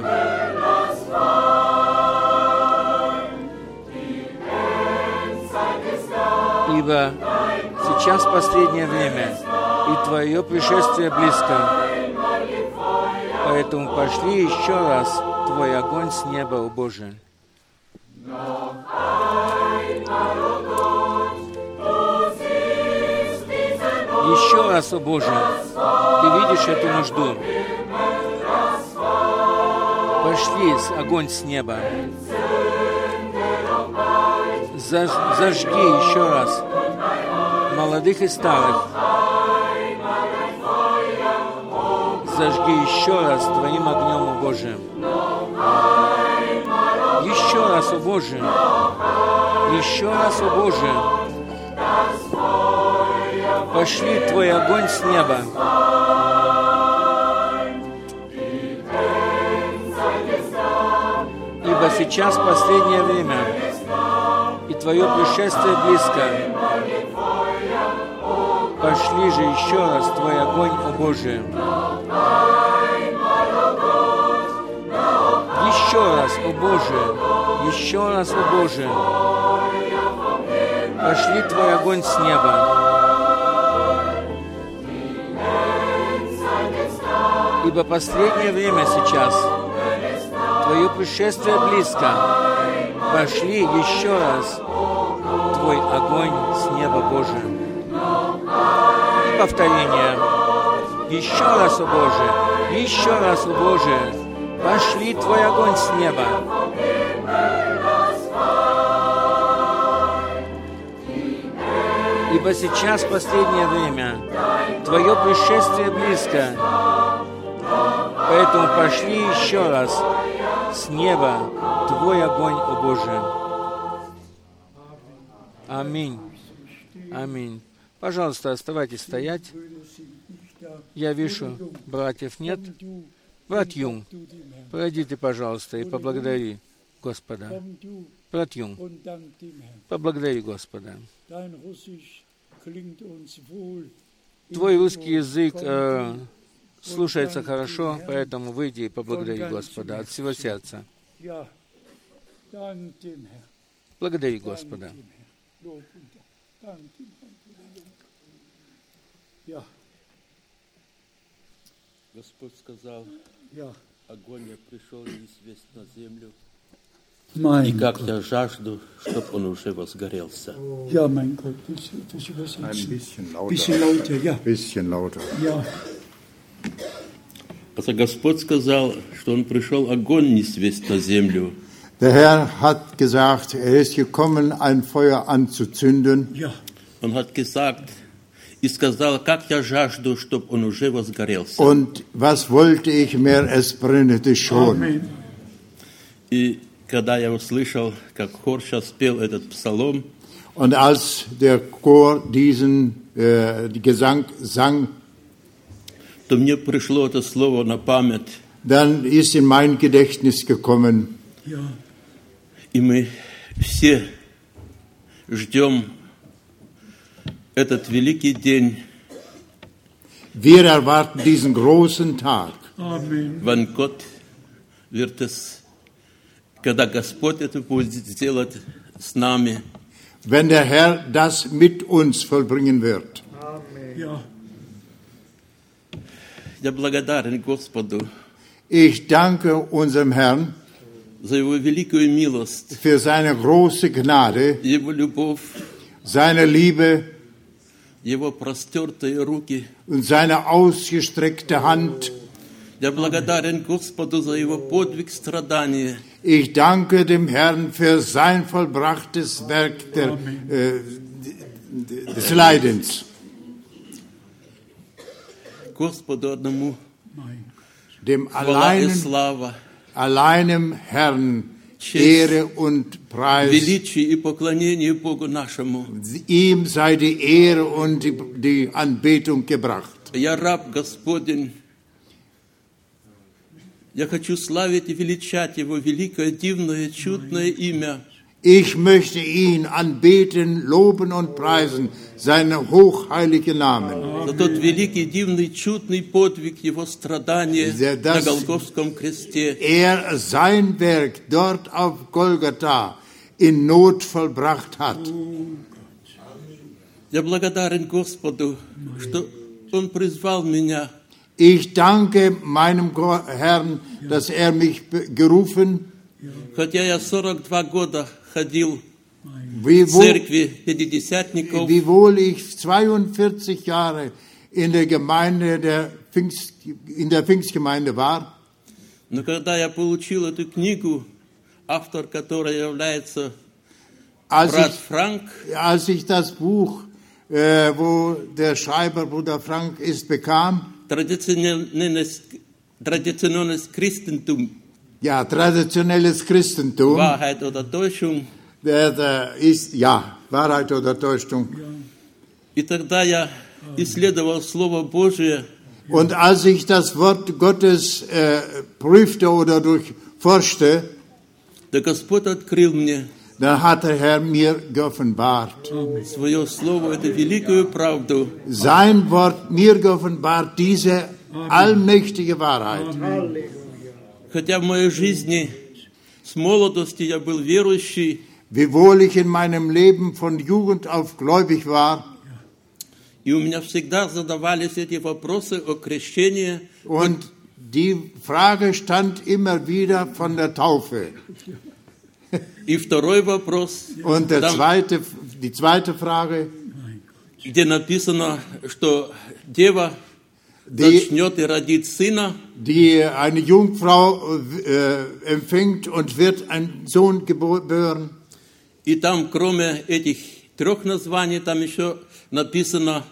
Ибо сейчас последнее время, и Твое пришествие близко. Поэтому пошли еще раз Твой огонь с неба, о Боже. Еще раз, о Боже, Ты видишь эту нужду. Пошли огонь с неба. Заж, зажги еще раз молодых и старых. Зажги еще раз Твоим огнем, о Боже. Еще раз, о Боже. Еще раз, о Боже. Пошли Твой огонь с неба. Ибо сейчас последнее время, и Твое пришествие близко. Пошли же еще раз Твой огонь, о Боже. Еще раз, о Боже, еще раз, о Боже, пошли Твой огонь с неба. Ибо последнее время сейчас, Твое пришествие близко. Пошли еще раз Твой огонь с неба, Боже. И повторение. Еще раз, о Боже, еще раз, о Боже, пошли Твой огонь с неба. Ибо сейчас, в последнее время, Твое пришествие близко. Поэтому пошли еще раз с неба Твой огонь, о Боже. Аминь. Аминь. Пожалуйста, оставайтесь стоять. Я вижу, братьев нет. Брат Юнг, пройди ты, пожалуйста, и поблагодари Господа. Брат Юнг, поблагодари Господа. Твой русский язык э, слушается хорошо, поэтому выйди и поблагодари Господа от всего сердца. Благодари Господа. Господь сказал, огонь я пришел не свесть на землю, Mein и как Gott. я жажду, чтоб он уже возгорелся. Ja, mein Gott, das, das übersetzen. Ein bisschen lauter. Bisschen lauter, ja. Bisschen lauter. Ja, Also Господь сказал, что он пришел огонь не свесть на землю, Der Herr hat gesagt, er ist gekommen, ein Feuer anzuzünden. ja. он hat gesagt и сказал, как я жажду, чтоб он уже возгорелся. Und was wollte ich mehr, es brennete schon. Amen. И когда я услышал, как хор сейчас спел этот псалом, Und als der Chor diesen äh, Gesang sang, то мне пришло это слово на память, dann ist in mein Gedächtnis gekommen, Ja, и мы все ждем этот великий день, wir erwarten diesen großen Tag, Amen. wann Gott wird es, когда Господь это будет сделать с нами, wenn der Herr das mit uns vollbringen wird. Ja, я благодарен Господу Ich danke unserem Herrn за Его великую милость, für seine große Gnade, Его любовь, seine Liebe Его простертые руки. und seine ausgestreckte Hand. Я благодарен Господу за Его подвиг страдания. Ich danke dem Herrn für sein vollbrachtes Werk der, äh, des Leidens. Господу одному mein Dem хвала и alleinen, слава, alleinem Herrn Честь, Ehre und Preis. величие и поклонение Богу нашему. Ihm sei die Ehre und die, die Anbetung gebracht. Я раб Господень. Я хочу славить и величать Его великое, дивное, чудное имя. Ich möchte ihn anbeten, loben und preisen, seinen hochheiligen Namen. За тот великий, дивный, чудный подвиг Его страдания За на das- Голгофском кресте. Er sein Werk dort auf Golgatha in Not vollbracht hat. Я благодарен Господу, что Он призвал меня. Ich danke meinem Go- Herrn, dass er mich be- gerufen, Хотя я сорок два года ходил в wiewohl, церкви пятидесятников, wiewohl ich zweiundvierzig Jahre in der Gemeinde der Pfingst, in der Pfingstgemeinde war, но когда я получил эту книгу, автор которой является als брат ich, Франк, als ich das Buch, äh, wo der Schreiber Bruder Frank ist, bekam, традиционное, традиционное Christentum, ja, traditionelles Christentum, Wahrheit oder Täuschung, der, der ist, ja, Wahrheit oder Täuschung. и тогда я исследовал Слово Божие, Und als ich das Wort Gottes äh, prüfte oder durchforschte, да Господь открыл мне dann hat der Herr mir geoffenbart, свое Слово, эту великую правду, sein Wort mir geoffenbart, diese allmächtige Wahrheit. хотя в моей жизни с молодости я был верующий, Wiewohl ich in meinem Leben von Jugend auf gläubig war и у меня всегда задавались эти вопросы о крещении, und die Frage stand immer wieder von der Taufe. и второй вопрос, Und der там, zweite, die zweite Frage, где написано, что дева зачнет и родит сына, die eine Jungfrau äh, empfängt und wird einen Sohn gebären. и там, кроме этих трех названий, там еще написано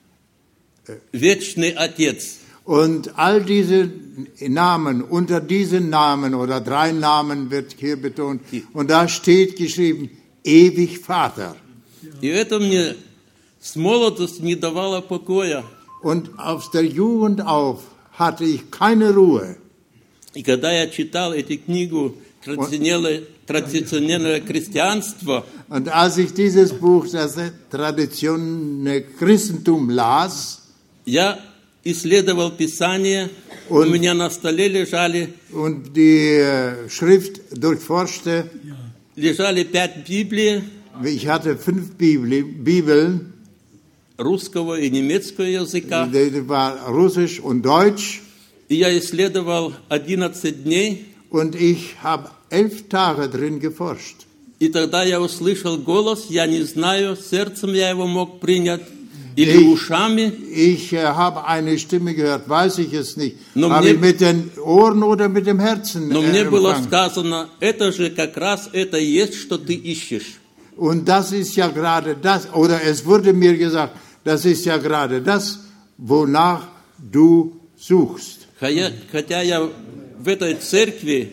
«Вечный Отец». Und all diese Namen, unter diesen Namen oder drei Namen wird hier betont, und da steht geschrieben, ewig Vater. И это мне с молодости не давало покоя. Und aus der Jugend auf hatte ich keine Ruhe. И когда я читал эту книгу «Традиционное, традиционное христианство», Und als ich dieses Buch, das traditionelle Christentum, las, я исследовал Писание, у Und- меня на столе лежали, und die äh, Schrift durchforschte, лежали пять Библий, ich hatte fünf Bibel, Bibeln, русского и немецкого языка, das war Russisch und Deutsch, и я исследовал одиннадцать дней, und ich habe elf Tage drin geforscht. и тогда я услышал голос, я не знаю, сердцем я его мог принять, или Ich- ушами, Ich äh, habe eine Stimme gehört, weiß ich es nicht. Но Habe мне- ich mit den Ohren oder mit dem Herzen но äh, мне было empfangen. сказано, это же как раз это и есть, что ты ищешь. Und das ist ja gerade das, oder es wurde mir gesagt, das ist ja gerade das, wonach du suchst. Хотя, хотя я в этой церкви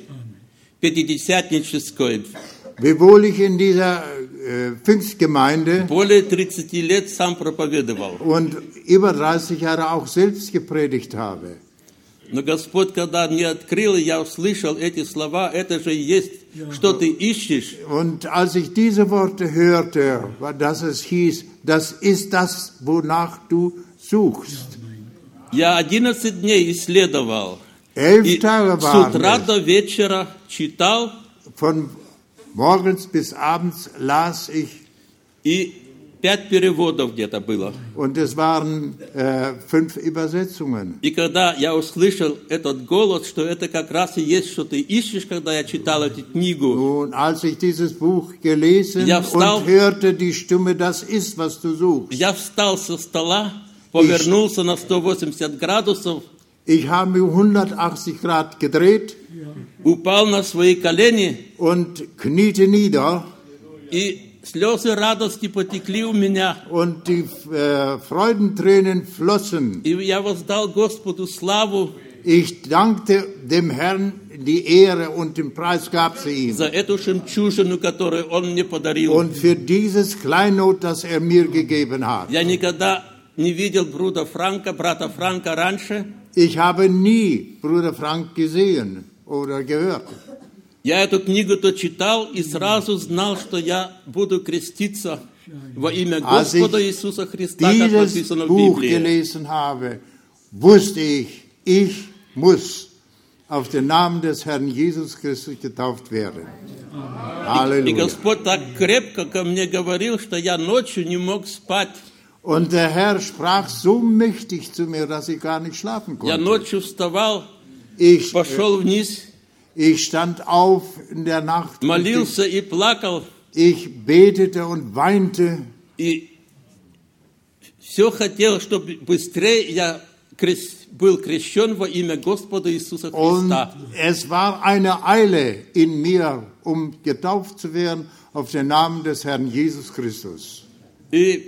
пятидесятнической Wiewohl ich in dieser äh, Pfingstgemeinde более тридцати лет сам проповедовал. und über dreißig Jahre auch selbst gepredigt habe. Но Господь, когда мне открыл, я услышал эти слова, это же и есть, что ты ищешь. Und als ich diese Worte hörte, war, dass es hieß, das ist das, wonach du suchst. Я одиннадцать дней исследовал. Elf И Tage с waren утра es. до вечера читал, Von morgens bis abends las ich, и пять переводов где-то было. und es waren äh, fünf Übersetzungen. И когда я услышал этот голос, что это как раз и есть, что ты ищешь, когда я читал эту книгу, Und als ich dieses Buch gelesen Ja, встал. und hörte die Stimme, das ist, was du suchst. я встал со стола, повернулся на сто восемьдесят градусов, Ich habe mich hundertachtzig Grad gedreht упал на свои колени, und kniete nieder, и слезы радости потекли у меня. und die äh, Freudentränen flossen. И я воздал Господу славу Ich dankte dem Herrn, die Ehre und den Preis gab sie ihm. за эту жемчужину, которую Он мне подарил. Und für dieses Kleinod, das er mir gegeben hat. Я никогда не видел брата Франка, брата Франка раньше. Ich habe nie Bruder Frank gesehen oder gehört. Я эту книгу-то читал и сразу знал, что я буду креститься во имя Als ich Господа Иисуса Христа, как dieses написано в Buch Библии. gelesen habe, wusste ich, ich muss auf den Namen des Herrn Jesus Christus getauft werden. И Halleluja. Господь так крепко ко мне говорил, что я ночью не мог спать. Und der Herr sprach so mächtig zu mir, dass ich gar nicht schlafen Я konnte. ночью вставал, Ich, пошел вниз, ich stand auf in der Nacht, und молился и плакал, ich, ich betete und weinte. и все хотел, чтобы быстрее я крес- был крещен во имя Господа Иисуса Und Христа. es war eine Eile in mir, um getauft zu werden auf den Namen des Herrn Jesus Christus. И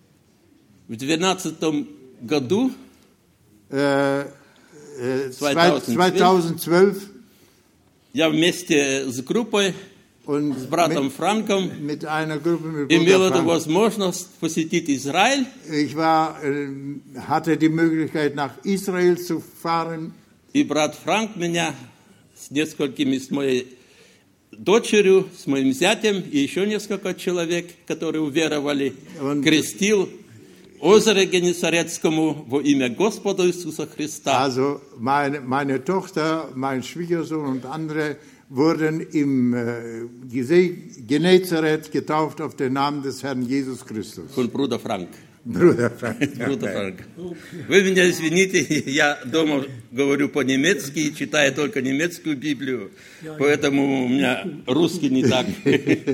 в двенадцатом году, Äh, äh, zweitausendzwölf. zweitausendzwölf я вместе с группой, und с братом mit, Франком, mit einer Gruppe mit имел Bruder эту Frank. возможность посетить Израиль. Ich war, äh, hatte die Möglichkeit, nach Israel zu fahren. И брат Франк меня с несколькими, с моей дочерью, с моим зятем и еще несколько человек, которые уверовали, Он- крестил озеро Генесарецкому во имя Господа Иисуса Христа. Also meine, meine Tochter, mein Schwiegersohn und andere wurden im äh, See Genezareth getauft auf den Namen des Herrn Jesus Christus. Von Bruder Франк. Bruder Frank. Bruder Франк. Вы меня извините, я дома говорю по-немецки и читаю только немецкую Библию, поэтому у меня русский не так.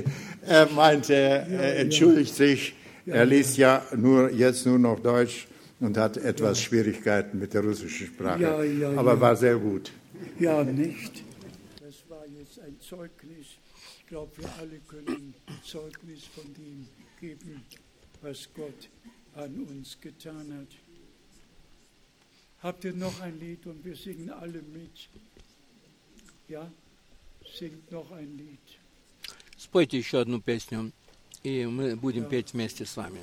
Er meinte, er entschuldigt sich, er liest ja nur, jetzt nur noch Deutsch und hat etwas Schwierigkeiten mit der russischen Sprache, Ja, ja, aber ja. war sehr gut. Ja, nicht. Das war jetzt ein Zeugnis. Ich glaube, wir alle können Zeugnis von dem geben, was Gott an uns getan hat. Habt ihr noch ein Lied und wir singen alle mit? Ja? Singt noch ein Lied. Спойте еще одну песню, и мы будем петь вместе с вами.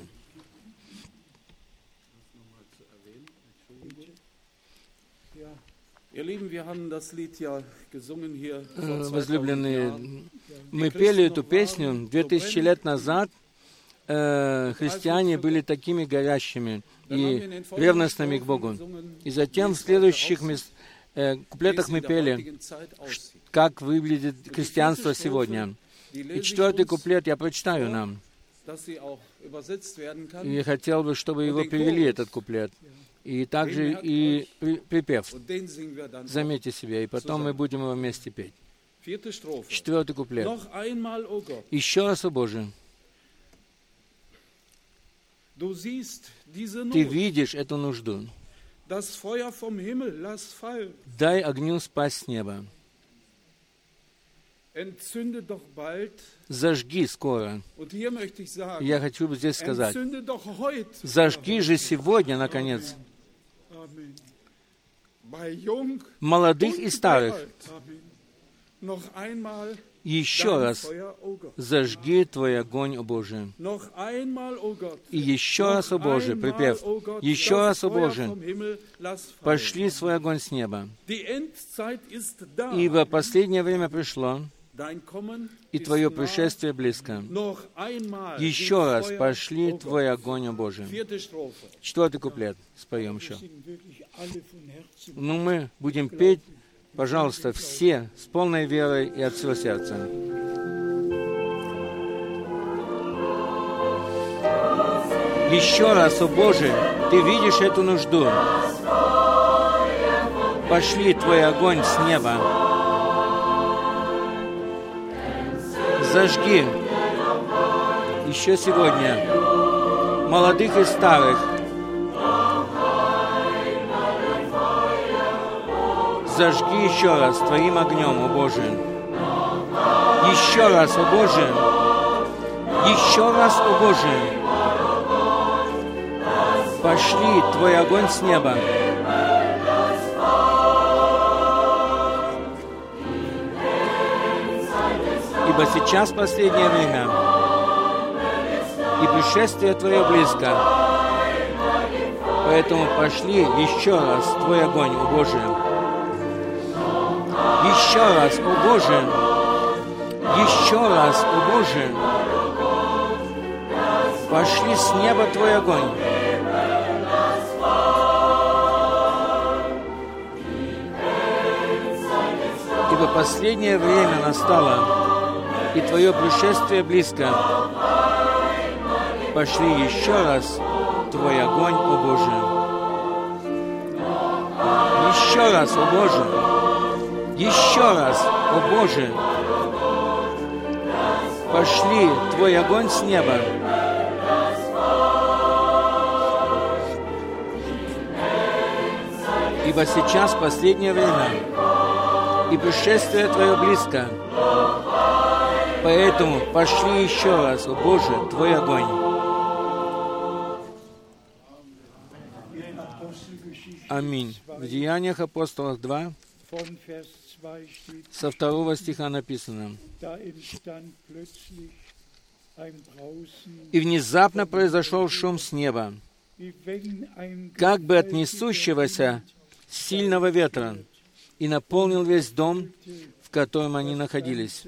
Ja. Ihr Lieben, wir haben das Lied ja gesungen hier Э, vor zweitausend Возлюбленные, Jahren. мы пели эту песню две тысячи лет назад. Э, христиане были такими горящими и ревностными к Богу. И затем в следующих мес- э, куплетах мы пели, как выглядит христианство сегодня. И четвертый куплет я прочитаю нам. И хотел бы, чтобы его перевели, этот куплет. И также и при- припев. Заметьте себе, и потом мы будем его вместе петь. Четвертый куплет. Еще раз, о Боже, Ты видишь эту нужду. Дай огню спасть с неба. Зажги скоро. Я хочу здесь сказать, зажги же сегодня, наконец, молодых и старых. Еще раз зажги Твой огонь, о Боже. И еще раз, о Боже, припев, еще раз, о Боже, пошли свой огонь с неба. Ибо последнее время пришло, и Твое пришествие близко. Еще раз пошли Твой огонь, о Боже. Четвертый куплет споем еще. Ну, мы будем петь, пожалуйста, все с полной верой и от всего сердца. Еще раз, о Боже, Ты видишь эту нужду. Пошли Твой огонь с неба. Зажги еще сегодня молодых и старых. Зажги еще раз Твоим огнем, о Боже. Еще раз, о Боже. Еще раз, о Боже. Пошли Твой огонь с неба. Ибо сейчас последнее время, и пришествие Твое близко. Поэтому пошли еще раз Твой огонь, о Боже. Еще раз, о Боже, еще раз, о Боже, пошли с неба Твой огонь. Ибо последнее время настало, и Твое пришествие близко. Пошли еще раз Твой огонь, о Боже. Еще раз, о Боже. Еще раз, о Боже, пошли Твой огонь с неба. Ибо сейчас последнее время, и пришествие Твое близко. Поэтому пошли еще раз, о Боже, Твой огонь. Аминь. В Деяниях апостолов два, со второго стиха написано: «И внезапно произошел шум с неба, как бы от несущегося сильного ветра, и наполнил весь дом, в котором они находились.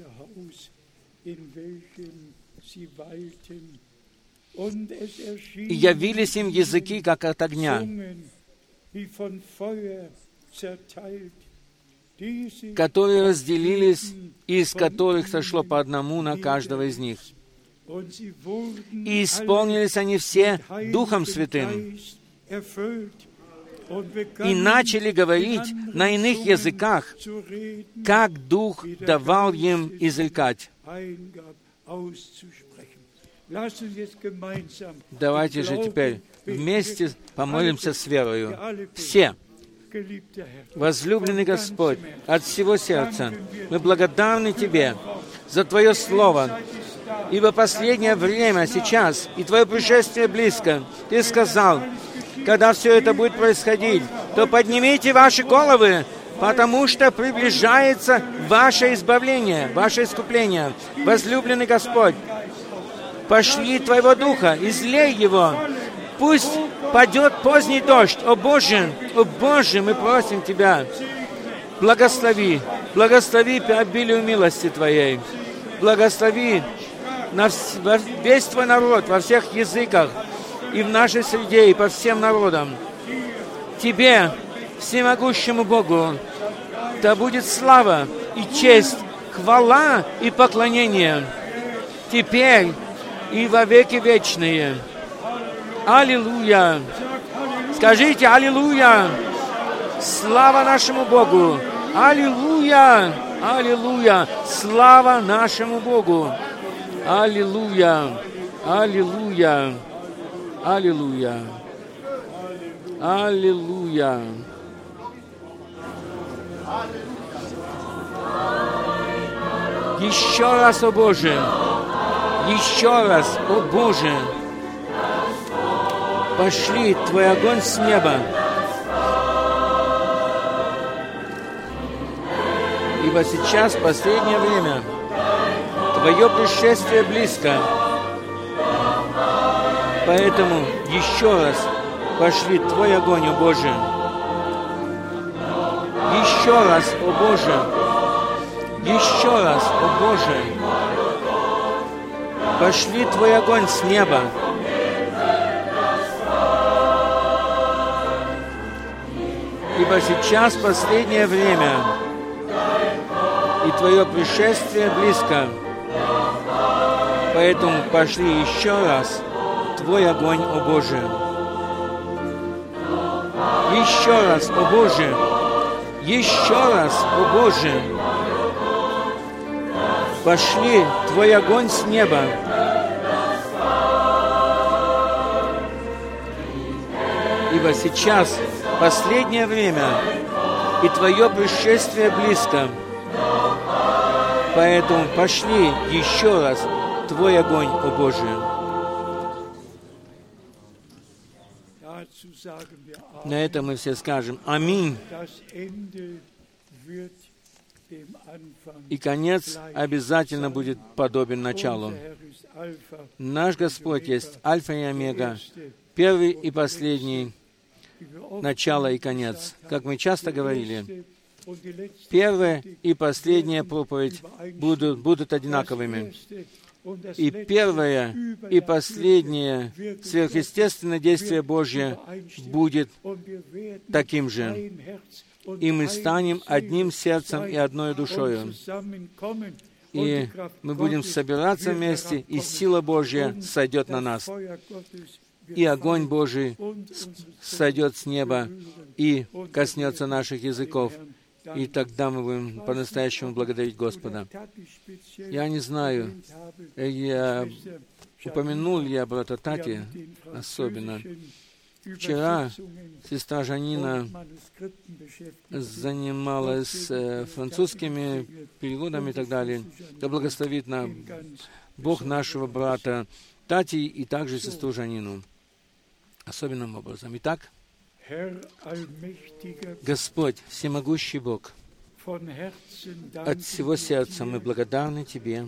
И явились им языки, как от огня, которые разделились, и из которых сошло по одному на каждого из них. И исполнились они все Духом Святым, и начали говорить на иных языках, как Дух давал им изрекать». Давайте же теперь вместе помолимся с верою. Все. Возлюбленный Господь, от всего сердца мы благодарны Тебе за Твое Слово, ибо последнее время сейчас, и Твое пришествие близко. Ты сказал, когда все это будет происходить, то поднимите ваши головы, потому что приближается ваше избавление, ваше искупление. Возлюбленный Господь, пошли Твоего Духа, излей Его. Пусть падет поздний дождь. О Боже, о Боже, мы просим Тебя, благослови, благослови по обилию милости Твоей. Благослови на весь Твой народ, во всех языках, и в нашей среде, и по всем народам. Тебе, всемогущему Богу, да будет слава и честь, хвала и поклонение теперь и во веки вечные. Аллилуйя! Скажите аллилуйя! Слава нашему Богу! Аллилуйя! Аллилуйя! Слава нашему Богу! Аллилуйя! Аллилуйя! Аллилуйя! Аллилуйя! Еще раз, о Боже! Еще раз, о Боже! Пошли Твой огонь с неба, ибо сейчас последнее время, Твое пришествие близко. Поэтому еще раз пошли Твой огонь, о Боже. Еще раз, о Боже. Еще раз, о Боже. Пошли Твой огонь с неба. Ибо сейчас последнее время, и Твое пришествие близко. Поэтому пошли еще раз Твой огонь, о Боже. Еще раз, о Боже. Еще раз, о Боже. Пошли Твой огонь с неба. Ибо сейчас последнее время, и Твое пришествие близко. Поэтому пошли еще раз Твой огонь, о Боже. На это мы все скажем «Аминь». И конец обязательно будет подобен началу. Наш Господь есть Альфа и Омега, первый и последний, начало и конец. Как мы часто говорили, первая и последняя проповедь будут, будут одинаковыми. И первое и последнее сверхъестественное действие Божье будет таким же. И мы станем одним сердцем и одной душою. И мы будем собираться вместе, и сила Божья сойдет на нас. И огонь Божий сойдет с неба и коснется наших языков. И тогда мы будем по-настоящему благодарить Господа. Я не знаю, я упомянул я брата Тати особенно. Вчера сестра Жанина занималась э, французскими переводами и так далее. Да благословит нам Бог нашего брата Тати и также сестру Жанину особенным образом. Итак, Господь, всемогущий Бог, от всего сердца мы благодарны Тебе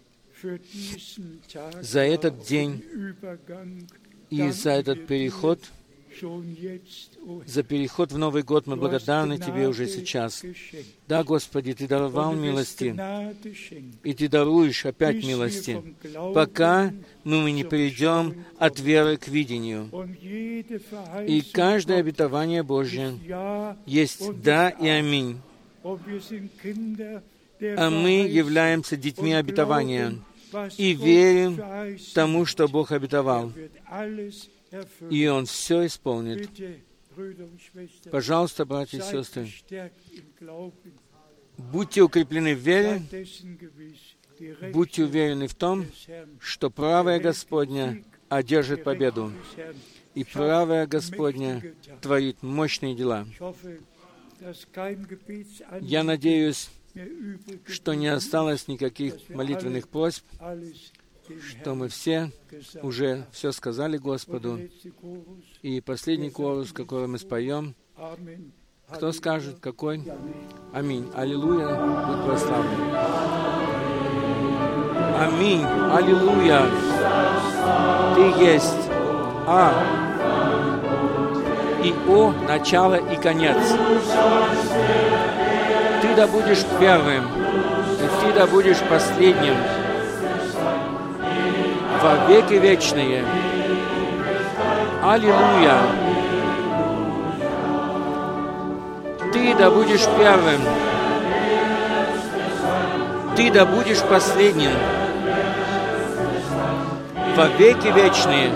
за этот день и за этот переход, за переход в Новый год. Мы благодарны Тебе уже сейчас. Да, Господи, Ты даровал милости, и Ты даруешь опять милости, пока мы не перейдем от веры к видению. И каждое обетование Божье есть «да» и «аминь». А мы являемся детьми обетования и верим тому, что Бог обетовал. И Он все исполнит. Пожалуйста, братья и сестры, будьте укреплены в вере, будьте уверены в том, что правая Господня одержит победу. и правая Господня творит мощные дела. Я надеюсь, что не осталось никаких молитвенных просьб, что мы все уже все сказали Господу. И последний хорус, который мы споем, кто скажет, какой? Аминь. Аллилуйя, будь прославлен. Аминь. Аллилуйя. Ты есть А и О, начало и конец. Ты да будешь первым, и Ты да будешь последним во веки вечные. Аллилуйя. Ты да будешь первым, Ты да будешь последним во веки вечные.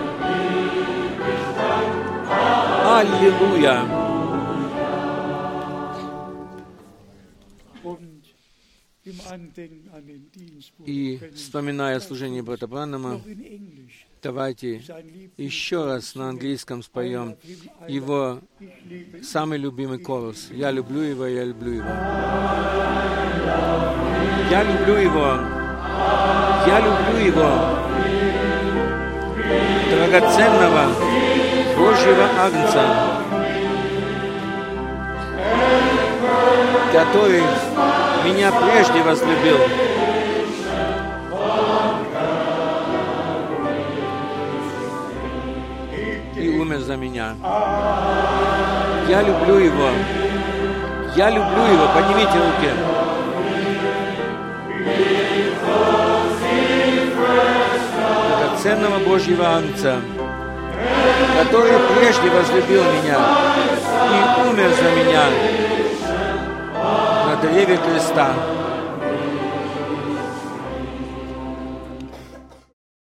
Аллилуйя. И, вспоминая служение брата Браннама, давайте еще раз на английском споем его самый любимый хорус. Я люблю его, я люблю его. Я люблю его. Я люблю его. Драгоценного Божьего Агнца, который меня прежде возлюбил. И умер за меня. Я люблю его. Я люблю его. Поднимите руки. Драгоценного Божьего Агнца, который прежде возлюбил меня и умер за меня на древе креста.